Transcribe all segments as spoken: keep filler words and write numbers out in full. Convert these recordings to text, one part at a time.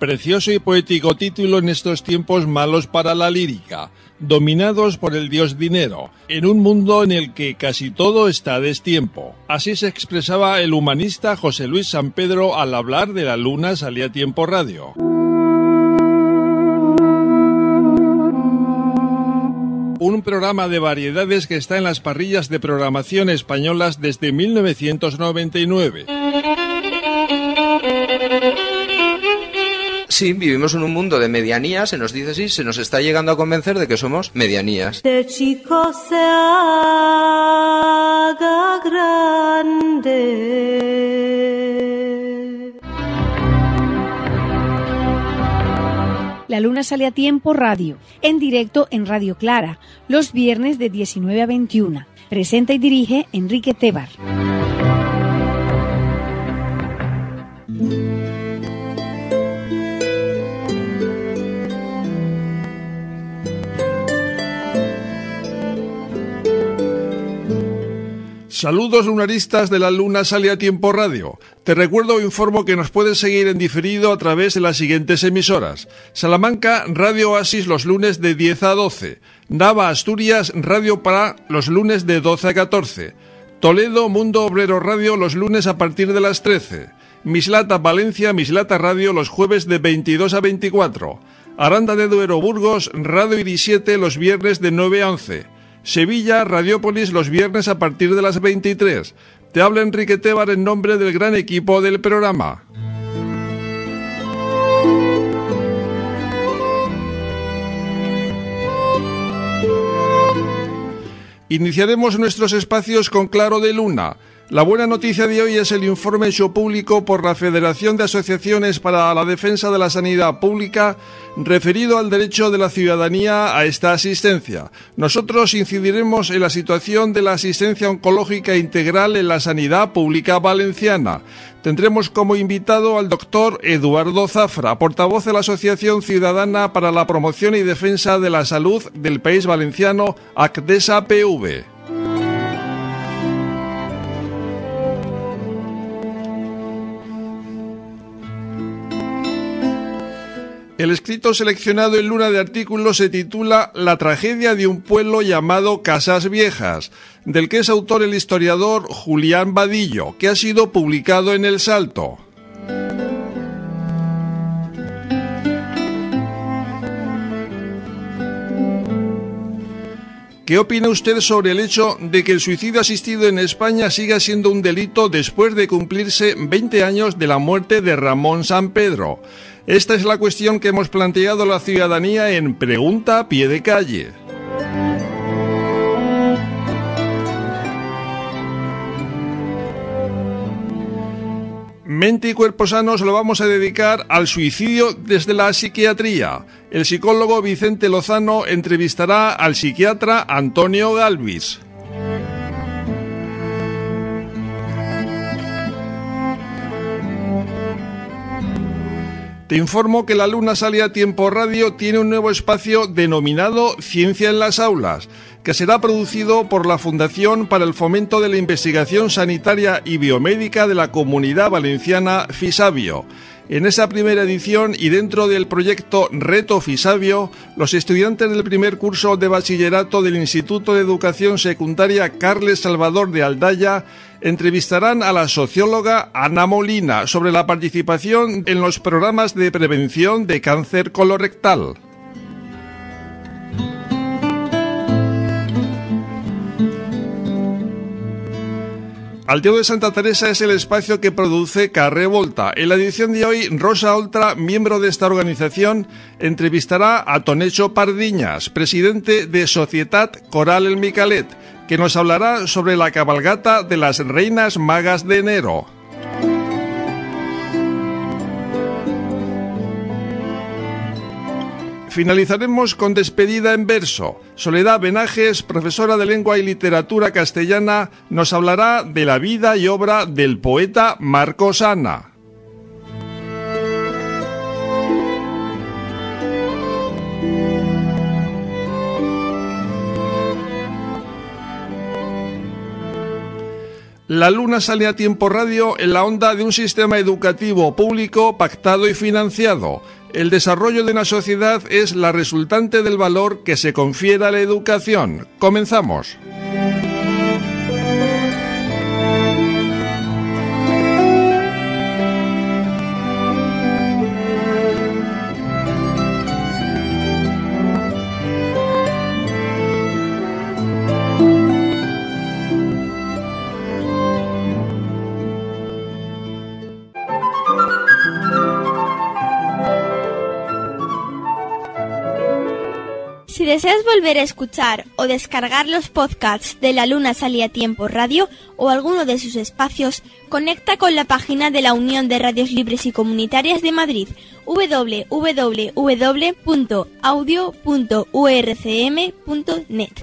Precioso y poético título en estos tiempos malos para la lírica, dominados por el dios dinero, en un mundo en el que casi todo está a destiempo. Así se expresaba el humanista José Luis Sampedro al hablar de La Luna Salía a Tiempo Radio. Un programa de variedades que está en las parrillas de programación españolas desde mil novecientos noventa y nueve. Sí, vivimos en un mundo de medianías, se nos dice así, se nos está llegando a convencer de que somos medianías. De chico se haga grande. La Luna Sale a Tiempo Radio, en directo en Radio Clara, los viernes de diecinueve a veintiuna. Presenta y dirige Enrique Tebar. Saludos lunaristas de La Luna Sale a Tiempo Radio. Te recuerdo o informo que nos puedes seguir en diferido a través de las siguientes emisoras. Salamanca, Radio Oasis los lunes de diez a doce. Nava, Asturias, Radio Pará los lunes de doce a catorce. Toledo, Mundo Obrero Radio los lunes a partir de las trece. Mislata, Valencia, Mislata Radio los jueves de veintidós a veinticuatro. Aranda de Duero, Burgos, Radio I D I siete los viernes de nueve a once. Sevilla, Radiópolis los viernes a partir de las veintitrés. Te habla Enrique Tebar en nombre del gran equipo del programa. Iniciaremos nuestros espacios con Claro de Luna. La buena noticia de hoy es el informe hecho público por la Federación de Asociaciones para la Defensa de la Sanidad Pública referido al derecho de la ciudadanía a esta asistencia. Nosotros incidiremos en la situación de la asistencia oncológica integral en la sanidad pública valenciana. Tendremos como invitado al doctor Eduardo Zafra, portavoz de la Asociación Ciudadana para la Promoción y Defensa de la Salud del País Valenciano, ACDESA P V. El escrito seleccionado en Luna de Artículos se titula La tragedia de un pueblo llamado Casas Viejas, del que es autor el historiador Julián Vadillo, que ha sido publicado en El Salto. ¿Qué opina usted sobre el hecho de que el suicidio asistido en España siga siendo un delito después de cumplirse veinte años de la muerte de Ramón Sampedro? Esta es la cuestión que hemos planteado a la ciudadanía en Pregunta a Pie de Calle. Mente y Cuerpo Sanos lo vamos a dedicar al suicidio desde la psiquiatría. El psicólogo Vicente Lozano entrevistará al psiquiatra Antonio Galvis. Te informo que La Luna Sale a Tiempo Radio tiene un nuevo espacio denominado Ciencia en las Aulas, que será producido por la Fundación para el Fomento de la Investigación Sanitaria y Biomédica de la Comunidad Valenciana, FISABIO. En esa primera edición y dentro del proyecto Reto FISABIO, los estudiantes del primer curso de bachillerato del Instituto de Educación Secundaria Carles Salvador de Aldaya entrevistarán a la socióloga Ana Molina sobre la participación en los programas de prevención de cáncer colorectal. Alteo de Santa Teresa es el espacio que produce Carré Volta. En la edición de hoy, Rosa Oltra, miembro de esta organización, entrevistará a Tonecho Pardiñas, presidente de Societat Coral El Micalet, que nos hablará sobre la cabalgata de las Reinas Magas de enero. Finalizaremos con Despedida en verso. Soledad Benajes, profesora de Lengua y Literatura Castellana, nos hablará de la vida y obra del poeta Marcos Ana. La Luna sale a tiempo radio en la onda de un sistema educativo público pactado y financiado. El desarrollo de una sociedad es la resultante del valor que se confiere a la educación. Comenzamos. Si deseas volver a escuchar o descargar los podcasts de La Luna Sale a Tiempo Radio o alguno de sus espacios, conecta con la página de la Unión de Radios Libres y Comunitarias de Madrid, doble u doble u doble u punto audio punto u r c m punto net.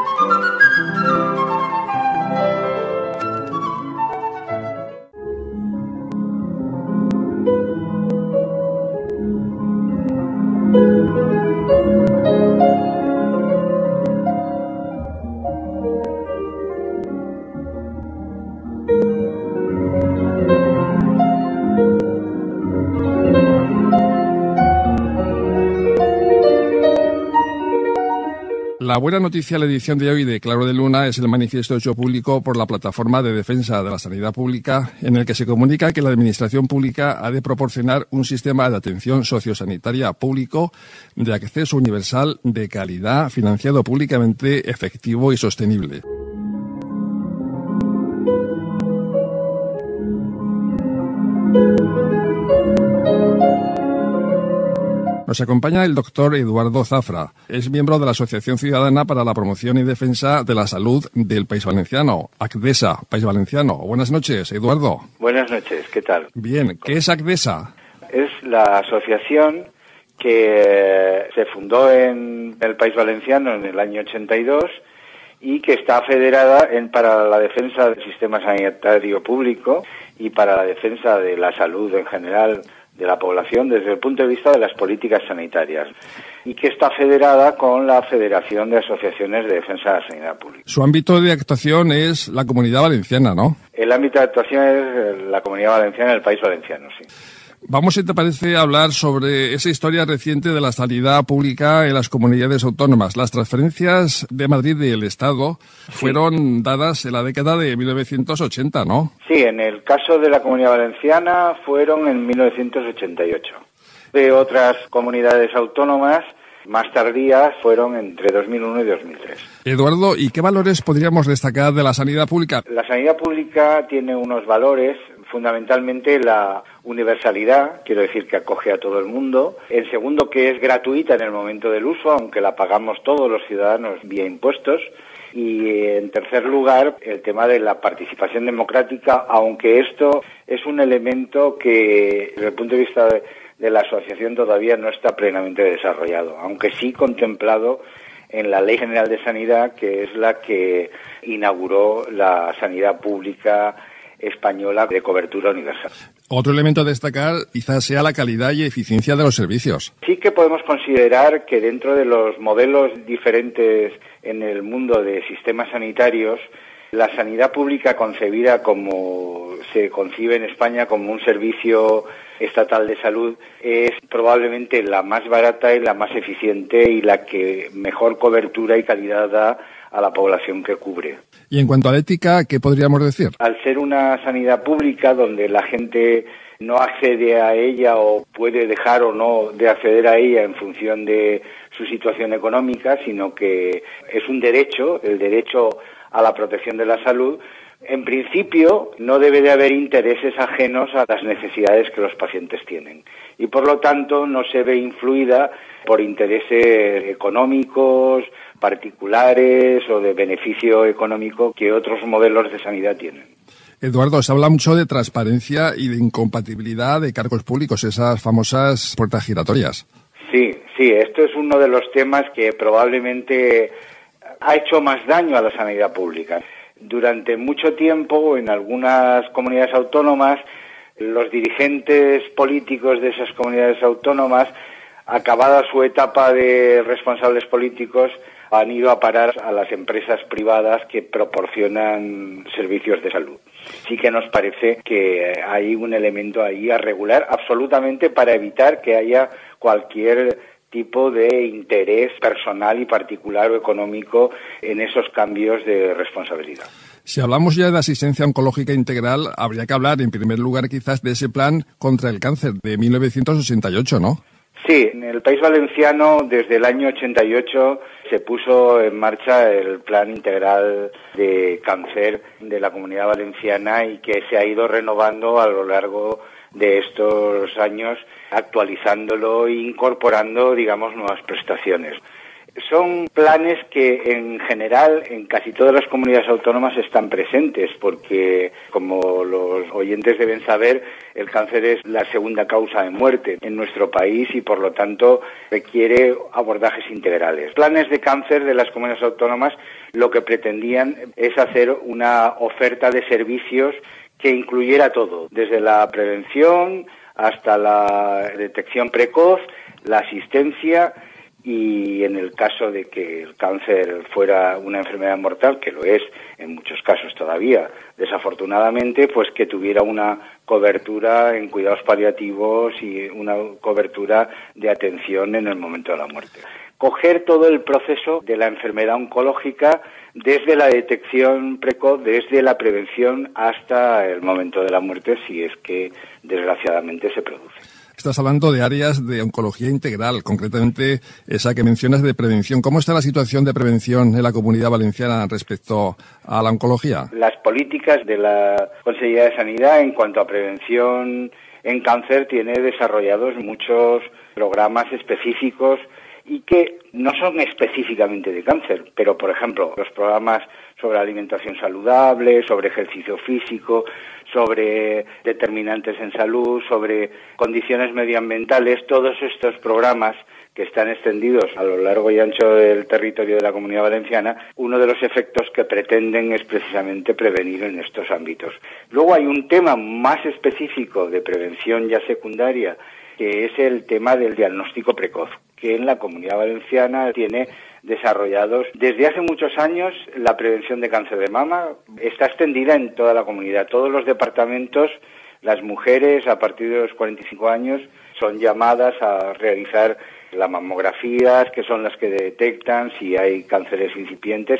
La buena noticia de la edición de hoy de Claro de Luna es el manifiesto hecho público por la Plataforma de Defensa de la Sanidad Pública, en el que se comunica que la Administración Pública ha de proporcionar un sistema de atención sociosanitaria público de acceso universal, de calidad, financiado públicamente, efectivo y sostenible. Nos acompaña el doctor Eduardo Zafra. Es miembro de la Asociación Ciudadana para la Promoción y Defensa de la Salud del País Valenciano, ACDESA, País Valenciano. Buenas noches, Eduardo. Buenas noches, ¿qué tal? Bien, ¿qué es ACDESA? Es la asociación que se fundó en el País Valenciano en el año ochenta y dos y que está federada en, para la defensa del sistema sanitario público y para la defensa de la salud en general de la población desde el punto de vista de las políticas sanitarias y que está federada con la Federación de Asociaciones de Defensa de la Sanidad Pública. Su ámbito de actuación es la Comunidad Valenciana, ¿no? El ámbito de actuación es la Comunidad Valenciana, el País Valenciano, sí. Vamos, si te parece, a hablar sobre esa historia reciente de la sanidad pública en las comunidades autónomas. Las transferencias de Madrid del Estado fueron sí. dadas en la década de mil novecientos ochenta, ¿no? Sí, en el caso de la Comunidad Valenciana fueron en mil novecientos ochenta y ocho. De otras comunidades autónomas más tardías fueron entre dos mil uno y dos mil tres. Eduardo, ¿y qué valores podríamos destacar de la sanidad pública? La sanidad pública tiene unos valores, fundamentalmente la universalidad, quiero decir que acoge a todo el mundo. En segundo, que es gratuita en el momento del uso, aunque la pagamos todos los ciudadanos vía impuestos. Y en tercer lugar, el tema de la participación democrática, aunque esto es un elemento que desde el punto de vista de, de la asociación todavía no está plenamente desarrollado, aunque sí contemplado en la Ley General de Sanidad, que es la que inauguró la sanidad pública española de cobertura universal. Otro elemento a destacar quizás sea la calidad y eficiencia de los servicios. Sí que podemos considerar que dentro de los modelos diferentes en el mundo de sistemas sanitarios, la sanidad pública concebida como se concibe en España como un servicio estatal de salud es probablemente la más barata y la más eficiente y la que mejor cobertura y calidad da a la población que cubre. Y en cuanto a la ética, ¿qué podríamos decir? Al ser una sanidad pública donde la gente no accede a ella o puede dejar o no de acceder a ella en función de su situación económica, sino que es un derecho, el derecho a la protección de la salud, en principio no debe de haber intereses ajenos a las necesidades que los pacientes tienen y por lo tanto no se ve influida por intereses económicos, particulares o de beneficio económico que otros modelos de sanidad tienen. Eduardo, se habla mucho de transparencia y de incompatibilidad de cargos públicos, esas famosas puertas giratorias. Sí, sí, esto es uno de los temas que probablemente ha hecho más daño a la sanidad pública. Durante mucho tiempo, en algunas comunidades autónomas, los dirigentes políticos de esas comunidades autónomas, acabada su etapa de responsables políticos, han ido a parar a las empresas privadas que proporcionan servicios de salud. Sí que nos parece que hay un elemento ahí a regular absolutamente para evitar que haya cualquier tipo de interés personal y particular o económico en esos cambios de responsabilidad. Si hablamos ya de asistencia oncológica integral, habría que hablar en primer lugar quizás de ese plan contra el cáncer de mil novecientos ochenta y ocho, ¿no? Sí, en el País Valenciano desde el año ochenta y ocho se puso en marcha el Plan Integral de Cáncer de la Comunidad Valenciana y que se ha ido renovando a lo largo de estos años, actualizándolo e incorporando, digamos, nuevas prestaciones. Son planes que en general en casi todas las comunidades autónomas están presentes porque, como los oyentes deben saber, el cáncer es la segunda causa de muerte en nuestro país y por lo tanto requiere abordajes integrales. Planes de cáncer de las comunidades autónomas lo que pretendían es hacer una oferta de servicios que incluyera todo, desde la prevención hasta la detección precoz, la asistencia y en el caso de que el cáncer fuera una enfermedad mortal, que lo es en muchos casos todavía, desafortunadamente, pues que tuviera una cobertura en cuidados paliativos y una cobertura de atención en el momento de la muerte. Coger todo el proceso de la enfermedad oncológica desde la detección precoz, desde la prevención hasta el momento de la muerte, si es que desgraciadamente se produce. Estás hablando de áreas de oncología integral, concretamente esa que mencionas de prevención. ¿Cómo está la situación de prevención en la Comunidad Valenciana respecto a la oncología? Las políticas de la Consejería de Sanidad en cuanto a prevención en cáncer tiene desarrollados muchos programas específicos y que no son específicamente de cáncer, pero por ejemplo los programas sobre alimentación saludable, sobre ejercicio físico, sobre determinantes en salud, sobre condiciones medioambientales, todos estos programas que están extendidos a lo largo y ancho del territorio de la Comunidad Valenciana, uno de los efectos que pretenden es precisamente prevenir en estos ámbitos. Luego hay un tema más específico de prevención ya secundaria, que es el tema del diagnóstico precoz, que en la Comunidad Valenciana tiene desarrollados desde hace muchos años. La prevención de cáncer de mama está extendida en toda la comunidad. Todos los departamentos, las mujeres a partir de los cuarenta y cinco años son llamadas a realizar las mamografías, que son las que detectan si hay cánceres incipientes.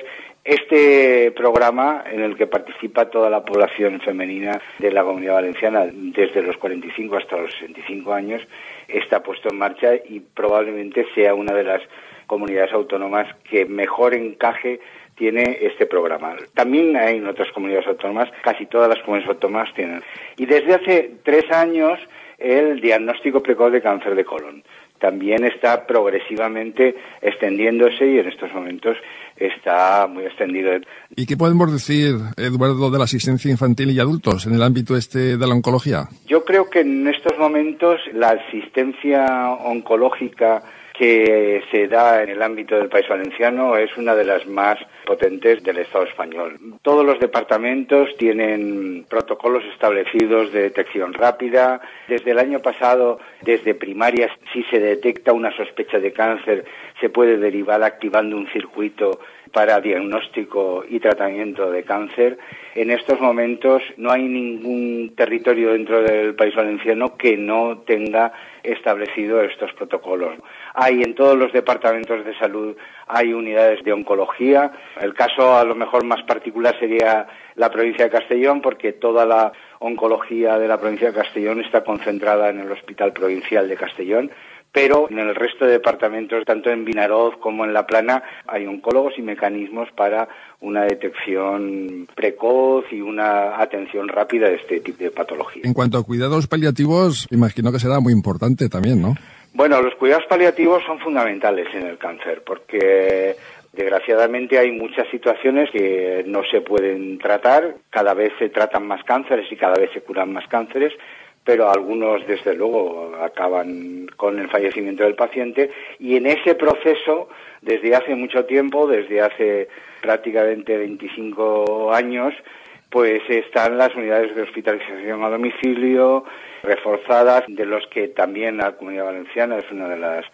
Este programa, en el que participa toda la población femenina de la Comunidad Valenciana, desde los cuarenta y cinco hasta los sesenta y cinco años, está puesto en marcha y probablemente sea una de las comunidades autónomas que mejor encaje tiene este programa. También hay en otras comunidades autónomas, casi todas las comunidades autónomas tienen. Y desde hace tres años el diagnóstico precoz de cáncer de colon también está progresivamente extendiéndose y en estos momentos está muy extendido. ¿Y qué podemos decir, Eduardo, de la asistencia infantil y adultos en el ámbito este de la oncología? Yo creo que en estos momentos la asistencia oncológica que se da en el ámbito del País Valenciano es una de las más potentes del Estado español. Todos los departamentos tienen protocolos establecidos de detección rápida. Desde el año pasado, desde primaria, si se detecta una sospecha de cáncer, se puede derivar activando un circuito para diagnóstico y tratamiento de cáncer. En estos momentos no hay ningún territorio dentro del País Valenciano que no tenga establecido estos protocolos. Hay en todos los departamentos de salud, hay unidades de oncología. El caso a lo mejor más particular sería la provincia de Castellón, porque toda la oncología de la provincia de Castellón está concentrada en el Hospital Provincial de Castellón. Pero en el resto de departamentos, tanto en Vinaroz como en La Plana, hay oncólogos y mecanismos para una detección precoz y una atención rápida de este tipo de patología. En cuanto a cuidados paliativos, imagino que será muy importante también, ¿no? Bueno, los cuidados paliativos son fundamentales en el cáncer, porque desgraciadamente hay muchas situaciones que no se pueden tratar. Cada vez se tratan más cánceres y cada vez se curan más cánceres, pero algunos, desde luego, acaban con el fallecimiento del paciente. Y en ese proceso, desde hace mucho tiempo, desde hace prácticamente veinticinco años, pues están las unidades de hospitalización a domicilio reforzadas, de los que también la Comunidad Valenciana es una de las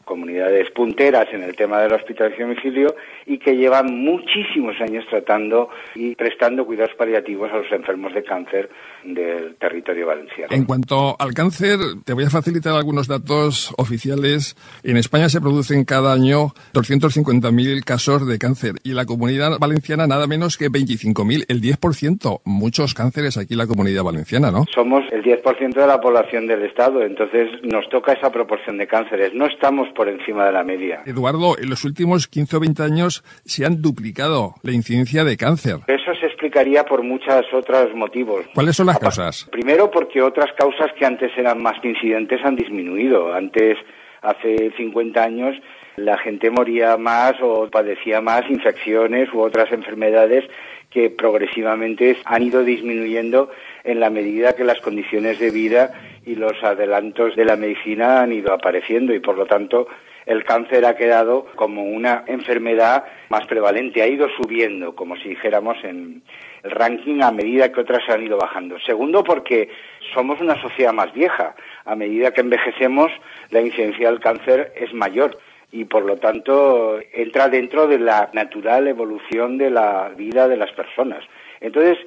comunidades punteras en el tema de la hospitalización a domicilio y que llevan muchísimos años tratando y prestando cuidados paliativos a los enfermos de cáncer del territorio valenciano. En cuanto al cáncer, te voy a facilitar algunos datos oficiales. En España se producen cada año doscientos cincuenta mil casos de cáncer y la Comunidad Valenciana nada menos que veinticinco mil, el diez por ciento. Muchos cánceres aquí en la Comunidad Valenciana, ¿no? Somos el diez por ciento de la población del Estado, entonces nos toca esa proporción de cánceres. No estamos por encima de la media. Eduardo, en los últimos quince o veinte años se han duplicado la incidencia de cáncer. Eso se explicaría por muchos otros motivos. ¿Cuáles son las causas? Primero, porque otras causas que antes eran más incidentes han disminuido. Antes, hace cincuenta años, la gente moría más o padecía más infecciones u otras enfermedades que progresivamente han ido disminuyendo en la medida que las condiciones de vida y los adelantos de la medicina han ido apareciendo y, por lo tanto, el cáncer ha quedado como una enfermedad más prevalente, ha ido subiendo, como si dijéramos, en el ranking a medida que otras han ido bajando. Segundo, porque somos una sociedad más vieja. A medida que envejecemos, la incidencia del cáncer es mayor y, por lo tanto, entra dentro de la natural evolución de la vida de las personas. Entonces,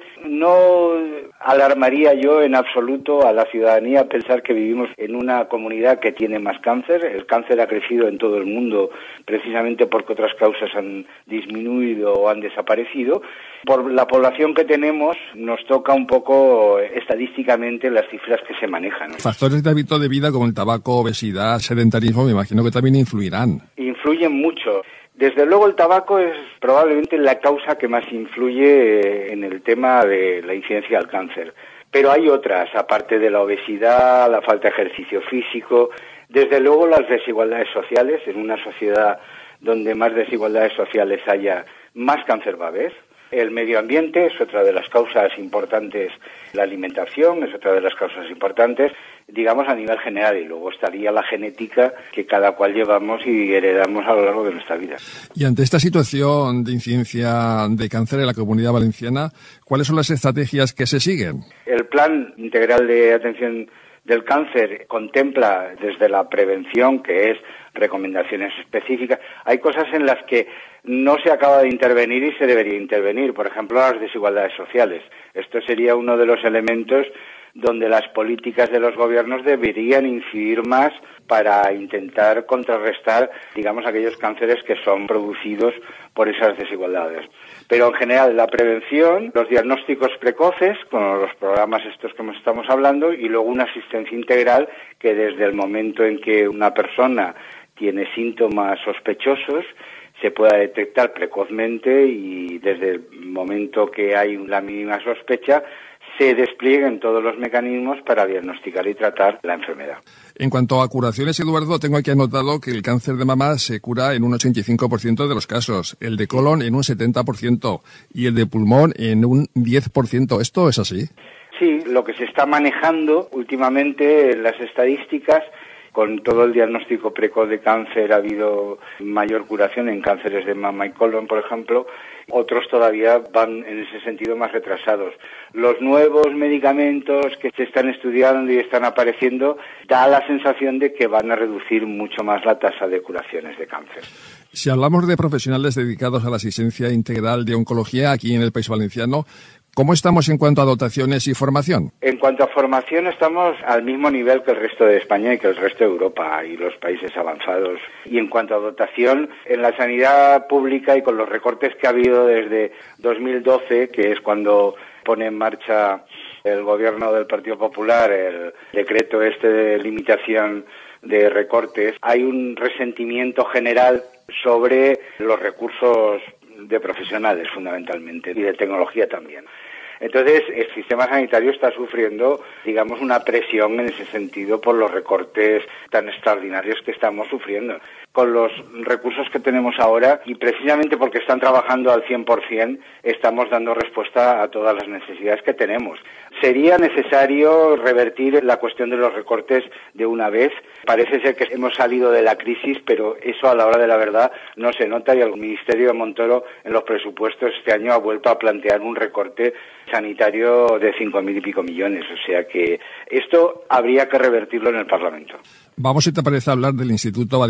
no alarmaría yo en absoluto a la ciudadanía pensar que vivimos en una comunidad que tiene más cáncer. El cáncer ha crecido en todo el mundo precisamente porque otras causas han disminuido o han desaparecido. Por la población que tenemos, nos toca un poco estadísticamente las cifras que se manejan. Factores de hábito de vida como el tabaco, obesidad, sedentarismo, me imagino que también influirán. Influyen mucho. Desde luego el tabaco es probablemente la causa que más influye en el tema de la incidencia del cáncer. Pero hay otras, aparte de la obesidad, la falta de ejercicio físico, desde luego las desigualdades sociales. En una sociedad donde más desigualdades sociales haya, más cáncer va a haber. El medio ambiente es otra de las causas importantes, la alimentación es otra de las causas importantes, digamos a nivel general, y luego estaría la genética que cada cual llevamos y heredamos a lo largo de nuestra vida. Y ante esta situación de incidencia de cáncer en la Comunidad Valenciana, ¿cuáles son las estrategias que se siguen? El Plan Integral de Atención del Cáncer contempla desde la prevención, que es recomendaciones específicas. Hay cosas en las que no se acaba de intervenir y se debería intervenir, por ejemplo, las desigualdades sociales. Esto sería uno de los elementos donde las políticas de los gobiernos deberían incidir más para intentar contrarrestar, digamos, aquellos cánceres que son producidos por esas desigualdades. Pero en general la prevención, los diagnósticos precoces, con los programas estos que estamos hablando, y luego una asistencia integral que desde el momento en que una persona tiene síntomas sospechosos se pueda detectar precozmente y desde el momento que hay la mínima sospecha se desplieguen todos los mecanismos para diagnosticar y tratar la enfermedad. En cuanto a curaciones, Eduardo, tengo aquí anotado que el cáncer de mama se cura en un ochenta y cinco por ciento de los casos, el de colon en un setenta por ciento y el de pulmón en un diez por ciento. ¿Esto es así? Sí, lo que se está manejando últimamente en las estadísticas, con todo el diagnóstico precoz de cáncer ha habido mayor curación en cánceres de mama y colon, por ejemplo. Otros todavía van en ese sentido más retrasados. Los nuevos medicamentos que se están estudiando y están apareciendo da la sensación de que van a reducir mucho más la tasa de curaciones de cáncer. Si hablamos de profesionales dedicados a la asistencia integral de oncología aquí en el País Valenciano, ¿cómo estamos en cuanto a dotaciones y formación? En cuanto a formación estamos al mismo nivel que el resto de España y que el resto de Europa y los países avanzados. Y en cuanto a dotación, en la sanidad pública y con los recortes que ha habido desde dos mil doce, que es cuando pone en marcha el gobierno del Partido Popular el decreto este de limitación de recortes, hay un resentimiento general sobre los recursos de profesionales fundamentalmente y de tecnología también. Entonces, el sistema sanitario está sufriendo, digamos, una presión en ese sentido por los recortes tan extraordinarios que estamos sufriendo. Con los recursos que tenemos ahora, y precisamente porque están trabajando al cien por ciento, estamos dando respuesta a todas las necesidades que tenemos. Sería necesario revertir la cuestión de los recortes de una vez. Parece ser que hemos salido de la crisis, pero eso a la hora de la verdad no se nota, y el Ministerio de Montoro en los presupuestos este año ha vuelto a plantear un recorte sanitario de cinco mil y pico millones. O sea que esto habría que revertirlo en el Parlamento. Vamos, si te parece, a hablar del Instituto Valenciano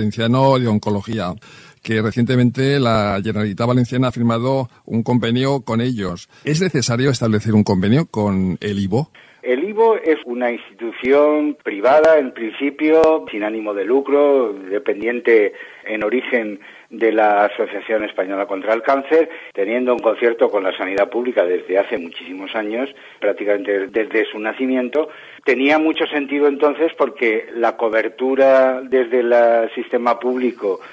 Servicio de Oncología, que recientemente la Generalitat Valenciana ha firmado un convenio con ellos. ¿Es necesario establecer un convenio con el I V O? El I V O es una institución privada, en principio, sin ánimo de lucro, dependiente en origen de la Asociación Española contra el Cáncer, teniendo un concierto con la sanidad pública desde hace muchísimos años, prácticamente desde su nacimiento. Tenía mucho sentido entonces porque la cobertura desde el sistema público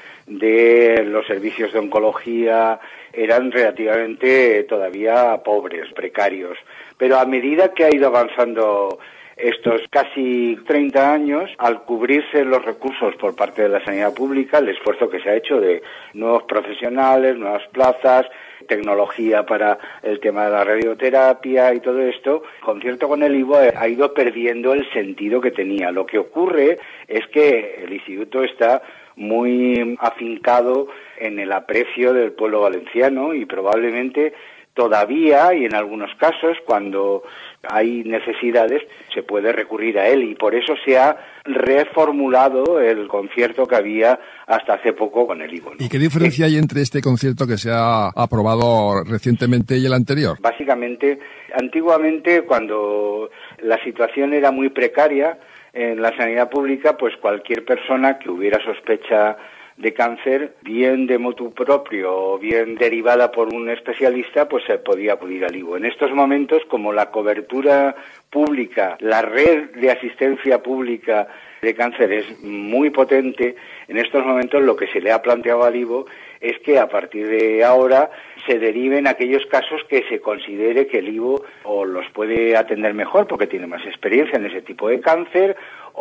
de los servicios de oncología eran relativamente todavía pobres, precarios. Pero a medida que ha ido avanzando estos casi treinta años, al cubrirse los recursos por parte de la sanidad pública, el esfuerzo que se ha hecho de nuevos profesionales, nuevas plazas, tecnología para el tema de la radioterapia y todo esto, concierto con el I V O ha ido perdiendo el sentido que tenía. Lo que ocurre es que el instituto está muy afincado en el aprecio del pueblo valenciano y probablemente todavía, y en algunos casos, cuando hay necesidades, se puede recurrir a él, y por eso se ha reformulado el concierto que había hasta hace poco con el I V O, ¿no? ¿Y qué diferencia hay entre este concierto que se ha aprobado recientemente y el anterior? Básicamente, antiguamente, cuando la situación era muy precaria en la sanidad pública, pues cualquier persona que hubiera sospecha de cáncer, bien de motu propio o bien derivada por un especialista, pues se podía acudir al I V O. En estos momentos, como la cobertura pública, la red de asistencia pública de cáncer es muy potente, en estos momentos lo que se le ha planteado al I V O es que a partir de ahora se deriven aquellos casos que se considere que el I V O o los puede atender mejor porque tiene más experiencia en ese tipo de cáncer,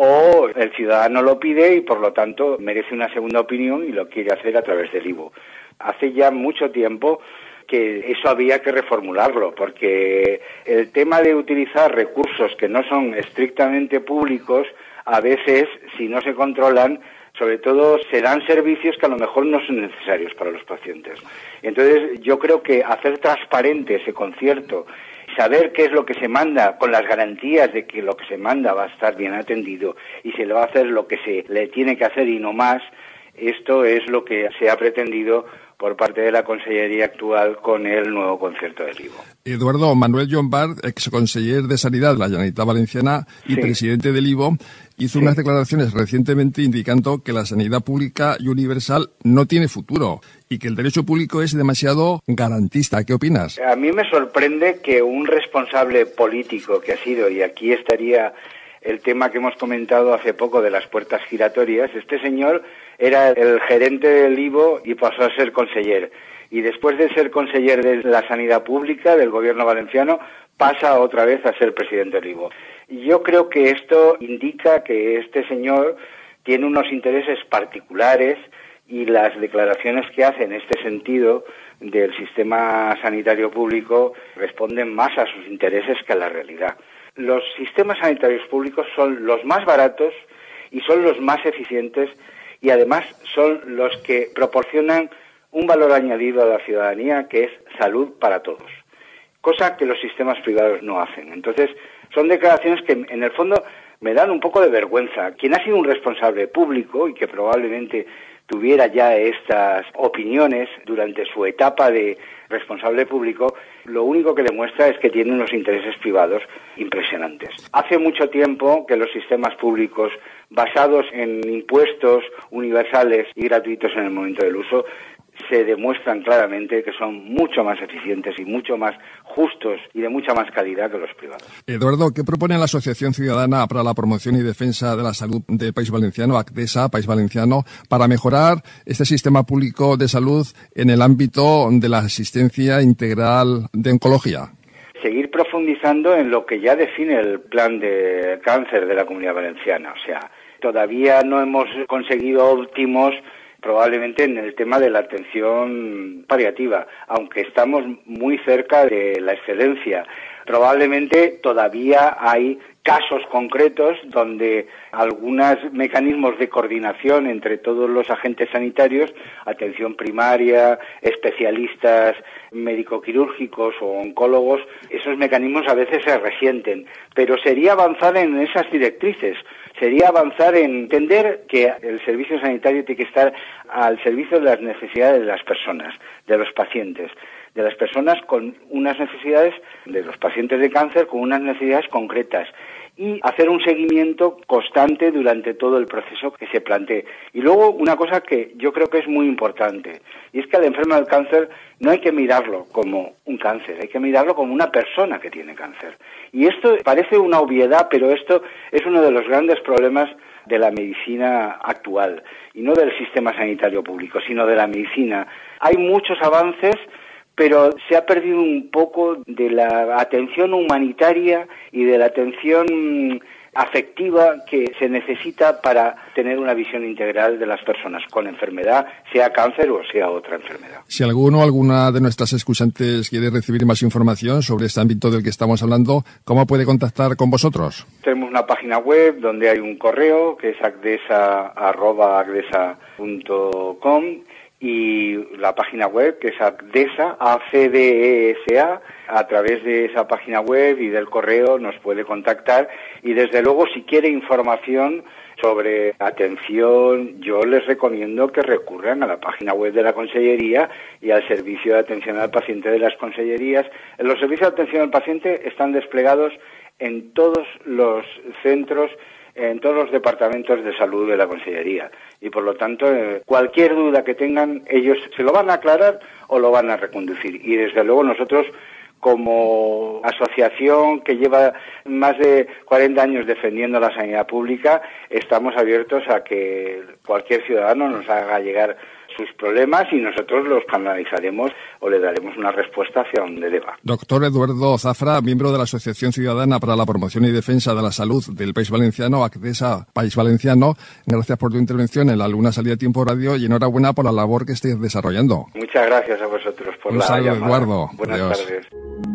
o el ciudadano lo pide y por lo tanto merece una segunda opinión y lo quiere hacer a través del I V O. Hace ya mucho tiempo que eso había que reformularlo, porque el tema de utilizar recursos que no son estrictamente públicos, a veces, si no se controlan, sobre todo se dan servicios que a lo mejor no son necesarios para los pacientes. Entonces, yo creo que hacer transparente ese concierto, saber qué es lo que se manda, con las garantías de que lo que se manda va a estar bien atendido y se le va a hacer lo que se le tiene que hacer y no más, esto es lo que se ha pretendido por parte de la Consellería actual con el nuevo concierto del I V O. Eduardo Manuel Llombart, exconseller de Sanidad de la Generalitat Valenciana y sí. presidente del I V O, hizo sí. unas declaraciones recientemente indicando que la sanidad pública y universal no tiene futuro y que el derecho público es demasiado garantista. ¿Qué opinas? A mí me sorprende que un responsable político que ha sido, y aquí estaría el tema que hemos comentado hace poco de las puertas giratorias, este señor era el gerente del I V O y pasó a ser conseller. Y después de ser conseller de la sanidad pública del gobierno valenciano, pasa otra vez a ser presidente del I V O. Y yo creo que esto indica que este señor tiene unos intereses particulares y las declaraciones que hace en este sentido del sistema sanitario público responden más a sus intereses que a la realidad. Los sistemas sanitarios públicos son los más baratos y son los más eficientes y además son los que proporcionan un valor añadido a la ciudadanía, que es salud para todos, cosa que los sistemas privados no hacen. Entonces, son declaraciones que en el fondo me dan un poco de vergüenza. Quien ha sido un responsable público y que probablemente tuviera ya estas opiniones durante su etapa de responsable público, lo único que demuestra es que tiene unos intereses privados impresionantes. Hace mucho tiempo que los sistemas públicos basados en impuestos universales y gratuitos en el momento del uso se demuestran claramente que son mucho más eficientes y mucho más justos y de mucha más calidad que los privados. Eduardo, ¿qué propone la Asociación Ciudadana para la Promoción y Defensa de la Salud del País Valenciano, ACDESA, País Valenciano, para mejorar este sistema público de salud en el ámbito de la asistencia integral de oncología? Seguir profundizando en lo que ya define el plan de cáncer de la Comunidad Valenciana. O sea, todavía no hemos conseguido óptimos probablemente en el tema de la atención paliativa, aunque estamos muy cerca de la excelencia. Probablemente todavía hay casos concretos donde algunos mecanismos de coordinación entre todos los agentes sanitarios, atención primaria, especialistas médico-quirúrgicos o oncólogos, esos mecanismos a veces se resienten, pero sería avanzar en esas directrices. O sería avanzar en entender que el servicio sanitario tiene que estar al servicio de las necesidades de las personas, de los pacientes, de las personas con unas necesidades, de los pacientes de cáncer con unas necesidades concretas, y hacer un seguimiento constante durante todo el proceso que se plantee. Y luego una cosa que yo creo que es muy importante, y es que al enfermo del cáncer no hay que mirarlo como un cáncer, hay que mirarlo como una persona que tiene cáncer. Y esto parece una obviedad, pero esto es uno de los grandes problemas de la medicina actual, y no del sistema sanitario público, sino de la medicina. Hay muchos avances, pero se ha perdido un poco de la atención humanitaria y de la atención afectiva que se necesita para tener una visión integral de las personas con enfermedad, sea cáncer o sea otra enfermedad. Si alguno o alguna de nuestras escuchantes quiere recibir más información sobre este ámbito del que estamos hablando, ¿cómo puede contactar con vosotros? Tenemos una página web donde hay un correo que es agdesa arroba agdesa punto com y la página web que es Agdesa, A C D E S A. A través de esa página web y del correo nos puede contactar, y desde luego si quiere información sobre atención, yo les recomiendo que recurran a la página web de la Consellería y al servicio de atención al paciente de las consellerías. Los servicios de atención al paciente están desplegados en todos los centros, en todos los departamentos de salud de la Consellería, y por lo tanto eh, cualquier duda que tengan ellos se lo van a aclarar o lo van a reconducir, y desde luego nosotros como asociación que lleva más de cuarenta años defendiendo la sanidad pública estamos abiertos a que cualquier ciudadano nos haga llegar sus problemas y nosotros los canalizaremos o le daremos una respuesta hacia donde deba. Doctor Eduardo Zafra, miembro de la Asociación Ciudadana para la Promoción y Defensa de la Salud del País Valenciano, Agdesa País Valenciano, gracias por tu intervención en la Luna Salida a Tiempo Radio y enhorabuena por la labor que estés desarrollando. Muchas gracias a vosotros por Un la saludo, llamada. Eduardo. Buenas Adiós. tardes.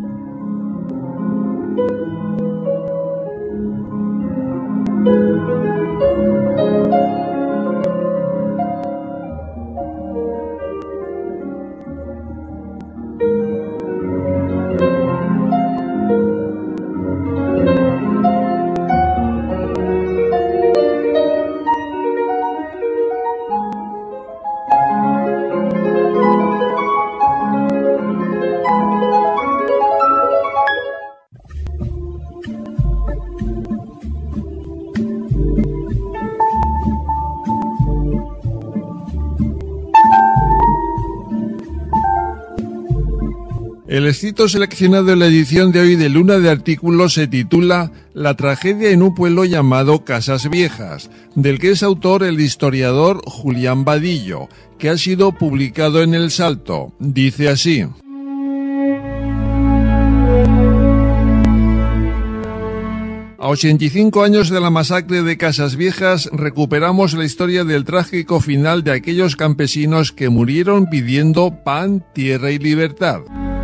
El escrito seleccionado en la edición de hoy de Luna de Artículos se titula La tragedia en un pueblo llamado Casas Viejas, del que es autor el historiador Julián Vadillo, que ha sido publicado en El Salto. Dice así: A ochenta y cinco años de la masacre de Casas Viejas, recuperamos la historia del trágico final de aquellos campesinos que murieron pidiendo pan, tierra y libertad.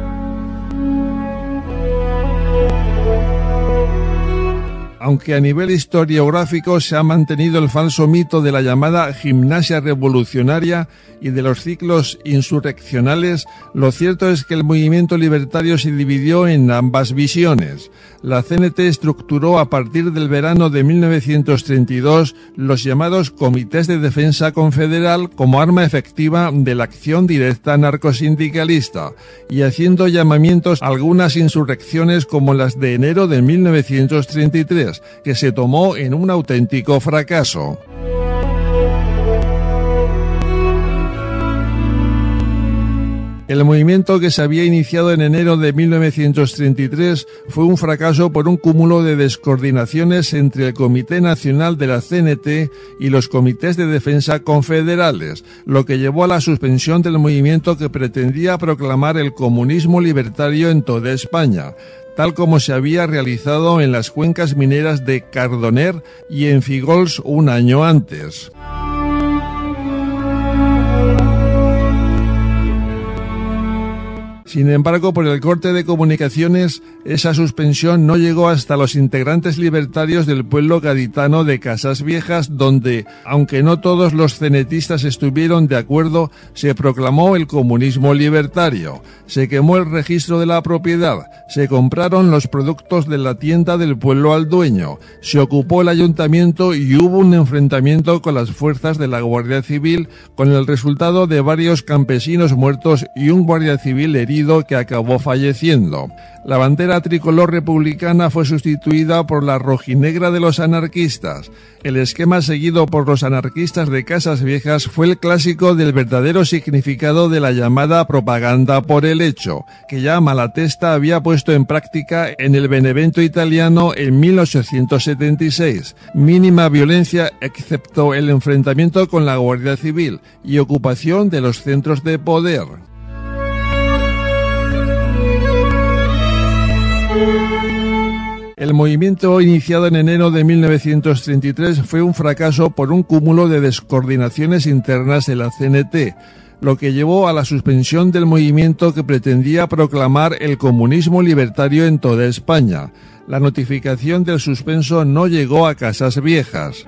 Aunque a nivel historiográfico se ha mantenido el falso mito de la llamada gimnasia revolucionaria y de los ciclos insurreccionales, lo cierto es que el movimiento libertario se dividió en ambas visiones. La C N T estructuró a partir del verano de mil novecientos treinta y dos los llamados Comités de Defensa Confederal como arma efectiva de la acción directa narcosindicalista, y haciendo llamamientos a algunas insurrecciones como las de enero de mil novecientos treinta y tres, que se tomó en un auténtico fracaso. El movimiento, que se había iniciado en enero de mil novecientos treinta y tres, fue un fracaso por un cúmulo de descoordinaciones entre el Comité Nacional de la C N T y los comités de defensa confederales, lo que llevó a la suspensión del movimiento que pretendía proclamar el comunismo libertario en toda España, tal como se había realizado en las cuencas mineras de Cardoner y en Fígols un año antes. Sin embargo, por el corte de comunicaciones, esa suspensión no llegó hasta los integrantes libertarios del pueblo gaditano de Casas Viejas, donde, aunque no todos los cenetistas estuvieron de acuerdo, se proclamó el comunismo libertario. Se quemó el registro de la propiedad, se compraron los productos de la tienda del pueblo al dueño, se ocupó el ayuntamiento y hubo un enfrentamiento con las fuerzas de la Guardia Civil, con el resultado de varios campesinos muertos y un guardia civil herido que acabó falleciendo. La bandera tricolor republicana fue sustituida por la rojinegra de los anarquistas. El esquema seguido por los anarquistas de Casas Viejas fue el clásico del verdadero significado de la llamada propaganda por el hecho, que ya Malatesta había puesto en práctica en el Benevento italiano en mil ochocientos setenta y seis. Mínima violencia excepto el enfrentamiento con la Guardia Civil y ocupación de los centros de poder. El movimiento iniciado en enero de mil novecientos treinta y tres fue un fracaso por un cúmulo de descoordinaciones internas de la C N T, lo que llevó a la suspensión del movimiento que pretendía proclamar el comunismo libertario en toda España. La notificación del suspenso no llegó a Casas Viejas.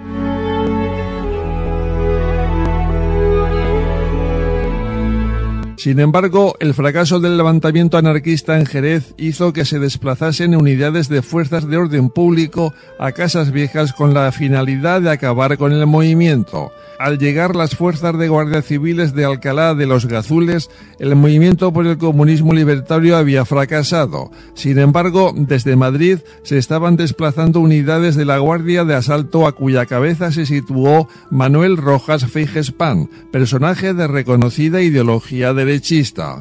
Sin embargo, el fracaso del levantamiento anarquista en Jerez hizo que se desplazasen unidades de fuerzas de orden público a Casas Viejas con la finalidad de acabar con el movimiento. Al llegar las fuerzas de guardia civiles de Alcalá de los Gazules, el movimiento por el comunismo libertario había fracasado. Sin embargo, desde Madrid se estaban desplazando unidades de la Guardia de Asalto a cuya cabeza se situó Manuel Rojas Feijespán, personaje de reconocida ideología derechista.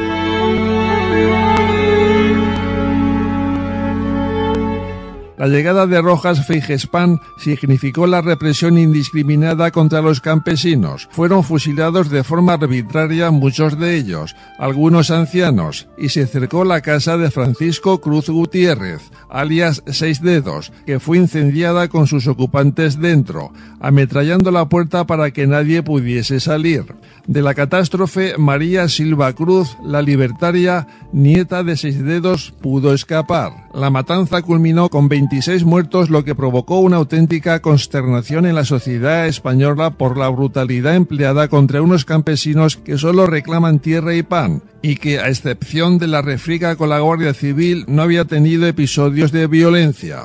La llegada de Rojas Feijespán significó la represión indiscriminada contra los campesinos. Fueron fusilados de forma arbitraria muchos de ellos, algunos ancianos, y se cercó la casa de Francisco Cruz Gutiérrez, alias Seis Dedos, que fue incendiada con sus ocupantes dentro, ametrallando la puerta para que nadie pudiese salir. De la catástrofe, María Silva Cruz, la libertaria, nieta de Seis Dedos, pudo escapar. La matanza culminó con veintiséis muertos, lo que provocó una auténtica consternación en la sociedad española por la brutalidad empleada contra unos campesinos que solo reclaman tierra y pan, y que, a excepción de la refriega con la Guardia Civil, no había tenido episodios de violencia.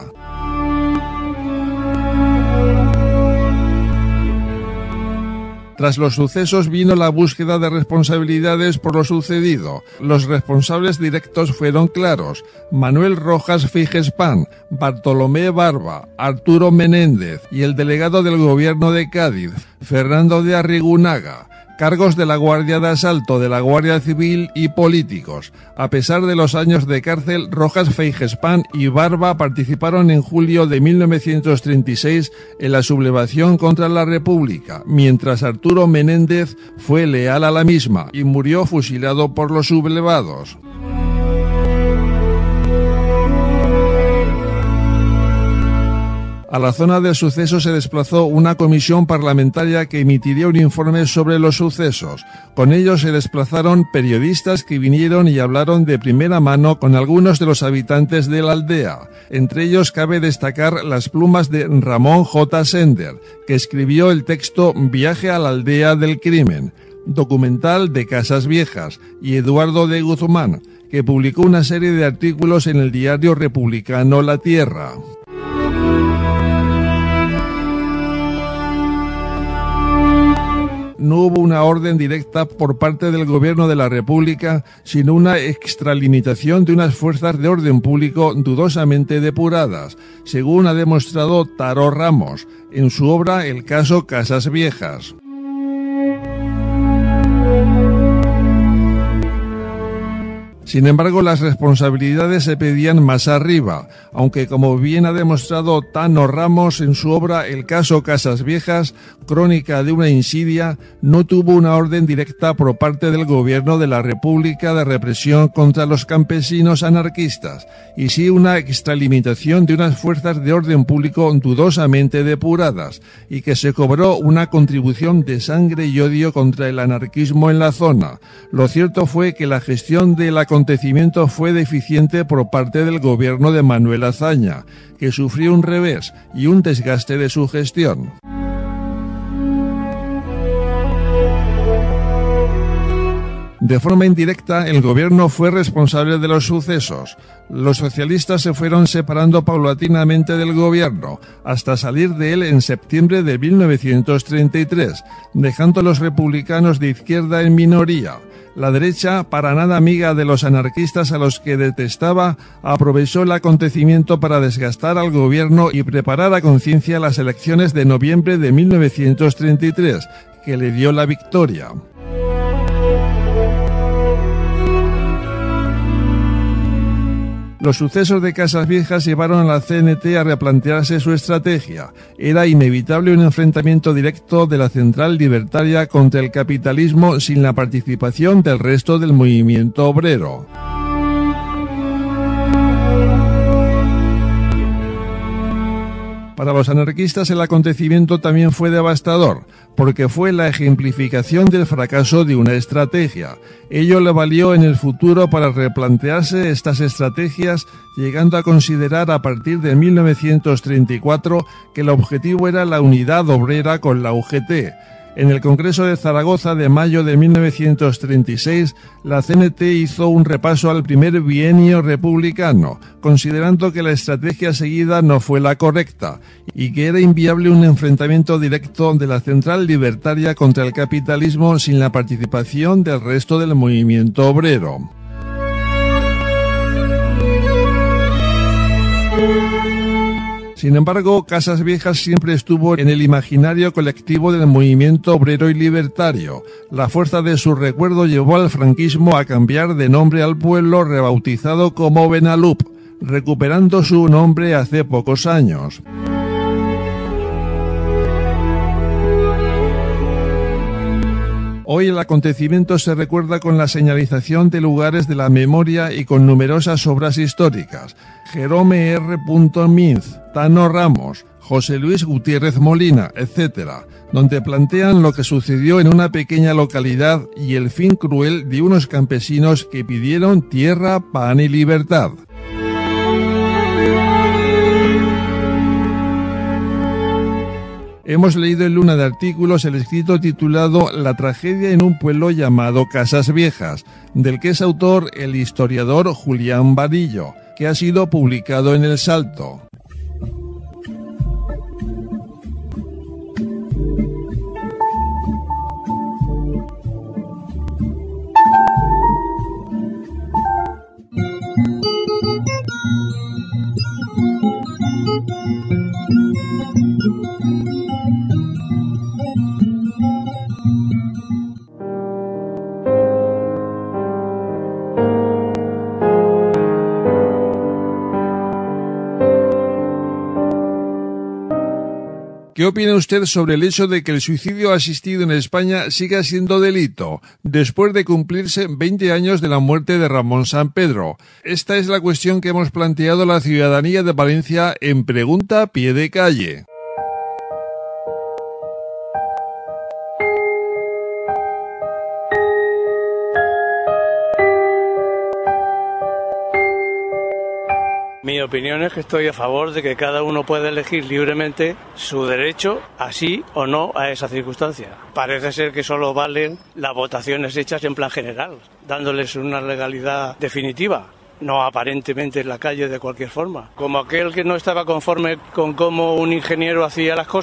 Tras los sucesos vino la búsqueda de responsabilidades por lo sucedido. Los responsables directos fueron claros: Manuel Rojas Feijespán, Bartolomé Barba, Arturo Menéndez y el delegado del gobierno de Cádiz, Fernando de Arrigunaga. Cargos de la Guardia de Asalto, de la Guardia Civil y políticos. A pesar de los años de cárcel, Rojas Feijespán y Barba participaron en julio de mil novecientos treinta y seis en la sublevación contra la República, mientras Arturo Menéndez fue leal a la misma y murió fusilado por los sublevados. A la zona del suceso se desplazó una comisión parlamentaria que emitiría un informe sobre los sucesos. Con ellos se desplazaron periodistas que vinieron y hablaron de primera mano con algunos de los habitantes de la aldea. Entre ellos cabe destacar las plumas de Ramón J. Sender, que escribió el texto Viaje a la aldea del crimen, documental de Casas Viejas, y Eduardo de Guzmán, que publicó una serie de artículos en el diario republicano La Tierra. No hubo una orden directa por parte del gobierno de la República, sino una extralimitación de unas fuerzas de orden público dudosamente depuradas, según ha demostrado Taró Ramos en su obra El caso Casas Viejas. Sin embargo, las responsabilidades se pedían más arriba, aunque como bien ha demostrado Tano Ramos en su obra El caso Casas Viejas, crónica de una insidia, no tuvo una orden directa por parte del gobierno de la República de represión contra los campesinos anarquistas, y sí una extralimitación de unas fuerzas de orden público dudosamente depuradas, y que se cobró una contribución de sangre y odio contra el anarquismo en la zona. Lo cierto fue que la gestión del acontecimiento fue deficiente por parte del gobierno de Manuel Azaña, que sufrió un revés y un desgaste de su gestión. De forma indirecta, el gobierno fue responsable de los sucesos. Los socialistas se fueron separando paulatinamente del gobierno, hasta salir de él en septiembre de mil novecientos treinta y tres, dejando a los republicanos de izquierda en minoría. La derecha, para nada amiga de los anarquistas a los que detestaba, aprovechó el acontecimiento para desgastar al gobierno y preparar a conciencia las elecciones de noviembre de mil novecientos treinta y tres, que le dio la victoria. Los sucesos de Casas Viejas llevaron a la C N T a replantearse su estrategia. Era inevitable un enfrentamiento directo de la central libertaria contra el capitalismo sin la participación del resto del movimiento obrero. Para los anarquistas el acontecimiento también fue devastador, porque fue la ejemplificación del fracaso de una estrategia. Ello le valió en el futuro para replantearse estas estrategias, llegando a considerar a partir de mil novecientos treinta y cuatro que el objetivo era la unidad obrera con la U G T. En el Congreso de Zaragoza de mayo de mil novecientos treinta y seis, la C N T hizo un repaso al primer bienio republicano, considerando que la estrategia seguida no fue la correcta y que era inviable un enfrentamiento directo de la central libertaria contra el capitalismo sin la participación del resto del movimiento obrero. Sin embargo, Casas Viejas siempre estuvo en el imaginario colectivo del movimiento obrero y libertario. La fuerza de su recuerdo llevó al franquismo a cambiar de nombre al pueblo, rebautizado como Benalup, recuperando su nombre hace pocos años. Hoy el acontecimiento se recuerda con la señalización de lugares de la memoria y con numerosas obras históricas. Jerome R. Minz, Tano Ramos, José Luis Gutiérrez Molina, etcétera, donde plantean lo que sucedió en una pequeña localidad y el fin cruel de unos campesinos que pidieron tierra, pan y libertad. Hemos leído en Luna de Artículos el escrito titulado La tragedia en un pueblo llamado Casas Viejas, del que es autor el historiador Julián Varillo, que ha sido publicado en El Salto. ¿Qué opina usted sobre el hecho de que el suicidio asistido en España siga siendo delito, después de cumplirse veinte años de la muerte de Ramón Sampedro? Esta es la cuestión que hemos planteado a la ciudadanía de Valencia en Pregunta a Pie de Calle. Mi opinión es que estoy a favor de que cada uno pueda elegir libremente su derecho, así o no, a esa circunstancia. Parece ser que solo valen las votaciones hechas en plan general, dándoles una legalidad definitiva, no aparentemente en la calle de cualquier forma. Como aquel que no estaba conforme con cómo un ingeniero hacía las cosas,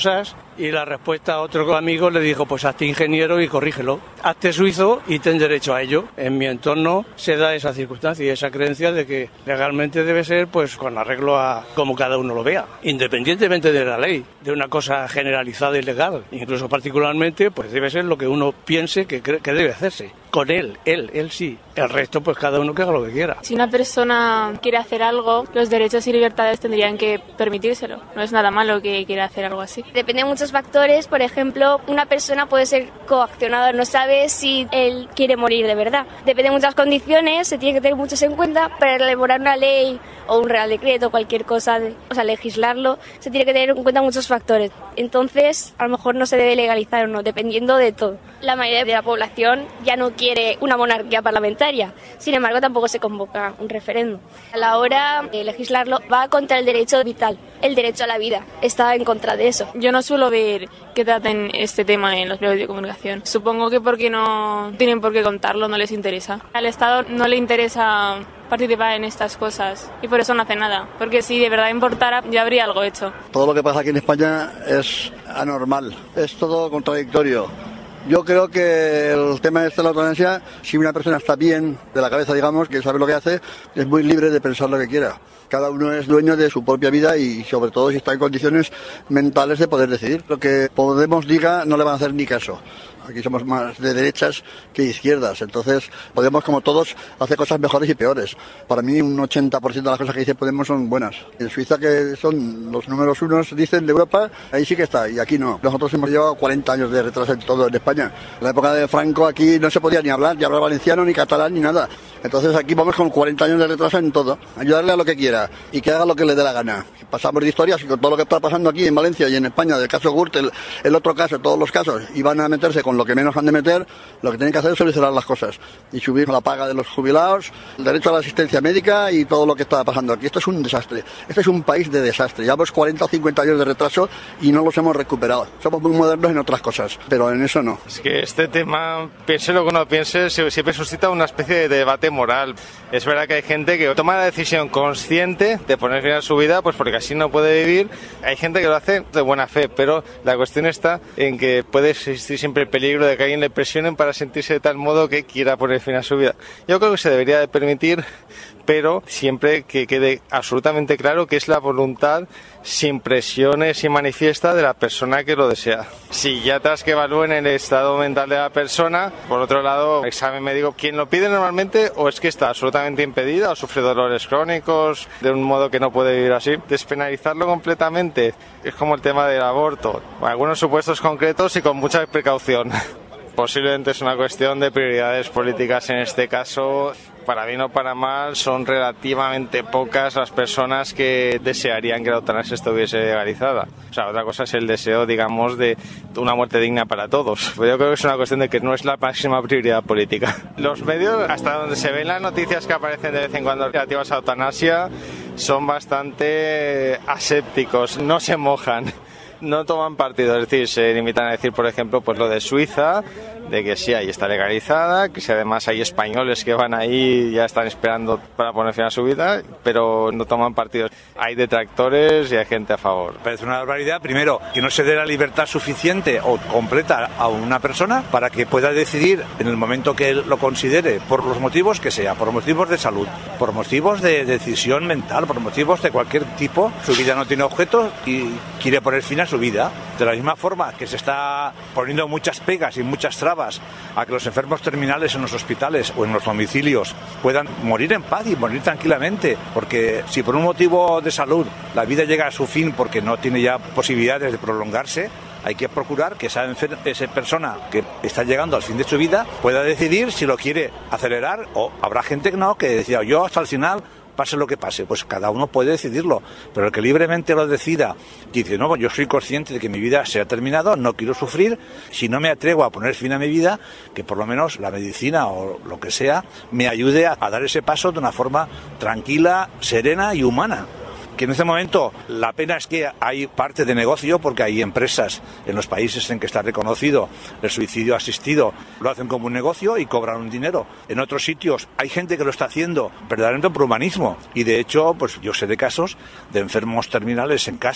Y la respuesta a otro amigo le dijo, pues hazte ingeniero y corrígelo. Hazte suizo y ten derecho a ello. En mi entorno se da esa circunstancia y esa creencia de que legalmente debe ser pues con arreglo a como cada uno lo vea, independientemente de la ley, de una cosa generalizada y legal. Incluso particularmente pues debe ser lo que uno piense que, cree que debe hacerse. Con él, él, él sí. El resto pues cada uno que haga lo que quiera. Si una persona quiere hacer algo, los derechos y libertades tendrían que permitírselo. No es nada malo que quiera hacer algo así. Depende de muchos factores. Por ejemplo, una persona puede ser coaccionada, no sabe si él quiere morir de verdad. Depende de muchas condiciones, se tiene que tener muchos en cuenta para elaborar una ley o un real decreto, cualquier cosa, de, o sea, legislarlo, se tiene que tener en cuenta muchos factores. Entonces, a lo mejor no se debe legalizar o no, dependiendo de todo. La mayoría de la población ya no quiere una monarquía parlamentaria, sin embargo tampoco se convoca un referéndum. A la hora de legislarlo va contra el derecho vital, el derecho a la vida, está en contra de eso. Yo no suelo ver que traten este tema en los medios de comunicación. Supongo que porque no tienen por qué contarlo, no les interesa. Al Estado no le interesa participar en estas cosas y por eso no hace nada, porque si de verdad importara ya habría algo hecho. Todo lo que pasa aquí en España es anormal, es todo contradictorio. Yo creo que el tema de la eutanasia, si una persona está bien de la cabeza, digamos, que sabe lo que hace, es muy libre de pensar lo que quiera. Cada uno es dueño de su propia vida y sobre todo si está en condiciones mentales de poder decidir. Lo que Podemos diga no le van a hacer ni caso. Aquí somos más de derechas que izquierdas, entonces Podemos, como todos, hacer cosas mejores y peores. Para mí un ochenta por ciento de las cosas que dice Podemos son buenas. En Suiza, que son los números unos, dicen, de Europa, ahí sí que está, y aquí no. Nosotros hemos llevado cuarenta años de retraso en todo en España. En la época de Franco aquí no se podía ni hablar, ni hablar valenciano, ni catalán, ni nada. Entonces aquí vamos con cuarenta años de retraso en todo. Ayudarle a lo que quiera y que haga lo que le dé la gana. Pasamos de historias y con todo lo que está pasando aquí en Valencia y en España, del caso Gürtel, el otro caso, todos los casos, y van a meterse con lo que menos han de meter, lo que tienen que hacer es solucionar las cosas y subir la paga de los jubilados, el derecho a la asistencia médica y todo lo que está pasando aquí. Esto es un desastre, este es un país de desastre. Llevamos cuarenta o cincuenta años de retraso y no los hemos recuperado. Somos muy modernos en otras cosas, pero en eso no. Es que este tema, piense lo que uno piense, siempre suscita una especie de debate moral. Es verdad que hay gente que toma la decisión consciente de poner fin a su vida, pues porque así no puede vivir. Hay gente que lo hace de buena fe, pero la cuestión está en que puede existir siempre el peligro de que alguien le presionen para sentirse de tal modo que quiera poner fin a su vida. Yo creo que se debería de permitir, pero siempre que quede absolutamente claro que es la voluntad sin presiones y manifiesta de la persona que lo desea. Psiquiatras que evalúen el estado mental de la persona, por otro lado, examen médico, quien lo pide normalmente o es que está absolutamente impedida o sufre dolores crónicos de un modo que no puede vivir así. Despenalizarlo completamente es como el tema del aborto, algunos supuestos concretos y con mucha precaución. Posiblemente es una cuestión de prioridades políticas en este caso. Para bien o para mal, son relativamente pocas las personas que desearían que la eutanasia estuviese legalizada. O sea, otra cosa es el deseo, digamos, de una muerte digna para todos. Pero yo creo que es una cuestión de que no es la máxima prioridad política. Los medios, hasta donde se ven las noticias que aparecen de vez en cuando relativas a eutanasia, son bastante asépticos, no se mojan. No toman partido, es decir, se limitan a decir, por ejemplo, pues lo de Suiza, de que sí, ahí está legalizada, que si además hay españoles que van ahí y ya están esperando para poner fin a su vida, pero no toman partido. Hay detractores y hay gente a favor. Parece una barbaridad, primero, que no se dé la libertad suficiente o completa a una persona para que pueda decidir en el momento que él lo considere, por los motivos que sea, por motivos de salud, por motivos de decisión mental, por motivos de cualquier tipo. Su vida no tiene objeto y quiere poner fin a su vida. De la misma forma que se está poniendo muchas pegas y muchas trabas a que los enfermos terminales en los hospitales o en los domicilios puedan morir en paz y morir tranquilamente, porque si por un motivo de salud la vida llega a su fin porque no tiene ya posibilidades de prolongarse, hay que procurar que esa, esa persona que está llegando al fin de su vida pueda decidir si lo quiere acelerar, o habrá gente que no, que decía yo hasta el final, pase lo que pase. Pues cada uno puede decidirlo, pero el que libremente lo decida y dice, no, yo soy consciente de que mi vida se ha terminado, no quiero sufrir, si no me atrevo a poner fin a mi vida, que por lo menos la medicina o lo que sea me ayude a, a dar ese paso de una forma tranquila, serena y humana. Que en este momento la pena es que hay parte de negocio, porque hay empresas en los países en que está reconocido el suicidio asistido, lo hacen como un negocio y cobran un dinero. En otros sitios hay gente que lo está haciendo verdaderamente por humanismo, y de hecho pues yo sé de casos de enfermos terminales en casa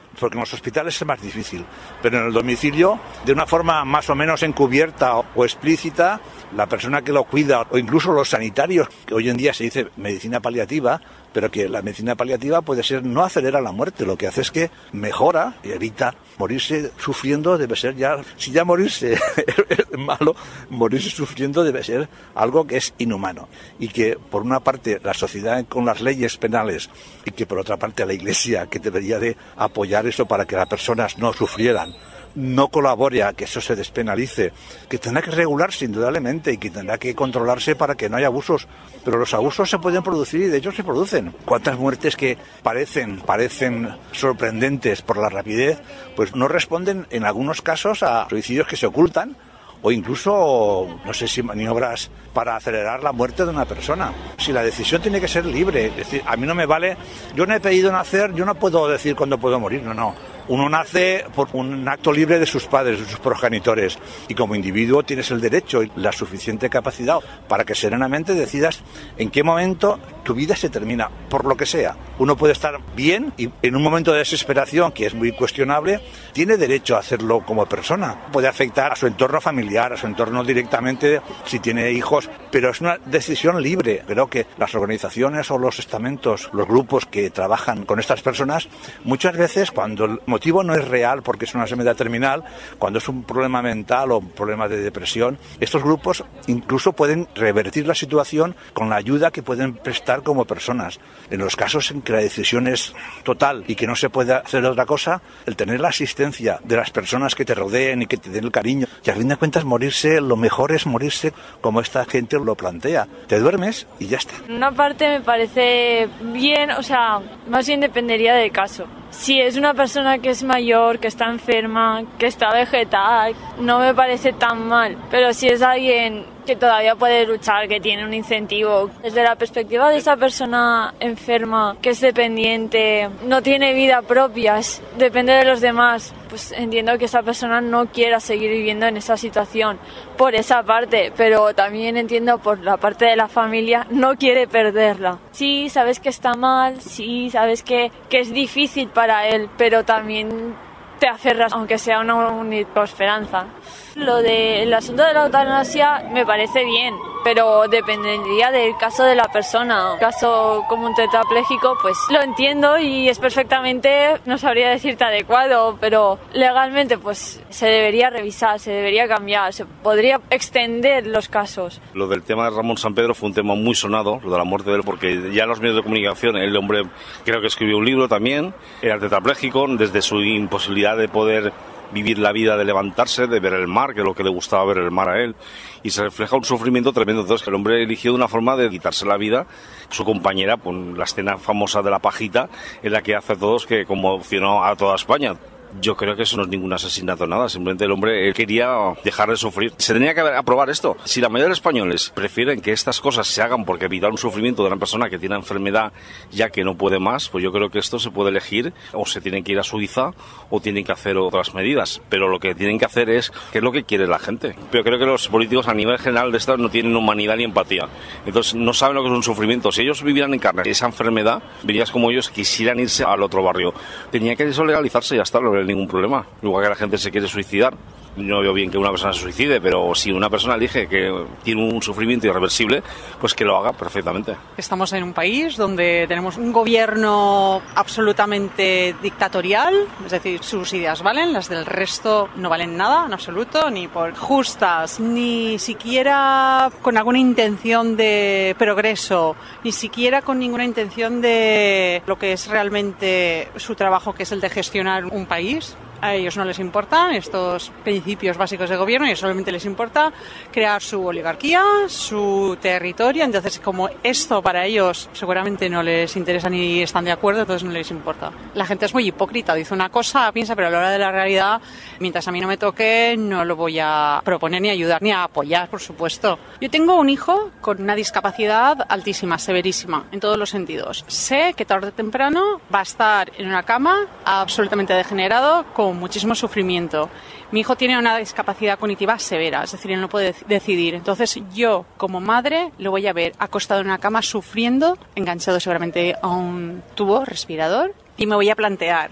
porque en los hospitales es más difícil, pero en el domicilio, de una forma más o menos encubierta o explícita, la persona que lo cuida, o incluso los sanitarios, que hoy en día se dice medicina paliativa, pero que la medicina paliativa puede ser, no acelera la muerte, lo que hace es que mejora y evita morirse sufriendo. Debe ser ya, si ya morirse es malo, morirse sufriendo debe ser algo que es inhumano, y que por una parte la sociedad con las leyes penales, y que por otra parte la Iglesia, que debería de apoyar eso para que las personas no sufrieran, no colabore a que eso se despenalice, que tendrá que regularse indudablemente y que tendrá que controlarse para que no haya abusos, pero los abusos se pueden producir y de hecho se producen. ¿Cuántas muertes que parecen, parecen sorprendentes por la rapidez, pues no responden en algunos casos a suicidios que se ocultan, o incluso, no sé si maniobras para acelerar la muerte de una persona? Si la decisión tiene que ser libre, es decir, a mí no me vale, yo no he pedido nacer, yo no puedo decir cuándo puedo morir, no, no. Uno nace por un acto libre de sus padres, de sus progenitores, y como individuo tienes el derecho y la suficiente capacidad para que serenamente decidas en qué momento tu vida se termina, por lo que sea. Uno puede estar bien y en un momento de desesperación, que es muy cuestionable, tiene derecho a hacerlo como persona. Puede afectar a su entorno familiar, a su entorno directamente, si tiene hijos, pero es una decisión libre. Creo que las organizaciones o los estamentos, los grupos que trabajan con estas personas, muchas veces cuando el motivo no es real porque es una enfermedad terminal, cuando es un problema mental o un problema de depresión, estos grupos incluso pueden revertir la situación con la ayuda que pueden prestar como personas. En los casos en que la decisión es total y que no se puede hacer otra cosa, el tener la asistencia de las personas que te rodeen y que te den el cariño, y a fin de cuentas morirse, lo mejor es morirse como esta gente lo plantea. Te duermes y ya está. Una parte me parece bien, o sea, más bien dependería del caso. Si es una persona que es mayor, que está enferma, que está vegetal, no me parece tan mal. Pero si es alguien que todavía puede luchar, que tiene un incentivo, desde la perspectiva de esa persona enferma, que es dependiente, no tiene vida propia, es, depende de los demás, pues entiendo que esa persona no quiera seguir viviendo en esa situación por esa parte, pero también entiendo por la parte de la familia, no quiere perderla. Sí, sabes que está mal, sí, sabes que, que es difícil para él, pero también te aferras, aunque sea una única esperanza. Lo del asunto de la eutanasia me parece bien, pero dependería del caso de la persona. Un caso como un tetrapléjico, pues lo entiendo y es perfectamente, no sabría decirte adecuado, pero legalmente pues se debería revisar, se debería cambiar, se podría extender los casos. Lo del tema de Ramón Sampedro fue un tema muy sonado, lo de la muerte de él, porque ya en los medios de comunicación el hombre creo que escribió un libro también, era tetrapléjico, desde su imposibilidad de poder vivir la vida, de levantarse, de ver el mar, que es lo que le gustaba ver el mar a él, y se refleja un sufrimiento tremendo. Entonces el hombre eligió de una forma de quitarse la vida. Su compañera, pues la escena famosa de la pajita, es la que hace a todos, que conmocionó a toda España. Yo creo que eso no es ningún asesinato, nada. Simplemente el hombre quería dejar de sufrir. Se tenía que aprobar esto. Si la mayoría de los españoles prefieren que estas cosas se hagan porque evitar un sufrimiento de una persona que tiene enfermedad ya que no puede más, pues yo creo que esto se puede elegir, o se tienen que ir a Suiza o tienen que hacer otras medidas. Pero lo que tienen que hacer es qué es lo que quiere la gente. Pero creo que los políticos a nivel general de esto no tienen humanidad ni empatía. Entonces no saben lo que es un sufrimiento. Si ellos vivieran en carne esa enfermedad, verías como ellos quisieran irse al otro barrio. Tenía que eso legalizarse y ya está. No ningún problema. Igual que la gente se quiere suicidar. No veo bien que una persona se suicide, pero si una persona elige que tiene un sufrimiento irreversible, pues que lo haga perfectamente. Estamos en un país donde tenemos un gobierno absolutamente dictatorial, es decir, sus ideas valen, las del resto no valen nada en absoluto, ni por justas, ni siquiera con alguna intención de progreso, ni siquiera con ninguna intención de lo que es realmente su trabajo, que es el de gestionar un país. A ellos no les importan estos principios básicos de gobierno, y solamente les importa crear su oligarquía, su territorio. Entonces, como esto para ellos seguramente no les interesa ni están de acuerdo, entonces no les importa. La gente es muy hipócrita, dice una cosa, piensa, pero a la hora de la realidad, mientras a mí no me toque, no lo voy a proponer ni ayudar ni a apoyar, por supuesto. Yo tengo un hijo con una discapacidad altísima, severísima, en todos los sentidos. Sé que tarde o temprano va a estar en una cama absolutamente degenerado, con muchísimo sufrimiento. Mi hijo tiene una discapacidad cognitiva severa, es decir, él no puede decidir. Entonces yo, como madre, lo voy a ver acostado en una cama sufriendo, enganchado seguramente a un tubo respirador, y me voy a plantear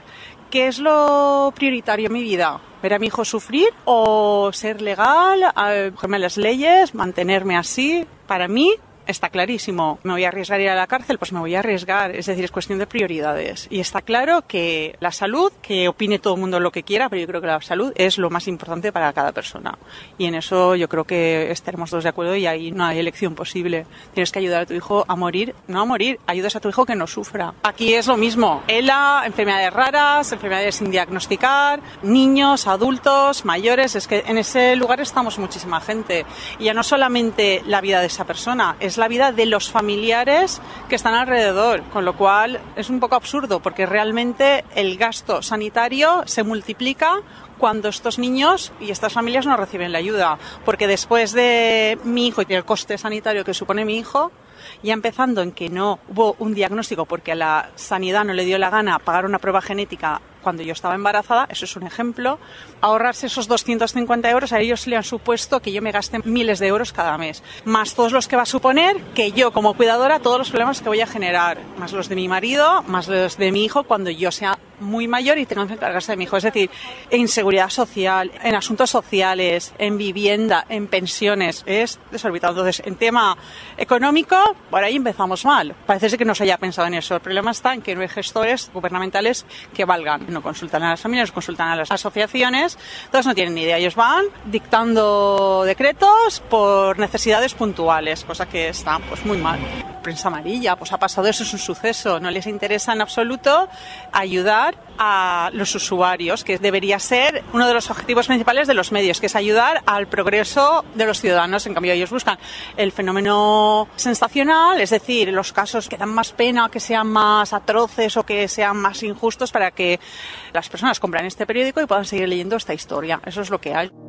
¿Qué es lo prioritario en mi vida? ¿Ver a mi hijo sufrir o ser legal, cogerme las leyes, mantenerme así? Para mí está clarísimo. ¿Me voy a arriesgar a ir a la cárcel? Pues me voy a arriesgar. Es decir, es cuestión de prioridades. Y está claro que la salud, que opine todo el mundo lo que quiera, pero yo creo que la salud es lo más importante para cada persona. Y en eso yo creo que estaremos todos de acuerdo y ahí no hay elección posible. Tienes que ayudar a tu hijo a morir, no a morir, ayudas a tu hijo que no sufra. Aquí es lo mismo. ELA, enfermedades raras, enfermedades sin diagnosticar, niños, adultos, mayores. Es que en ese lugar estamos muchísima gente. Y ya no solamente la vida de esa persona, es la vida de los familiares que están alrededor, con lo cual es un poco absurdo porque realmente el gasto sanitario se multiplica cuando estos niños y estas familias no reciben la ayuda, porque después de mi hijo y el coste sanitario que supone mi hijo, ya empezando en que no hubo un diagnóstico porque a la sanidad no le dio la gana pagar una prueba genética cuando yo estaba embarazada, eso es un ejemplo, ahorrarse esos doscientos cincuenta euros, a ellos le han supuesto que yo me gaste miles de euros cada mes, más todos los que va a suponer que yo como cuidadora, todos los problemas que voy a generar, más los de mi marido, más los de mi hijo cuando yo sea muy mayor y tengo que encargarse de mi hijo. Es decir, en seguridad social, en asuntos sociales, en vivienda, en pensiones, es desorbitado. Entonces, en tema económico, por ahí empezamos mal. Parece que no se haya pensado en eso. El problema está en que no hay gestores gubernamentales que valgan. No consultan a las familias, no consultan a las asociaciones, entonces no tienen ni idea. Ellos van dictando decretos por necesidades puntuales, cosa que está pues muy mal. Prensa amarilla, pues ha pasado eso, es un suceso. No les interesa en absoluto ayudar a los usuarios, que debería ser uno de los objetivos principales de los medios, que es ayudar al progreso de los ciudadanos. En cambio, ellos buscan el fenómeno sensacional, es decir, los casos que dan más pena, que sean más atroces o que sean más injustos para que las personas compren este periódico y puedan seguir leyendo esta historia. Eso es lo que hay.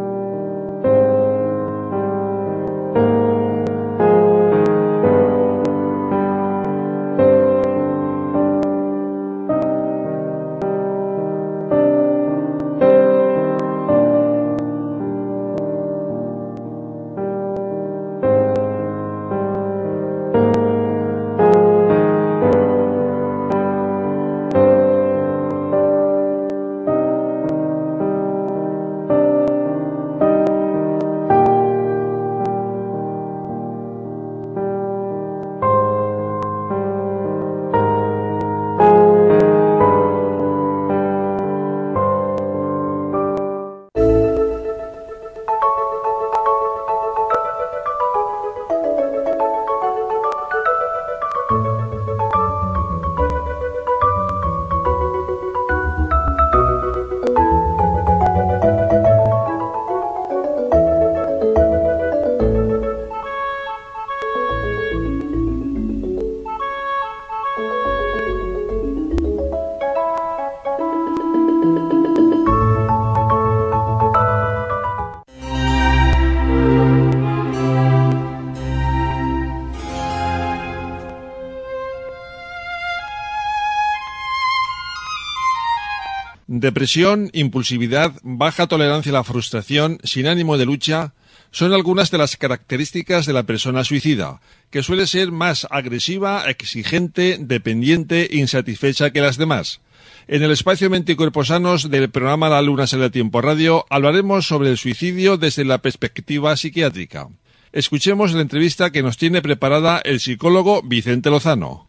Depresión, impulsividad, baja tolerancia a la frustración, sin ánimo de lucha, son algunas de las características de la persona suicida, que suele ser más agresiva, exigente, dependiente, insatisfecha que las demás. En el espacio Mente y Cuerpo Sanos del programa La Luna Sale a Tiempo Radio hablaremos sobre el suicidio desde la perspectiva psiquiátrica. Escuchemos la entrevista que nos tiene preparada el psicólogo Vicente Lozano.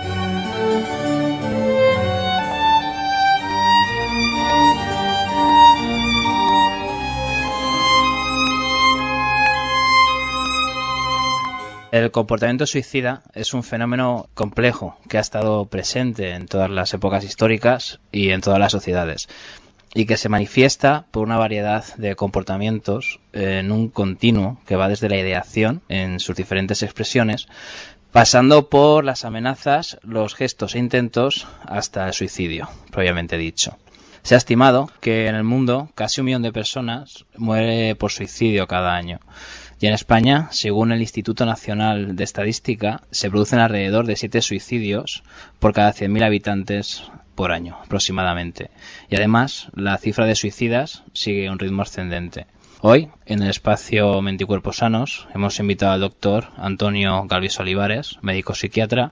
El comportamiento suicida es un fenómeno complejo que ha estado presente en todas las épocas históricas y en todas las sociedades y que se manifiesta por una variedad de comportamientos en un continuo que va desde la ideación en sus diferentes expresiones, pasando por las amenazas, los gestos e intentos hasta el suicidio, propiamente dicho. Se ha estimado que en el mundo casi un millón de personas muere por suicidio cada año. Y en España, según el Instituto Nacional de Estadística, se producen alrededor de siete suicidios por cada cien mil habitantes por año, aproximadamente. Y además, la cifra de suicidas sigue a un ritmo ascendente. Hoy, en el espacio Mente y Cuerpo Sanos, hemos invitado al doctor Antonio Galvis Olivares, médico psiquiatra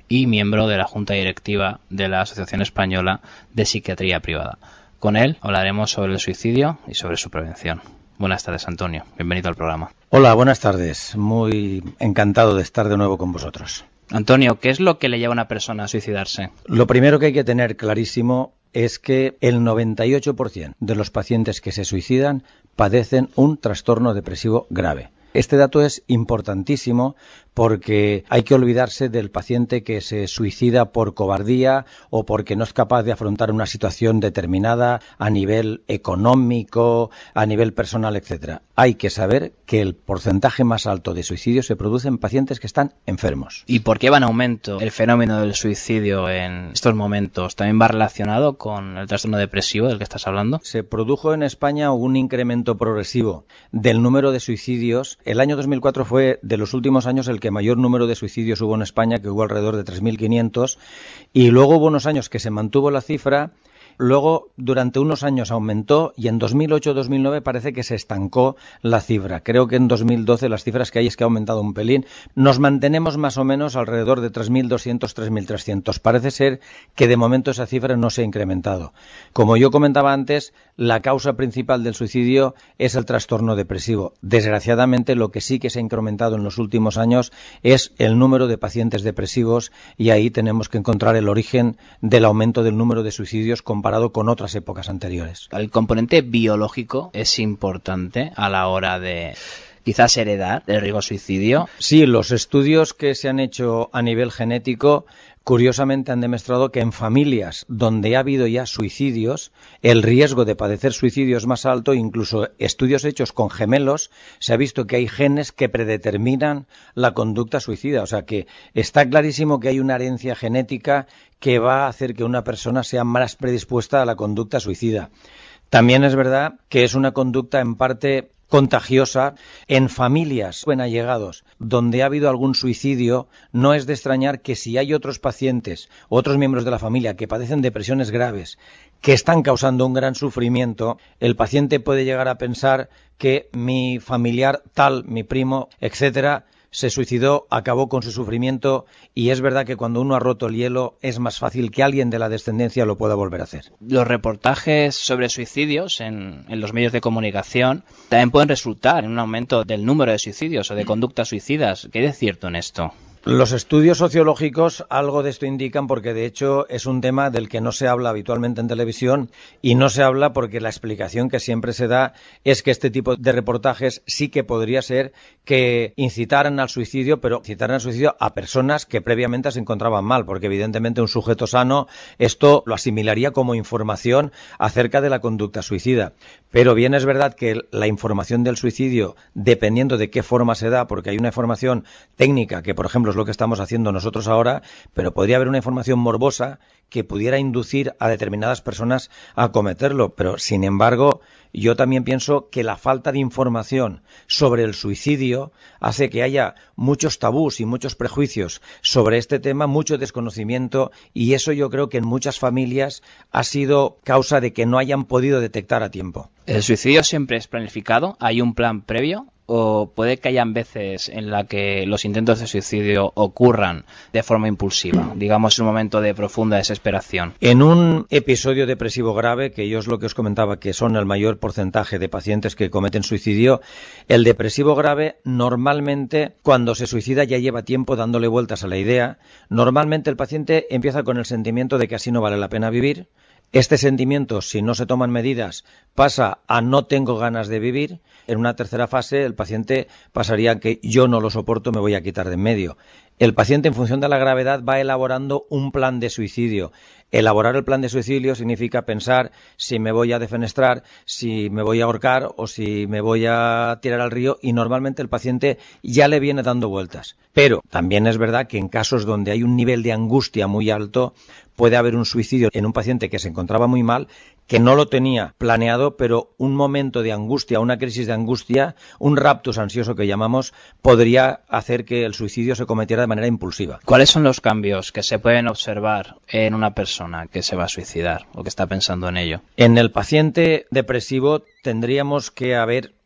y miembro de la Junta Directiva de la Asociación Española de Psiquiatría Privada. Con él hablaremos sobre el suicidio y sobre su prevención. Buenas tardes, Antonio. Bienvenido al programa. Hola, buenas tardes. Muy encantado de estar de nuevo con vosotros. Antonio, ¿qué es lo que le lleva a una persona a suicidarse? Lo primero que hay que tener clarísimo es que el noventa y ocho por ciento de los pacientes que se suicidan padecen un trastorno depresivo grave. Este dato es importantísimo porque hay que olvidarse del paciente que se suicida por cobardía o porque no es capaz de afrontar una situación determinada a nivel económico, a nivel personal, etcétera. Hay que saber que el porcentaje más alto de suicidios se produce en pacientes que están enfermos. ¿Y por qué va en aumento el fenómeno del suicidio en estos momentos? ¿También va relacionado con el trastorno depresivo del que estás hablando? Se produjo en España un incremento progresivo del número de suicidios. El año dos mil cuatro fue de los últimos años el que mayor número de suicidios hubo en España, que hubo alrededor de tres mil quinientos, y luego hubo unos años que se mantuvo la cifra. Luego, durante unos años aumentó y en dos mil ocho dos mil nueve parece que se estancó la cifra. Creo que en dos mil doce las cifras que hay es que ha aumentado un pelín. Nos mantenemos más o menos alrededor de tres mil doscientos, tres mil trescientos. Parece ser que de momento esa cifra no se ha incrementado. Como yo comentaba antes, la causa principal del suicidio es el trastorno depresivo. Desgraciadamente, lo que sí que se ha incrementado en los últimos años es el número de pacientes depresivos y ahí tenemos que encontrar el origen del aumento del número de suicidios comparado con otras épocas anteriores. El componente biológico es importante a la hora de quizás heredar el riesgo suicidio. Sí, los estudios que se han hecho a nivel genético curiosamente han demostrado que en familias donde ha habido ya suicidios, el riesgo de padecer suicidio es más alto. Incluso estudios hechos con gemelos, se ha visto que hay genes que predeterminan la conducta suicida. O sea que está clarísimo que hay una herencia genética que va a hacer que una persona sea más predispuesta a la conducta suicida. También es verdad que es una conducta en parte contagiosa. En familias o en allegados donde ha habido algún suicidio, no es de extrañar que si hay otros pacientes, otros miembros de la familia que padecen depresiones graves, que están causando un gran sufrimiento, el paciente puede llegar a pensar que mi familiar tal, mi primo, etcétera, se suicidó, acabó con su sufrimiento, y es verdad que cuando uno ha roto el hielo es más fácil que alguien de la descendencia lo pueda volver a hacer. Los reportajes sobre suicidios en, en los medios de comunicación también pueden resultar en un aumento del número de suicidios o de conductas suicidas. ¿Qué hay de cierto en esto? Los estudios sociológicos algo de esto indican, porque de hecho es un tema del que no se habla habitualmente en televisión, y no se habla porque la explicación que siempre se da es que este tipo de reportajes sí que podría ser que incitaran al suicidio, pero incitaran al suicidio a personas que previamente se encontraban mal, porque evidentemente un sujeto sano esto lo asimilaría como información acerca de la conducta suicida. Pero bien es verdad que la información del suicidio, dependiendo de qué forma se da, porque hay una información técnica que, por ejemplo, es lo que estamos haciendo nosotros ahora, pero podría haber una información morbosa que pudiera inducir a determinadas personas a cometerlo. Pero, sin embargo, yo también pienso que la falta de información sobre el suicidio hace que haya muchos tabús y muchos prejuicios sobre este tema, mucho desconocimiento, y eso yo creo que en muchas familias ha sido causa de que no hayan podido detectar a tiempo. ¿El suicidio siempre es planificado? ¿Hay un plan previo? ¿O puede que hayan veces en la que los intentos de suicidio ocurran de forma impulsiva, digamos en un momento de profunda desesperación? En un episodio depresivo grave, que yo es lo que os comentaba, que son el mayor porcentaje de pacientes que cometen suicidio, el depresivo grave normalmente cuando se suicida ya lleva tiempo dándole vueltas a la idea. Normalmente el paciente empieza con el sentimiento de que así no vale la pena vivir. Este sentimiento, si no se toman medidas, pasa a no tengo ganas de vivir. En una tercera fase, el paciente pasaría a que yo no lo soporto, me voy a quitar de en medio. El paciente, en función de la gravedad, va elaborando un plan de suicidio. Elaborar el plan de suicidio significa pensar si me voy a defenestrar, si me voy a ahorcar o si me voy a tirar al río, y normalmente el paciente ya le viene dando vueltas. Pero también es verdad que en casos donde hay un nivel de angustia muy alto, puede haber un suicidio en un paciente que se encontraba muy mal, que no lo tenía planeado, pero un momento de angustia, una crisis de angustia, un raptus ansioso que llamamos, podría hacer que el suicidio se cometiera de manera impulsiva. ¿Cuáles son los cambios que se pueden observar en una persona que se va a suicidar o que está pensando en ello? En el paciente depresivo tendríamos que haber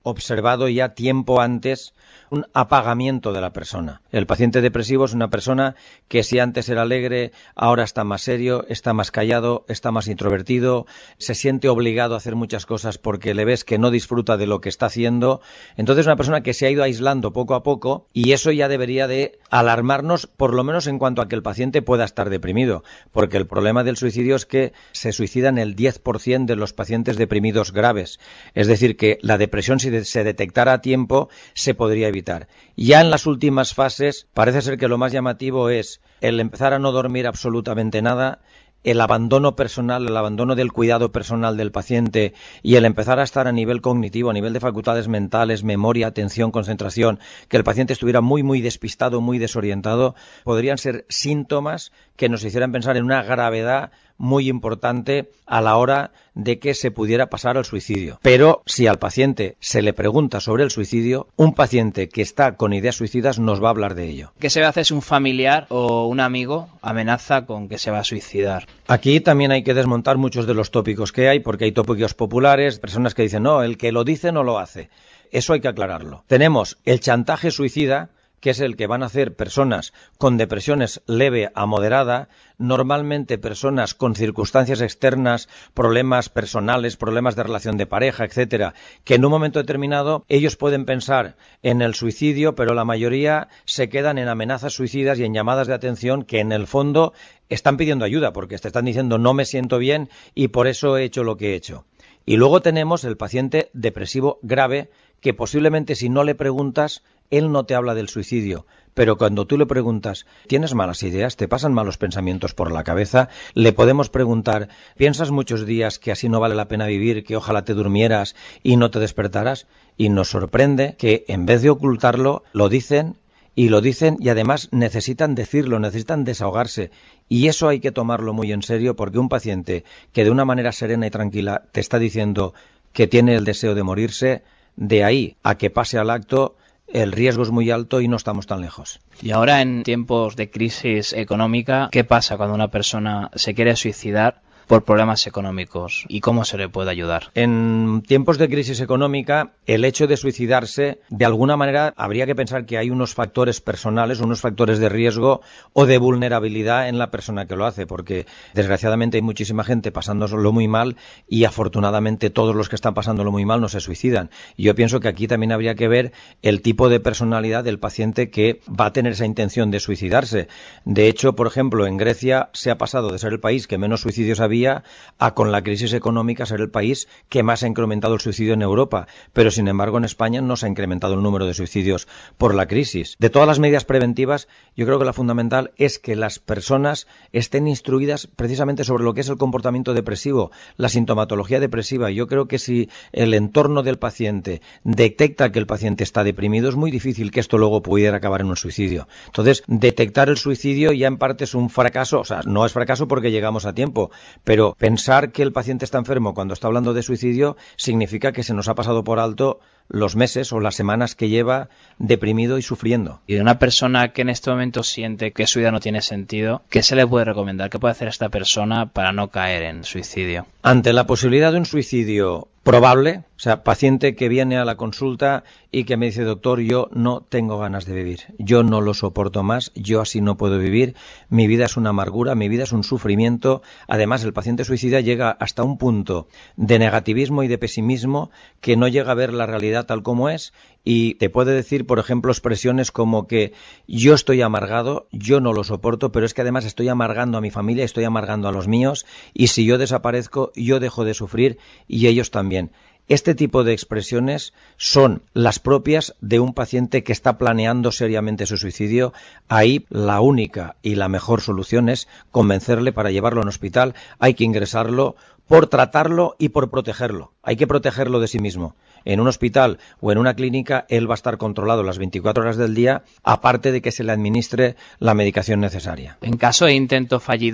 observado ya tiempo antes un apagamiento de la persona. El paciente depresivo es una persona que si antes era alegre, ahora está más serio, está más callado, está más introvertido, se siente obligado a hacer muchas cosas porque le ves que no disfruta de lo que está haciendo. Entonces es una persona que se ha ido aislando poco a poco y eso ya debería de alarmarnos, por lo menos en cuanto a que el paciente pueda estar deprimido, porque el problema del suicidio es que se suicidan el diez por ciento de los pacientes deprimidos graves. Es decir, que la depresión, si se detectara a tiempo, se podría evitar. Ya en las últimas fases parece ser que lo más llamativo es el empezar a no dormir absolutamente nada, el abandono personal, el abandono del cuidado personal del paciente y el empezar a estar a nivel cognitivo, a nivel de facultades mentales, memoria, atención, concentración, que el paciente estuviera muy, muy despistado, muy desorientado, podrían ser síntomas que nos hicieran pensar en una gravedad muy importante a la hora de que se pudiera pasar al suicidio. Pero si al paciente se le pregunta sobre el suicidio, un paciente que está con ideas suicidas nos va a hablar de ello. ¿Qué se va a hacer si un familiar o un amigo amenaza con que se va a suicidar? Aquí también hay que desmontar muchos de los tópicos que hay, porque hay tópicos populares, personas que dicen, no, el que lo dice no lo hace. Eso hay que aclararlo. Tenemos el chantaje suicida, que es el que van a hacer personas con depresiones leve a moderada, normalmente personas con circunstancias externas, problemas personales, problemas de relación de pareja, etcétera, que en un momento determinado ellos pueden pensar en el suicidio, pero la mayoría se quedan en amenazas suicidas y en llamadas de atención que en el fondo están pidiendo ayuda, porque te están diciendo no me siento bien y por eso he hecho lo que he hecho. Y luego tenemos el paciente depresivo grave, que posiblemente si no le preguntas, él no te habla del suicidio, pero cuando tú le preguntas, ¿tienes malas ideas? ¿Te pasan malos pensamientos por la cabeza? Le podemos preguntar, ¿piensas muchos días que así no vale la pena vivir, que ojalá te durmieras y no te despertaras? Y nos sorprende que en vez de ocultarlo, lo dicen y lo dicen y además necesitan decirlo, necesitan desahogarse. Y eso hay que tomarlo muy en serio, porque un paciente que de una manera serena y tranquila te está diciendo que tiene el deseo de morirse, de ahí a que pase al acto, el riesgo es muy alto y no estamos tan lejos. Y ahora, en tiempos de crisis económica, ¿qué pasa cuando una persona se quiere suicidar por problemas económicos y cómo se le puede ayudar? En tiempos de crisis económica, el hecho de suicidarse, de alguna manera, habría que pensar que hay unos factores personales, unos factores de riesgo o de vulnerabilidad en la persona que lo hace, porque desgraciadamente hay muchísima gente pasándolo muy mal y afortunadamente todos los que están pasándolo muy mal no se suicidan. Y yo pienso que aquí también habría que ver el tipo de personalidad del paciente que va a tener esa intención de suicidarse. De hecho, por ejemplo, en Grecia se ha pasado de ser el país que menos suicidios había a, con la crisis económica, ser el país que más ha incrementado el suicidio en Europa, pero sin embargo en España no se ha incrementado el número de suicidios por la crisis. De todas las medidas preventivas, yo creo que la fundamental es que las personas estén instruidas precisamente sobre lo que es el comportamiento depresivo, la sintomatología depresiva. Yo creo que si el entorno del paciente detecta que el paciente está deprimido, es muy difícil que esto luego pudiera acabar en un suicidio. Entonces, detectar el suicidio ya en parte es un fracaso, o sea, no es fracaso porque llegamos a tiempo, pero pensar que el paciente está enfermo cuando está hablando de suicidio significa que se nos ha pasado por alto los meses o las semanas que lleva deprimido y sufriendo. Y de una persona que en este momento siente que su vida no tiene sentido, ¿qué se le puede recomendar? ¿Qué puede hacer esta persona para no caer en suicidio? Ante la posibilidad de un suicidio probable, o sea, paciente que viene a la consulta y que me dice, doctor, yo no tengo ganas de vivir, yo no lo soporto más, yo así no puedo vivir, mi vida es una amargura, mi vida es un sufrimiento. Además, el paciente suicida llega hasta un punto de negativismo y de pesimismo que no llega a ver la realidad tal como es y te puede decir, por ejemplo, expresiones como que yo estoy amargado, yo no lo soporto, pero es que además estoy amargando a mi familia, estoy amargando a los míos y si yo desaparezco, yo dejo de sufrir y ellos también. Este tipo de expresiones son las propias de un paciente que está planeando seriamente su suicidio. Ahí la única y la mejor solución es convencerle para llevarlo a un hospital. Hay que ingresarlo por tratarlo y por protegerlo. Hay que protegerlo de sí mismo. En un hospital o en una clínica él va a estar controlado las veinticuatro horas del día, aparte de que se le administre la medicación necesaria. En caso de intento fallido,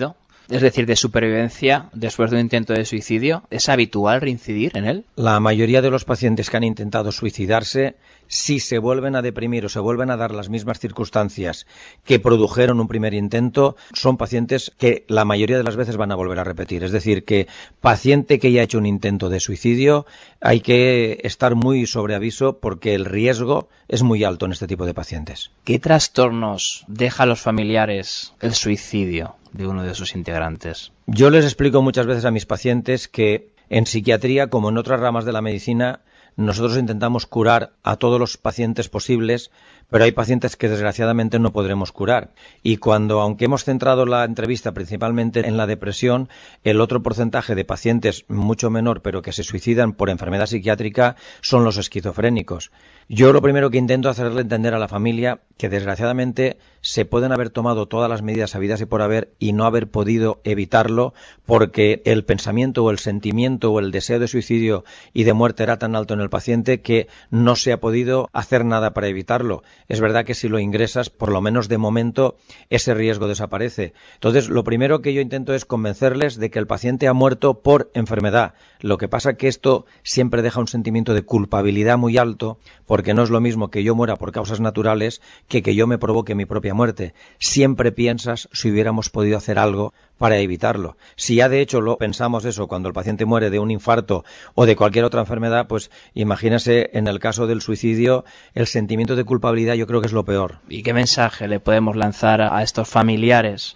es decir, de supervivencia después de un intento de suicidio, ¿es habitual reincidir en él? La mayoría de los pacientes que han intentado suicidarse, si se vuelven a deprimir o se vuelven a dar las mismas circunstancias que produjeron un primer intento, son pacientes que la mayoría de las veces van a volver a repetir. Es decir, que paciente que ya ha hecho un intento de suicidio, hay que estar muy sobre aviso porque el riesgo es muy alto en este tipo de pacientes. ¿Qué trastornos deja a los familiares el suicidio de uno de sus integrantes? Yo les explico muchas veces a mis pacientes que en psiquiatría, como en otras ramas de la medicina, nosotros intentamos curar a todos los pacientes posibles, pero hay pacientes que desgraciadamente no podremos curar. Y cuando, aunque hemos centrado la entrevista principalmente en la depresión, el otro porcentaje de pacientes mucho menor, pero que se suicidan por enfermedad psiquiátrica, son los esquizofrénicos. Yo lo primero que intento hacerle entender a la familia que desgraciadamente se pueden haber tomado todas las medidas habidas y por haber y no haber podido evitarlo porque el pensamiento o el sentimiento o el deseo de suicidio y de muerte era tan alto en el paciente que no se ha podido hacer nada para evitarlo. Es verdad que si lo ingresas, por lo menos de momento, ese riesgo desaparece. Entonces, lo primero que yo intento es convencerles de que el paciente ha muerto por enfermedad. Lo que pasa que esto siempre deja un sentimiento de culpabilidad muy alto, porque no es lo mismo que yo muera por causas naturales que que yo me provoque mi propia muerte. Siempre piensas si hubiéramos podido hacer algo para evitarlo. Si ya de hecho lo pensamos eso cuando el paciente muere de un infarto o de cualquier otra enfermedad, pues imagínese en el caso del suicidio, el sentimiento de culpabilidad yo creo que es lo peor. ¿Y qué mensaje le podemos lanzar a estos familiares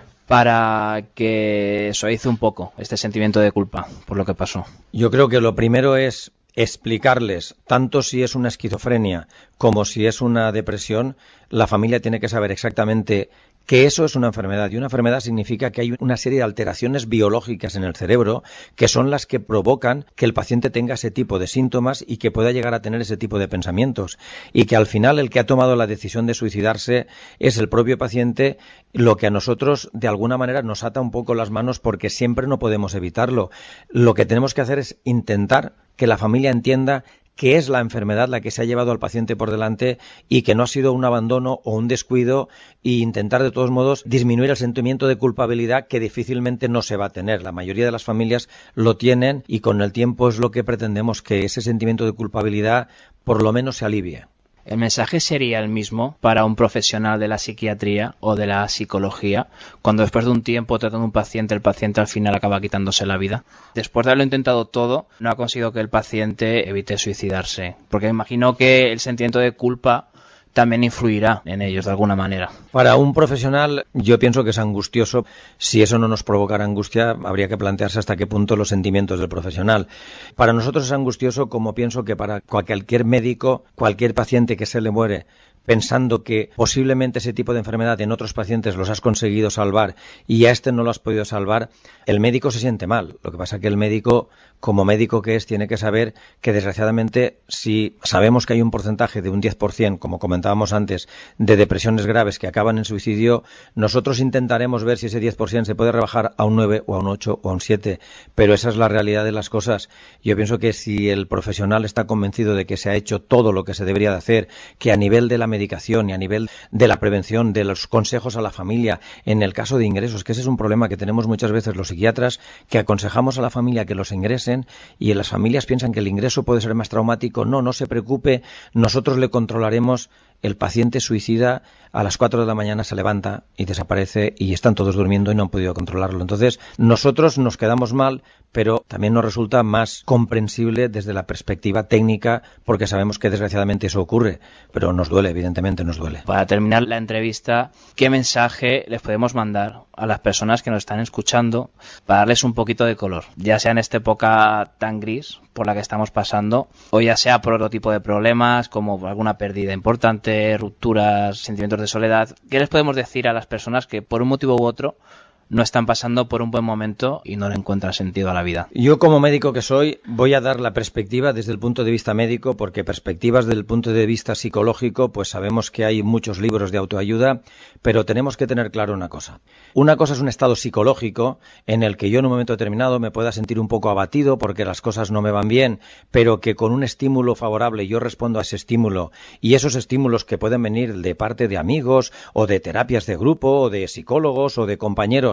para que suavice un poco este sentimiento de culpa por lo que pasó? Yo creo que lo primero es explicarles, tanto si es una esquizofrenia como si es una depresión, la familia tiene que saber exactamente que eso es una enfermedad, y una enfermedad significa que hay una serie de alteraciones biológicas en el cerebro que son las que provocan que el paciente tenga ese tipo de síntomas y que pueda llegar a tener ese tipo de pensamientos, y que al final el que ha tomado la decisión de suicidarse es el propio paciente, lo que a nosotros de alguna manera nos ata un poco las manos porque siempre no podemos evitarlo. Lo que tenemos que hacer es intentar que la familia entienda que es la enfermedad la que se ha llevado al paciente por delante y que no ha sido un abandono o un descuido, e intentar de todos modos disminuir el sentimiento de culpabilidad que difícilmente no se va a tener. La mayoría de las familias lo tienen y con el tiempo es lo que pretendemos, que ese sentimiento de culpabilidad por lo menos se alivie. ¿El mensaje sería el mismo para un profesional de la psiquiatría o de la psicología cuando después de un tiempo tratando a un paciente, el paciente al final acaba quitándose la vida? Después de haberlo intentado todo, no ha conseguido que el paciente evite suicidarse, porque me imagino que el sentimiento de culpa también influirá en ellos de alguna manera. Para un profesional yo pienso que es angustioso. Si eso no nos provocara angustia, habría que plantearse hasta qué punto los sentimientos del profesional. Para nosotros es angustioso, como pienso que para cualquier médico, cualquier paciente que se le muere pensando que posiblemente ese tipo de enfermedad en otros pacientes los has conseguido salvar y a este no lo has podido salvar, el médico se siente mal. Lo que pasa es que el médico, como médico que es, tiene que saber que desgraciadamente si sabemos que hay un porcentaje de un diez por ciento, como comentábamos antes, de depresiones graves que acaban en suicidio, nosotros intentaremos ver si ese diez por ciento se puede rebajar a un nueve o a un ocho o a un siete, pero esa es la realidad de las cosas. Yo pienso que si el profesional está convencido de que se ha hecho todo lo que se debería de hacer, que a nivel de la medicación y a nivel de la prevención, de los consejos a la familia, en el caso de ingresos, que ese es un problema que tenemos muchas veces los psiquiatras, que aconsejamos a la familia que los ingresen y las familias piensan que el ingreso puede ser más traumático. No, no se preocupe, nosotros le controlaremos. El paciente suicida a las cuatro de la mañana se levanta y desaparece y están todos durmiendo y no han podido controlarlo. Entonces, nosotros nos quedamos mal, pero también nos resulta más comprensible desde la perspectiva técnica porque sabemos que desgraciadamente eso ocurre, pero nos duele, evidentemente nos duele. Para terminar la entrevista, ¿qué mensaje les podemos mandar a las personas que nos están escuchando para darles un poquito de color? Ya sea en esta época tan gris por la que estamos pasando, o ya sea por otro tipo de problemas como alguna pérdida importante, rupturas, sentimientos de soledad. ¿Qué les podemos decir a las personas que por un motivo u otro no están pasando por un buen momento y no le encuentran sentido a la vida? Yo, como médico que soy, voy a dar la perspectiva desde el punto de vista médico, porque perspectivas desde el punto de vista psicológico, pues sabemos que hay muchos libros de autoayuda, pero tenemos que tener claro una cosa. Una cosa es un estado psicológico en el que yo en un momento determinado me pueda sentir un poco abatido porque las cosas no me van bien, pero que con un estímulo favorable yo respondo a ese estímulo, y esos estímulos que pueden venir de parte de amigos o de terapias de grupo o de psicólogos o de compañeros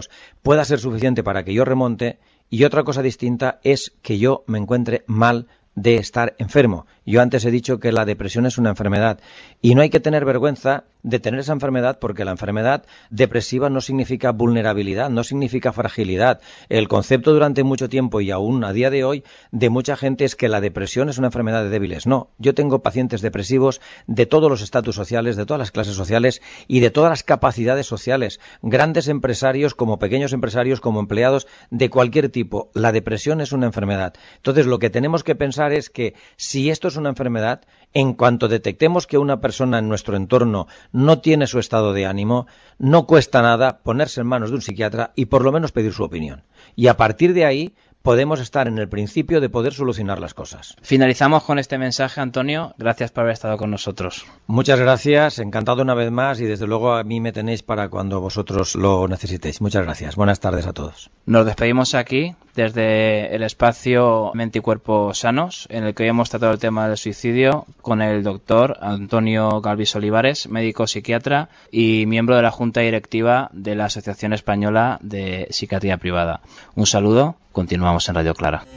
psicólogos pueda ser suficiente para que yo remonte, y otra cosa distinta es que yo me encuentre mal de estar enfermo. Yo antes he dicho que la depresión es una enfermedad y no hay que tener vergüenza de tener esa enfermedad, porque la enfermedad depresiva no significa vulnerabilidad, no significa fragilidad. El concepto durante mucho tiempo y aún a día de hoy de mucha gente es que la depresión es una enfermedad de débiles. No, yo tengo pacientes depresivos de todos los estatus sociales, de todas las clases sociales y de todas las capacidades sociales, grandes empresarios como pequeños empresarios, como empleados de cualquier tipo. La depresión es una enfermedad. Entonces, lo que tenemos que pensar es que si esto es una enfermedad, en cuanto detectemos que una persona en nuestro entorno no tiene su estado de ánimo, no cuesta nada ponerse en manos de un psiquiatra y por lo menos pedir su opinión. Y a partir de ahí podemos estar en el principio de poder solucionar las cosas. Finalizamos con este mensaje, Antonio. Gracias por haber estado con nosotros. Muchas gracias, encantado una vez más, y desde luego a mí me tenéis para cuando vosotros lo necesitéis. Muchas gracias. Buenas tardes a todos. Nos despedimos aquí desde el espacio Mente y Cuerpo Sanos, en el que hoy hemos tratado el tema del suicidio con el doctor Antonio Galvis Olivares, médico psiquiatra y miembro de la Junta Directiva de la Asociación Española de Psiquiatría Privada. Un saludo. Continuamos en Radio Clara.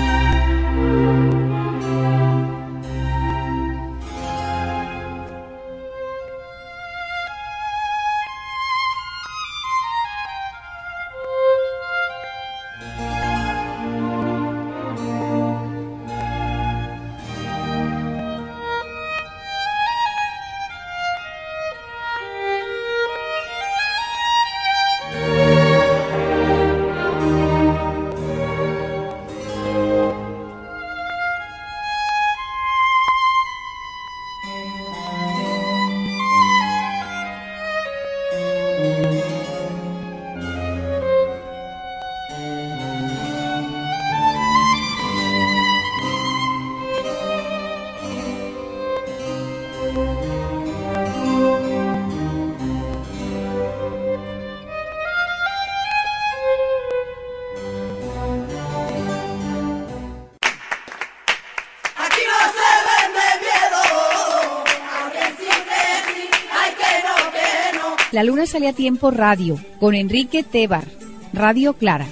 La Luna sale a tiempo radio, con Enrique Tebar, Radio Clara.